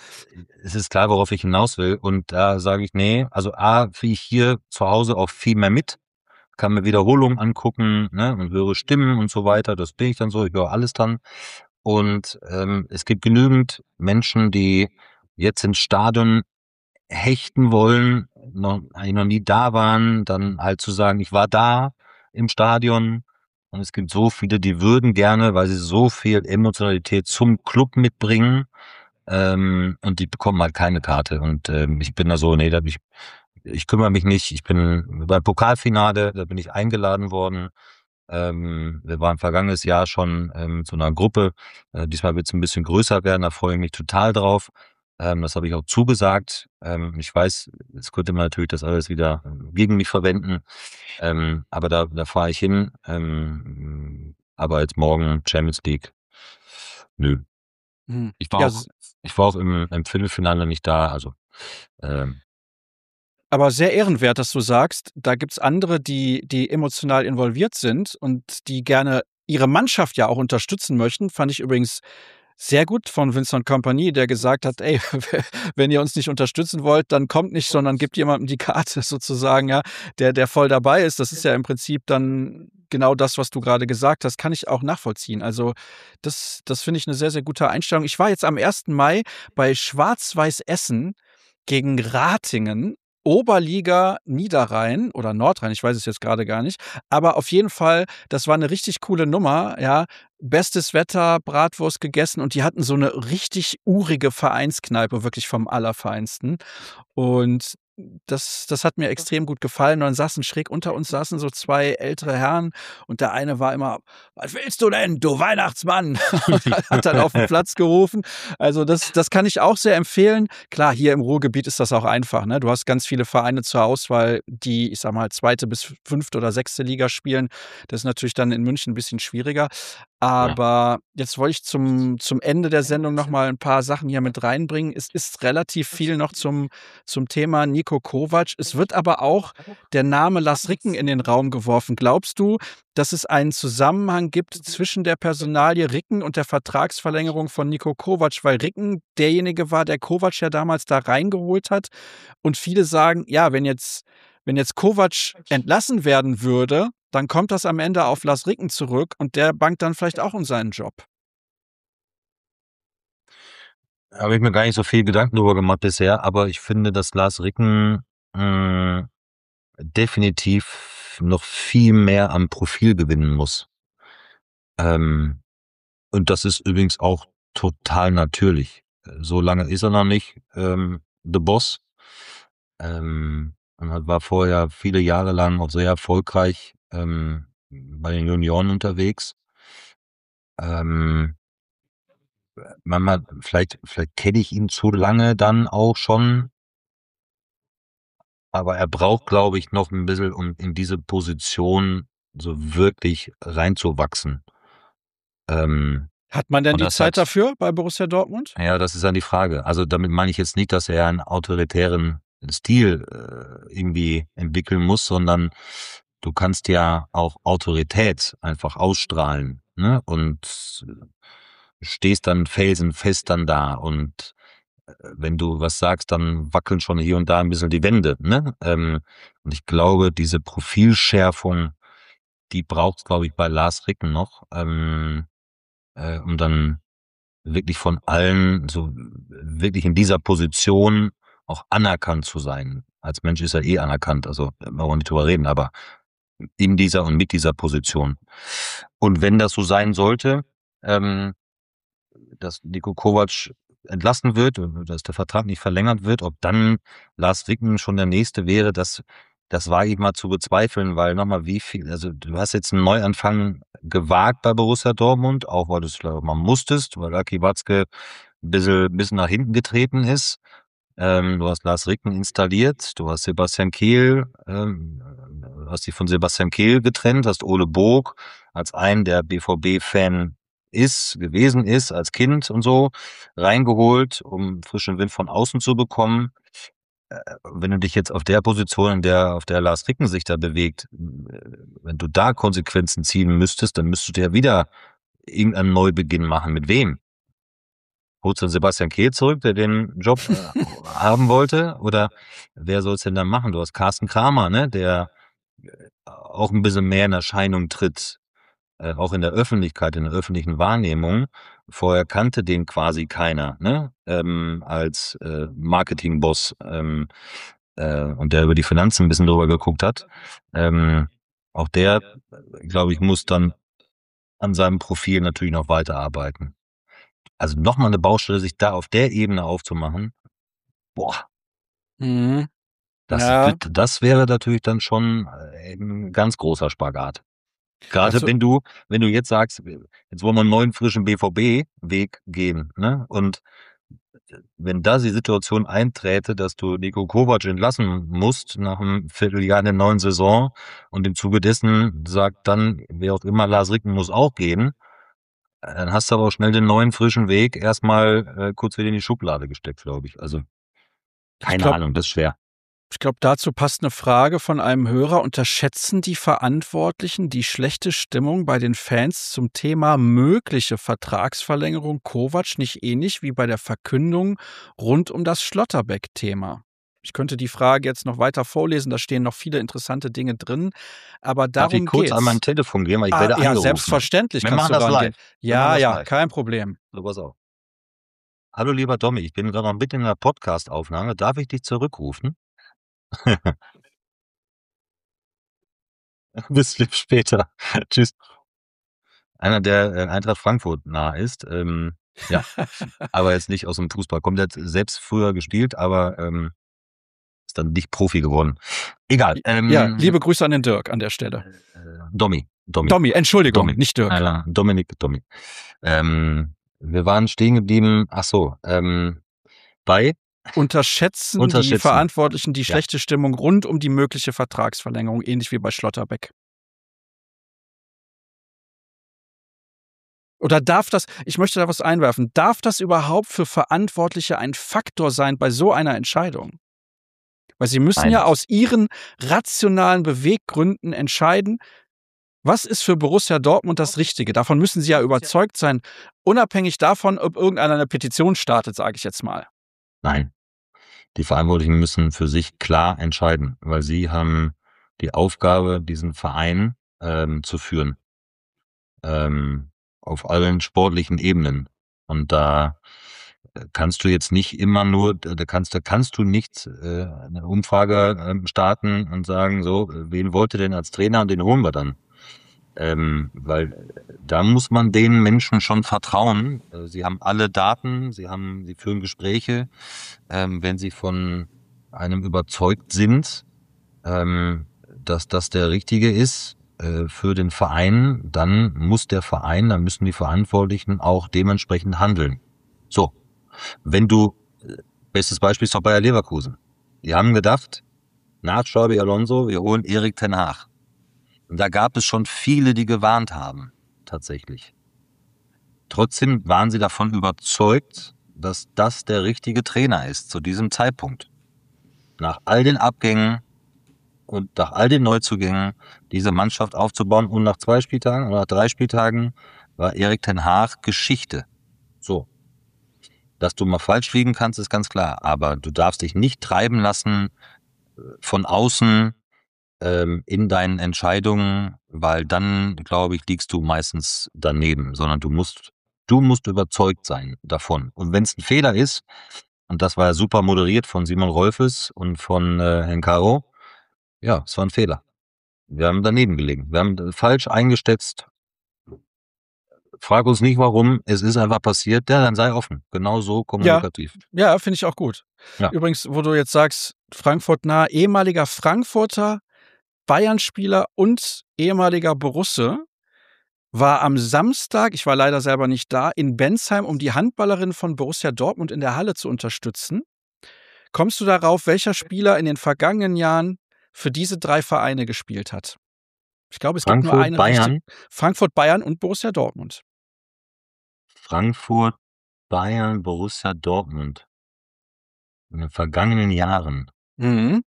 [SPEAKER 2] es ist klar, worauf ich hinaus will. Und da sage ich, nee, also A, kriege ich hier zu Hause auch viel mehr mit, kann mir Wiederholungen angucken, ne, und höre Stimmen und so weiter. Das bin ich dann so, ich höre alles dann. Und ähm, es gibt genügend Menschen, die jetzt ins Stadion hechten wollen, noch, eigentlich noch nie da waren, dann halt zu sagen, ich war da im Stadion. Und es gibt so viele, die würden gerne, weil sie so viel Emotionalität zum Club mitbringen, ähm, und die bekommen halt keine Karte. Und ähm, ich bin da so, nee, da bin ich, ich kümmere mich nicht. Ich bin beim Pokalfinale, da bin ich eingeladen worden. Ähm, wir waren vergangenes Jahr schon ähm, zu einer Gruppe. Äh, diesmal wird es ein bisschen größer werden, da freue ich mich total drauf. Ähm, das habe ich auch zugesagt. Ähm, ich weiß, jetzt könnte man natürlich das alles wieder gegen mich verwenden. Ähm, aber da, da fahre ich hin. Ähm, aber jetzt morgen Champions League. Nö.
[SPEAKER 1] Mhm.
[SPEAKER 2] Ich war
[SPEAKER 1] Ja,
[SPEAKER 2] auch,
[SPEAKER 1] s
[SPEAKER 2] ich war auch im, im Viertelfinale nicht da. Also ähm,
[SPEAKER 1] aber sehr ehrenwert, dass du sagst, da gibt's andere, die die emotional involviert sind und die gerne ihre Mannschaft ja auch unterstützen möchten. Fand ich übrigens sehr gut von Vincent Kompany, der gesagt hat: „Ey, wenn ihr uns nicht unterstützen wollt, dann kommt nicht, sondern gebt jemandem die Karte sozusagen, ja, der der voll dabei ist.“ Das ist ja im Prinzip dann genau das, was du gerade gesagt hast, kann ich auch nachvollziehen. Also, das das finde ich eine sehr, sehr gute Einstellung. Ich war jetzt am ersten Mai bei Schwarz-Weiß Essen gegen Ratingen, Oberliga Niederrhein oder Nordrhein, ich weiß es jetzt gerade gar nicht. Aber auf jeden Fall, das war eine richtig coole Nummer, ja. Bestes Wetter, Bratwurst gegessen und die hatten so eine richtig urige Vereinskneipe, wirklich vom Allerfeinsten. Und das das hat mir extrem gut gefallen. Und dann saßen schräg unter uns saßen so zwei ältere Herren und der eine war immer: „Was willst du denn, du Weihnachtsmann?“ Und hat dann auf 'n Platz gerufen. Also, das das kann ich auch sehr empfehlen. Klar, hier im Ruhrgebiet ist das auch einfach, ne? Du hast ganz viele Vereine zur Auswahl, die, ich sage mal, zweite bis fünfte oder sechste Liga spielen. Das ist natürlich dann in München 'n bisschen schwieriger.
[SPEAKER 2] ja.
[SPEAKER 1] Aber jetzt wollte ich zum zum Ende der Sendung noch mal 'n paar Sachen hier mit reinbringen. Es ist relativ viel noch zum zum Thema Niko Kovac. Es wird aber auch der Name Lars Ricken in den Raum geworfen. Glaubst du, dass es einen Zusammenhang gibt zwischen der Personalie Ricken und der Vertragsverlängerung von Niko Kovac? Weil Ricken derjenige war, der Kovac ja damals da reingeholt hat. Und viele sagen, ja, wenn jetzt wenn jetzt Kovac entlassen werden würde, dann kommt das am Ende auf Lars Ricken zurück und der bangt dann vielleicht auch um seinen Job.
[SPEAKER 2] Habe ich mir gar nicht so viel Gedanken drüber gemacht bisher, aber ich finde, dass Lars Ricken mh, definitiv noch viel mehr am Profil gewinnen muss. Ähm, und das ist übrigens auch total natürlich. So lange ist er noch nicht ähm, The Boss. Ähm, und war vorher viele Jahre lang auch sehr erfolgreich ähm, bei den Junioren unterwegs. Ähm, manchmal, vielleicht, vielleicht kenne ich ihn zu lange dann auch schon. Aber er braucht, glaube ich, noch ein bisschen, um in diese Position so wirklich reinzuwachsen. Ähm,
[SPEAKER 1] Hat man denn
[SPEAKER 2] und
[SPEAKER 1] die
[SPEAKER 2] das
[SPEAKER 1] Zeit
[SPEAKER 2] hat,
[SPEAKER 1] dafür bei Borussia Dortmund?
[SPEAKER 2] ja, das ist dann die Frage. Also damit meine ich jetzt nicht, dass er einen autoritären Stil äh, irgendwie entwickeln muss, sondern du kannst ja auch Autorität einfach ausstrahlen, ne? Und stehst dann felsenfest dann da und wenn du was sagst, dann wackeln schon hier und da ein bisschen die Wände, ne? Ähm, und ich glaube, diese Profilschärfung, die braucht's, glaube ich, bei Lars Ricken noch, ähm, äh, um dann wirklich von allen so wirklich in dieser Position auch anerkannt zu sein. Als Mensch ist er eh anerkannt, also da wollen wir nicht drüber reden, aber in dieser und mit dieser Position. Und wenn das so sein sollte, ähm, dass Niko Kovac entlassen wird und dass der Vertrag nicht verlängert wird, ob dann Lars Ricken schon der Nächste wäre, das, das wage ich mal zu bezweifeln, weil nochmal wie viel, also du hast jetzt einen Neuanfang gewagt bei Borussia Dortmund, auch weil du es mal musstest, weil Aki Watzke ein bisschen, ein bisschen nach hinten getreten ist. Ähm, du hast Lars Ricken installiert, du hast Sebastian Kehl, ähm, hast dich von Sebastian Kehl getrennt, hast Ole Bog als einen, der B V B-Fan ist, gewesen ist, als Kind und so, reingeholt, um frischen Wind von außen zu bekommen. Äh, wenn du dich jetzt auf der Position, in der, auf der Lars Ricken sich da bewegt, wenn du da Konsequenzen ziehen müsstest, dann müsstest du ja wieder irgendeinen Neubeginn machen. Mit wem? Holst du Sebastian Kehl zurück, der den Job äh, haben wollte? Oder wer soll es denn dann machen? Du hast Carsten Kramer, ne, der auch ein bisschen mehr in Erscheinung tritt, äh, auch in der Öffentlichkeit, in der öffentlichen Wahrnehmung. Vorher kannte den quasi keiner, ne, ähm, als äh, Marketingboss ähm, äh, und der über die Finanzen ein bisschen drüber geguckt hat. Ähm, auch der, glaube ich, muss dann an seinem Profil natürlich noch weiterarbeiten. Also nochmal eine Baustelle, sich da auf der Ebene aufzumachen, boah,
[SPEAKER 1] Mhm.
[SPEAKER 2] das,
[SPEAKER 1] Ja,
[SPEAKER 2] wird, das wäre natürlich dann schon äh, ein ganz großer Spagat. Gerade
[SPEAKER 1] dazu,
[SPEAKER 2] wenn du, wenn du jetzt sagst, jetzt wollen wir einen neuen frischen B V B-Weg gehen, ne? Und wenn da die Situation einträte, dass du Niko Kovac entlassen musst nach einem Vierteljahr in der neuen Saison und im Zuge dessen sagt dann, wer auch immer, Lars Ricken muss auch gehen, dann hast du aber auch schnell den neuen frischen Weg erstmal äh, kurz wieder in die Schublade gesteckt, glaube ich. Also
[SPEAKER 1] ich
[SPEAKER 2] keine
[SPEAKER 1] glaube,
[SPEAKER 2] Ahnung, das ist schwer.
[SPEAKER 1] Ich glaube, dazu passt eine Frage von einem Hörer. Unterschätzen die Verantwortlichen die schlechte Stimmung bei den Fans zum Thema mögliche Vertragsverlängerung Kovac nicht ähnlich wie bei der Verkündung rund um das Schlotterbeck-Thema? Ich könnte die Frage jetzt noch weiter vorlesen, da stehen noch viele interessante Dinge drin, aber
[SPEAKER 2] Darf ich
[SPEAKER 1] darum
[SPEAKER 2] kurz an mein
[SPEAKER 1] geht's.
[SPEAKER 2] Telefon gehen, weil ich
[SPEAKER 1] Ah,
[SPEAKER 2] werde
[SPEAKER 1] ja,
[SPEAKER 2] angerufen.
[SPEAKER 1] selbstverständlich
[SPEAKER 2] Wir
[SPEAKER 1] kannst
[SPEAKER 2] machen
[SPEAKER 1] du
[SPEAKER 2] das
[SPEAKER 1] rangehen.
[SPEAKER 2] live. Wir machen
[SPEAKER 1] Ja,
[SPEAKER 2] das
[SPEAKER 1] ja,
[SPEAKER 2] live.
[SPEAKER 1] kein Problem.
[SPEAKER 2] So, pass auf. Hallo lieber Domi, ich bin gerade noch mitten in der Podcast-Aufnahme. Darf ich dich zurückrufen? Bis später. Tschüss. Einer, der äh, Eintracht Frankfurt nah ist. Ähm, ja, aber jetzt nicht aus dem Fußball. Kommt jetzt selbst früher gespielt, aber ähm, ist dann nicht Profi geworden. Egal. Ähm,
[SPEAKER 1] Ja, liebe Grüße an den Dirk an der Stelle.
[SPEAKER 2] Äh, Domi. Domi.
[SPEAKER 1] Domi, Entschuldigung,
[SPEAKER 2] Domi.
[SPEAKER 1] nicht Dirk.
[SPEAKER 2] Äh, Dominik, Domi. Ähm, wir waren stehen geblieben, ach so, ähm, bei
[SPEAKER 1] Unterschätzen,
[SPEAKER 2] Unterschätzen.
[SPEAKER 1] die Verantwortlichen die
[SPEAKER 2] Ja.
[SPEAKER 1] schlechte Stimmung rund um die mögliche Vertragsverlängerung, ähnlich wie bei Schlotterbeck? Oder darf das, ich möchte da was einwerfen, darf das überhaupt für Verantwortliche ein Faktor sein bei so einer Entscheidung? Weil sie müssen
[SPEAKER 2] Nein.
[SPEAKER 1] ja aus ihren rationalen Beweggründen entscheiden, was ist für Borussia Dortmund das Richtige. Davon müssen sie ja überzeugt sein, unabhängig davon, ob irgendeiner eine Petition startet, sage ich jetzt mal.
[SPEAKER 2] Nein. Die Verantwortlichen müssen für sich klar entscheiden, weil sie haben die Aufgabe, diesen Verein ähm, zu führen, ähm, auf allen sportlichen Ebenen. Und da äh, kannst du jetzt nicht immer nur, da kannst, da kannst du nicht äh, eine Umfrage ähm, starten und sagen, so, wen wollt ihr denn als Trainer und den holen wir dann? Ähm, weil äh, da muss man den Menschen schon vertrauen. Äh, Sie haben alle Daten, sie haben, sie führen Gespräche. Ähm, wenn sie von einem überzeugt sind, ähm, dass das der Richtige ist äh, für den Verein, dann muss der Verein, dann müssen die Verantwortlichen auch dementsprechend handeln. So, wenn du, äh, bestes Beispiel ist doch Bayer Leverkusen. Die haben gedacht, nach Xabi Alonso, wir holen Erik ten Hag. Und da gab es schon viele, die gewarnt haben, tatsächlich. Trotzdem waren sie davon überzeugt, dass das der richtige Trainer ist zu diesem Zeitpunkt. Nach all den Abgängen und nach all den Neuzugängen diese Mannschaft aufzubauen und nach zwei Spieltagen oder nach drei Spieltagen war Erik ten Hag Geschichte. So. Dass du mal falsch liegen kannst, ist ganz klar. Aber du darfst dich nicht treiben lassen von außen ähm, in deinen Entscheidungen, weil dann, glaube ich, liegst du meistens daneben, sondern du musst, du musst überzeugt sein davon. Und wenn es ein Fehler ist, und das war ja super moderiert von Simon Rolfes und von äh, Herrn Caro, ja, es war ein Fehler. Wir haben daneben gelegen. Wir haben falsch eingeschätzt. Frag uns nicht warum, es ist einfach passiert. Ja, dann sei offen. Genau so
[SPEAKER 1] Ja,
[SPEAKER 2] kommunikativ.
[SPEAKER 1] ja, finde ich auch gut.
[SPEAKER 2] Ja.
[SPEAKER 1] Übrigens, wo du jetzt sagst, Frankfurt nah, ehemaliger Frankfurter, Bayern-Spieler und ehemaliger Borusse, war am Samstag, ich war leider selber nicht da, in Bensheim, um die Handballerin von Borussia Dortmund in der Halle zu unterstützen. Kommst du darauf, welcher Spieler in den vergangenen Jahren für diese drei Vereine gespielt hat? Ich glaube, es gibt nur
[SPEAKER 2] Frankfurt,
[SPEAKER 1] eine
[SPEAKER 2] Bayern.
[SPEAKER 1] richtig. Frankfurt, Bayern und Borussia Dortmund.
[SPEAKER 2] Frankfurt, Bayern, Borussia Dortmund. In den vergangenen Jahren.
[SPEAKER 1] Mhm.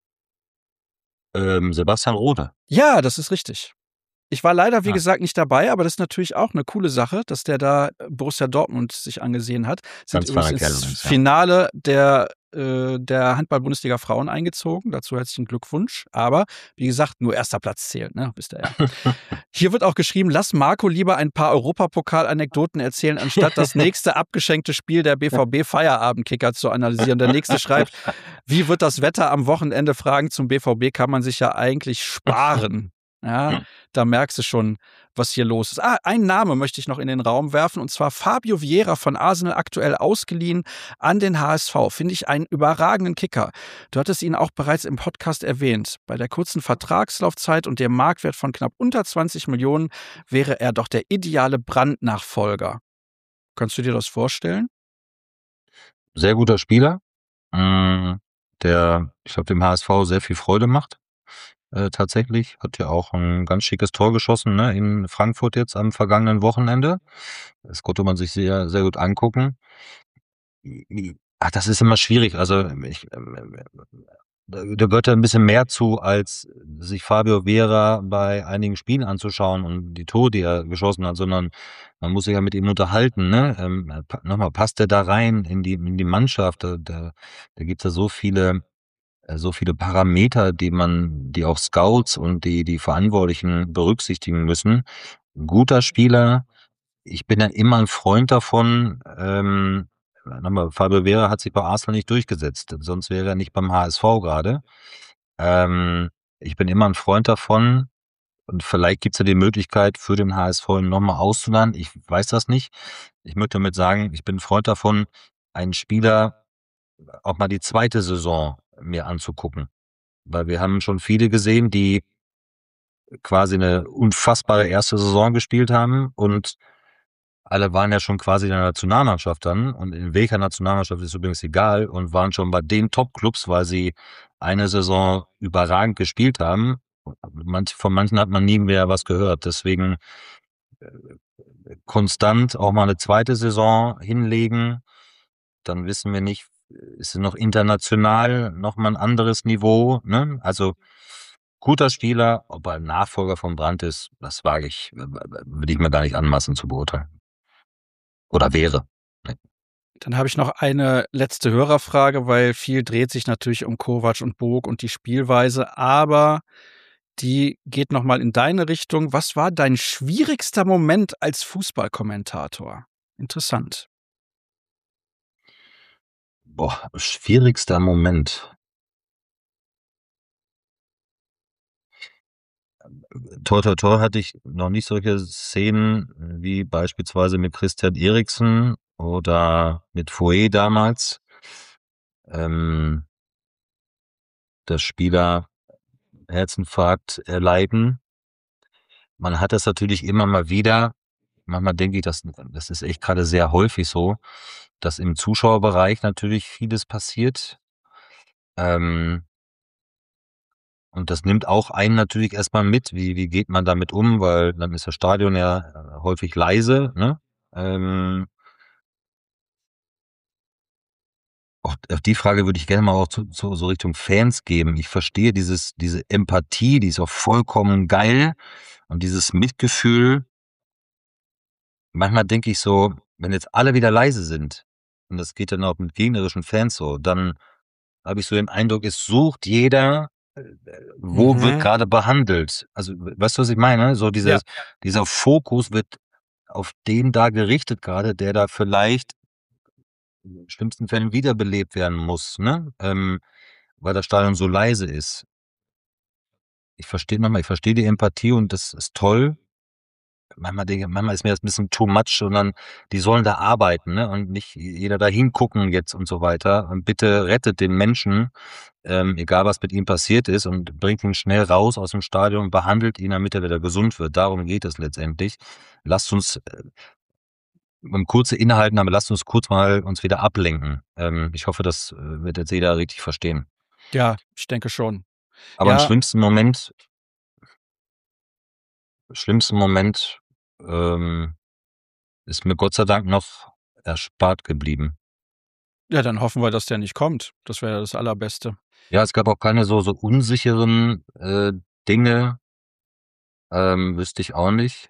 [SPEAKER 2] Ähm, Sebastian Rode.
[SPEAKER 1] Ja, das ist richtig. Ich war leider, wie
[SPEAKER 2] Ah.
[SPEAKER 1] gesagt, nicht dabei, aber das ist natürlich auch eine coole Sache, dass der da Borussia Dortmund sich angesehen hat. Sind
[SPEAKER 2] Ganz
[SPEAKER 1] übrigens
[SPEAKER 2] feiner Kerl
[SPEAKER 1] ins
[SPEAKER 2] übrigens, ja.
[SPEAKER 1] Finale der, äh, der Handball-Bundesliga Frauen eingezogen. Dazu herzlichen Glückwunsch. Aber wie gesagt, nur erster Platz zählt, ne? Wisst ihr ja. Hier wird auch geschrieben, lass Marco lieber ein paar Europapokal-Anekdoten erzählen, anstatt das nächste abgeschenkte Spiel der B V B-Feierabendkicker zu analysieren. Der nächste schreibt, wie wird das Wetter am Wochenende? Fragen zum B V B kann man sich ja eigentlich sparen. Ja, da merkst du schon, was hier los ist. Ah, einen Namen möchte ich noch in den Raum werfen, und zwar Fabio Vieira von Arsenal, aktuell ausgeliehen an den H S V. Finde ich einen überragenden Kicker. Du hattest ihn auch bereits im Podcast erwähnt. Bei der kurzen Vertragslaufzeit und dem Marktwert von knapp unter zwanzig Millionen wäre er doch der ideale Brandt-Nachfolger. Kannst du dir das vorstellen?
[SPEAKER 2] Sehr guter Spieler, der, ich glaube, dem H S V sehr viel Freude macht. Äh, tatsächlich. Hat ja auch ein ganz schickes Tor geschossen, ne, in Frankfurt jetzt am vergangenen Wochenende. Das konnte man sich sehr, sehr gut angucken. Ach, das ist immer schwierig. Also ich, da gehört ja ein bisschen mehr zu, als sich Fabio Vieira bei einigen Spielen anzuschauen und die Tore, die er geschossen hat, sondern man muss sich ja mit ihm unterhalten. Ne? Ähm, nochmal, passt er da rein in die, in die Mannschaft? Da, da, da gibt's ja so viele so viele Parameter, die man, die auch Scouts und die, die Verantwortlichen berücksichtigen müssen. Ein guter Spieler. Ich bin ja immer ein Freund davon, ähm, nochmal, Fabio Vieira hat sich bei Arsenal nicht durchgesetzt, sonst wäre er nicht beim H S V gerade. Ähm, ich bin immer ein Freund davon, und vielleicht gibt's ja die Möglichkeit, für den H S V nochmal auszuleihen. Ich weiß das nicht. Ich möchte damit sagen, ich bin ein Freund davon, einen Spieler auch mal die zweite Saison mir anzugucken. Weil wir haben schon viele gesehen, die quasi eine unfassbare erste Saison gespielt haben und alle waren ja schon quasi in der Nationalmannschaft dann, und in welcher Nationalmannschaft ist übrigens egal, und waren schon bei den Top-Clubs, weil sie eine Saison überragend gespielt haben. Manch, von manchen hat man nie mehr was gehört. Deswegen äh, konstant auch mal eine zweite Saison hinlegen, dann wissen wir nicht, ist es noch international noch mal ein anderes Niveau, ne? Also guter Spieler, ob er ein Nachfolger von Brandt ist, das wage ich, würde ich mir gar nicht anmaßen zu beurteilen. Oder wäre. Ne?
[SPEAKER 1] Dann habe ich noch eine letzte Hörerfrage, weil viel dreht sich natürlich um Kovac und Bog und die Spielweise, aber die geht noch mal in deine Richtung. Was war dein schwierigster Moment als Fußballkommentator? Interessant.
[SPEAKER 2] Boah, schwierigster Moment. Toi, toi, toi hatte ich noch nicht solche Szenen wie beispielsweise mit Christian Eriksen oder mit Foé damals. Ähm, dass Spieler Herzinfarkt erleiden. Man hat das natürlich immer mal wieder. Manchmal denke ich, das, das ist echt gerade sehr häufig so, dass im Zuschauerbereich natürlich vieles passiert. Ähm, und das nimmt auch einen natürlich erstmal mit. Wie, wie geht man damit um? Weil dann ist das Stadion ja häufig leise, ne? Ähm, auch auf die Frage würde ich gerne mal auch zu, zu, so Richtung Fans geben. Ich verstehe dieses, diese Empathie, die ist auch vollkommen geil. Und dieses Mitgefühl. Manchmal denke ich so, wenn jetzt alle wieder leise sind, und das geht dann auch mit gegnerischen Fans so, dann habe ich so den Eindruck, es sucht jeder, äh, wo wird
[SPEAKER 1] Mhm.
[SPEAKER 2] gerade behandelt. Also, weißt du, was ich meine? So
[SPEAKER 1] Ja.
[SPEAKER 2] dieses, dieser Fokus wird auf den da gerichtet gerade, der da vielleicht in den schlimmsten Fällen wiederbelebt werden muss, ne? Ähm, weil das Stadion so leise ist. Ich verstehe manchmal, ich verstehe die Empathie und das ist toll. Manchmal denke manchmal ist mir das ein bisschen too much und dann die sollen da arbeiten, ne, und nicht jeder da hingucken jetzt und so weiter. Und bitte rettet den Menschen, ähm, egal was mit ihm passiert ist, und bringt ihn schnell raus aus dem Stadion, behandelt ihn, damit er wieder gesund wird. Darum geht es letztendlich. Lasst uns äh, ähm, kurze Innehalten, aber lasst uns kurz mal uns wieder ablenken. Ähm, ich hoffe, das äh, wird jetzt jeder richtig verstehen.
[SPEAKER 1] Ja, ich denke schon.
[SPEAKER 2] Aber im
[SPEAKER 1] Ja,
[SPEAKER 2] schlimmsten Moment schlimmsten Moment, ähm, ist mir Gott sei Dank noch erspart geblieben.
[SPEAKER 1] ja, dann hoffen wir, dass der nicht kommt. Das wäre das Allerbeste.
[SPEAKER 2] Ja, es gab auch keine so so unsicheren, äh, Dinge, ähm, wüsste ich auch nicht.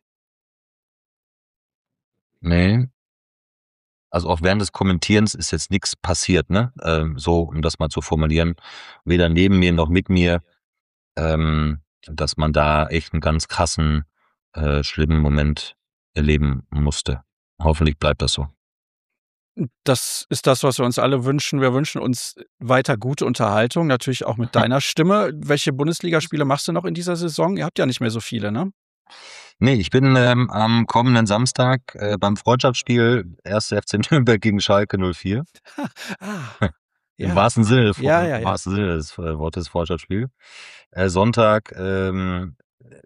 [SPEAKER 2] Ne. Also, auch während des Kommentierens ist jetzt nix passiert, ne? Ähm, so, um das mal zu formulieren. Weder neben mir noch mit mir, ähm, dass man da echt 'n ganz krassen, äh, schlimmen Moment erleben musste. Hoffentlich bleibt das so.
[SPEAKER 1] Das ist das, was wir uns alle wünschen. Wir wünschen uns weiter gute Unterhaltung, natürlich auch mit deiner Stimme. Welche Bundesligaspiele machst du noch in dieser Saison? Ihr habt ja nicht mehr so viele, ne?
[SPEAKER 2] Ne, ich bin, ähm, am kommenden Samstag, äh, beim Freundschaftsspiel erster F C Nürnberg gegen Schalke null vier.
[SPEAKER 1] Ah,
[SPEAKER 2] Im
[SPEAKER 1] ja.
[SPEAKER 2] wahrsten Sinne des
[SPEAKER 1] Ja,
[SPEAKER 2] Wo
[SPEAKER 1] ja,
[SPEAKER 2] im
[SPEAKER 1] ja.
[SPEAKER 2] wahrsten Sinne des äh, Wortes Freundschaftsspiel. Äh, Sonntag, ähm, äh,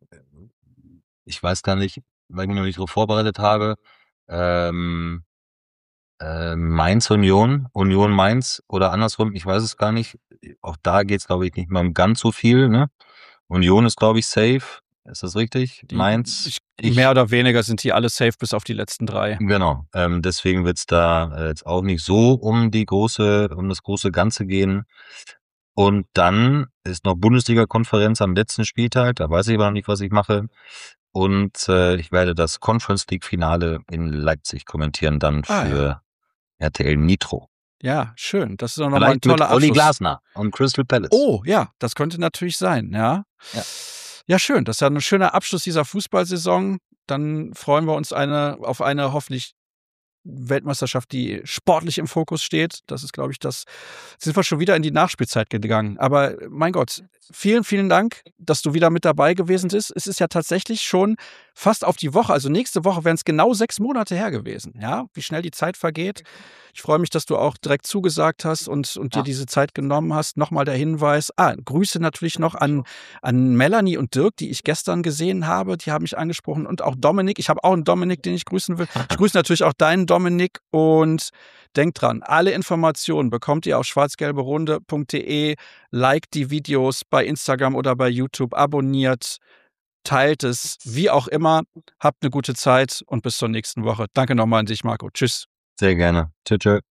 [SPEAKER 2] ich weiß gar nicht, weil ich mich noch nicht drauf vorbereitet habe, ähm, äh, Mainz Union, Union Mainz oder andersrum, ich weiß es gar nicht. Auch da geht's, glaube ich, nicht mehr um ganz so viel, ne? Union ist, glaube ich, safe. Ist das richtig?
[SPEAKER 1] Die
[SPEAKER 2] Mainz,
[SPEAKER 1] ich mehr
[SPEAKER 2] ich
[SPEAKER 1] oder weniger sind die alle safe bis auf die letzten drei.
[SPEAKER 2] Genau, ähm, deswegen wird's da, äh, jetzt auch nicht so um die große um das große Ganze gehen. Und dann ist noch Bundesliga-Konferenz am letzten Spieltag, da weiß ich aber noch nicht, was ich mache. Und, äh, ich werde das Conference League Finale in Leipzig kommentieren dann
[SPEAKER 1] Ah ja.
[SPEAKER 2] für R T L Nitro.
[SPEAKER 1] Ja, schön. Das ist doch noch mal 'n
[SPEAKER 2] Vielleicht mit
[SPEAKER 1] toller
[SPEAKER 2] Olli
[SPEAKER 1] Abschluss.
[SPEAKER 2] Glasner und Crystal Palace.
[SPEAKER 1] Oh, ja, das könnte natürlich sein, ja.
[SPEAKER 2] Ja.
[SPEAKER 1] Ja, schön. Das ist ja 'n schöner Abschluss dieser Fußballsaison. Dann freuen wir uns eine auf eine hoffentlich Weltmeisterschaft, die sportlich im Fokus steht. Das ist, glaube ich, das sind wir schon wieder in die Nachspielzeit gegangen. Aber mein Gott, vielen, vielen Dank, dass du wieder mit dabei gewesen bist. Es ist ja tatsächlich schon fast auf die Woche, also nächste Woche wären's genau sechs Monate her gewesen, ja, wie schnell die Zeit vergeht. Ich freue mich, dass du auch direkt zugesagt hast und und dir
[SPEAKER 2] Ja.
[SPEAKER 1] diese Zeit genommen hast. Noch mal der Hinweis ah, Grüße natürlich noch an an Melanie und Dirk, die ich gestern gesehen habe. Die haben mich angesprochen und auch Dominik. Ich habe auch 'n Dominik, den ich grüßen will. Ich grüße natürlich auch deinen Dominik und denkt dran, alle Informationen bekommt ihr auf schwarz-gelbe-runde punkt de. Liked die Videos bei Instagram oder bei YouTube, abonniert, teilt es, wie auch immer. Habt 'ne gute Zeit und bis zur nächsten Woche. Danke noch mal an dich, Marco. Tschüss.
[SPEAKER 2] Sehr gerne. Tschö, tschö.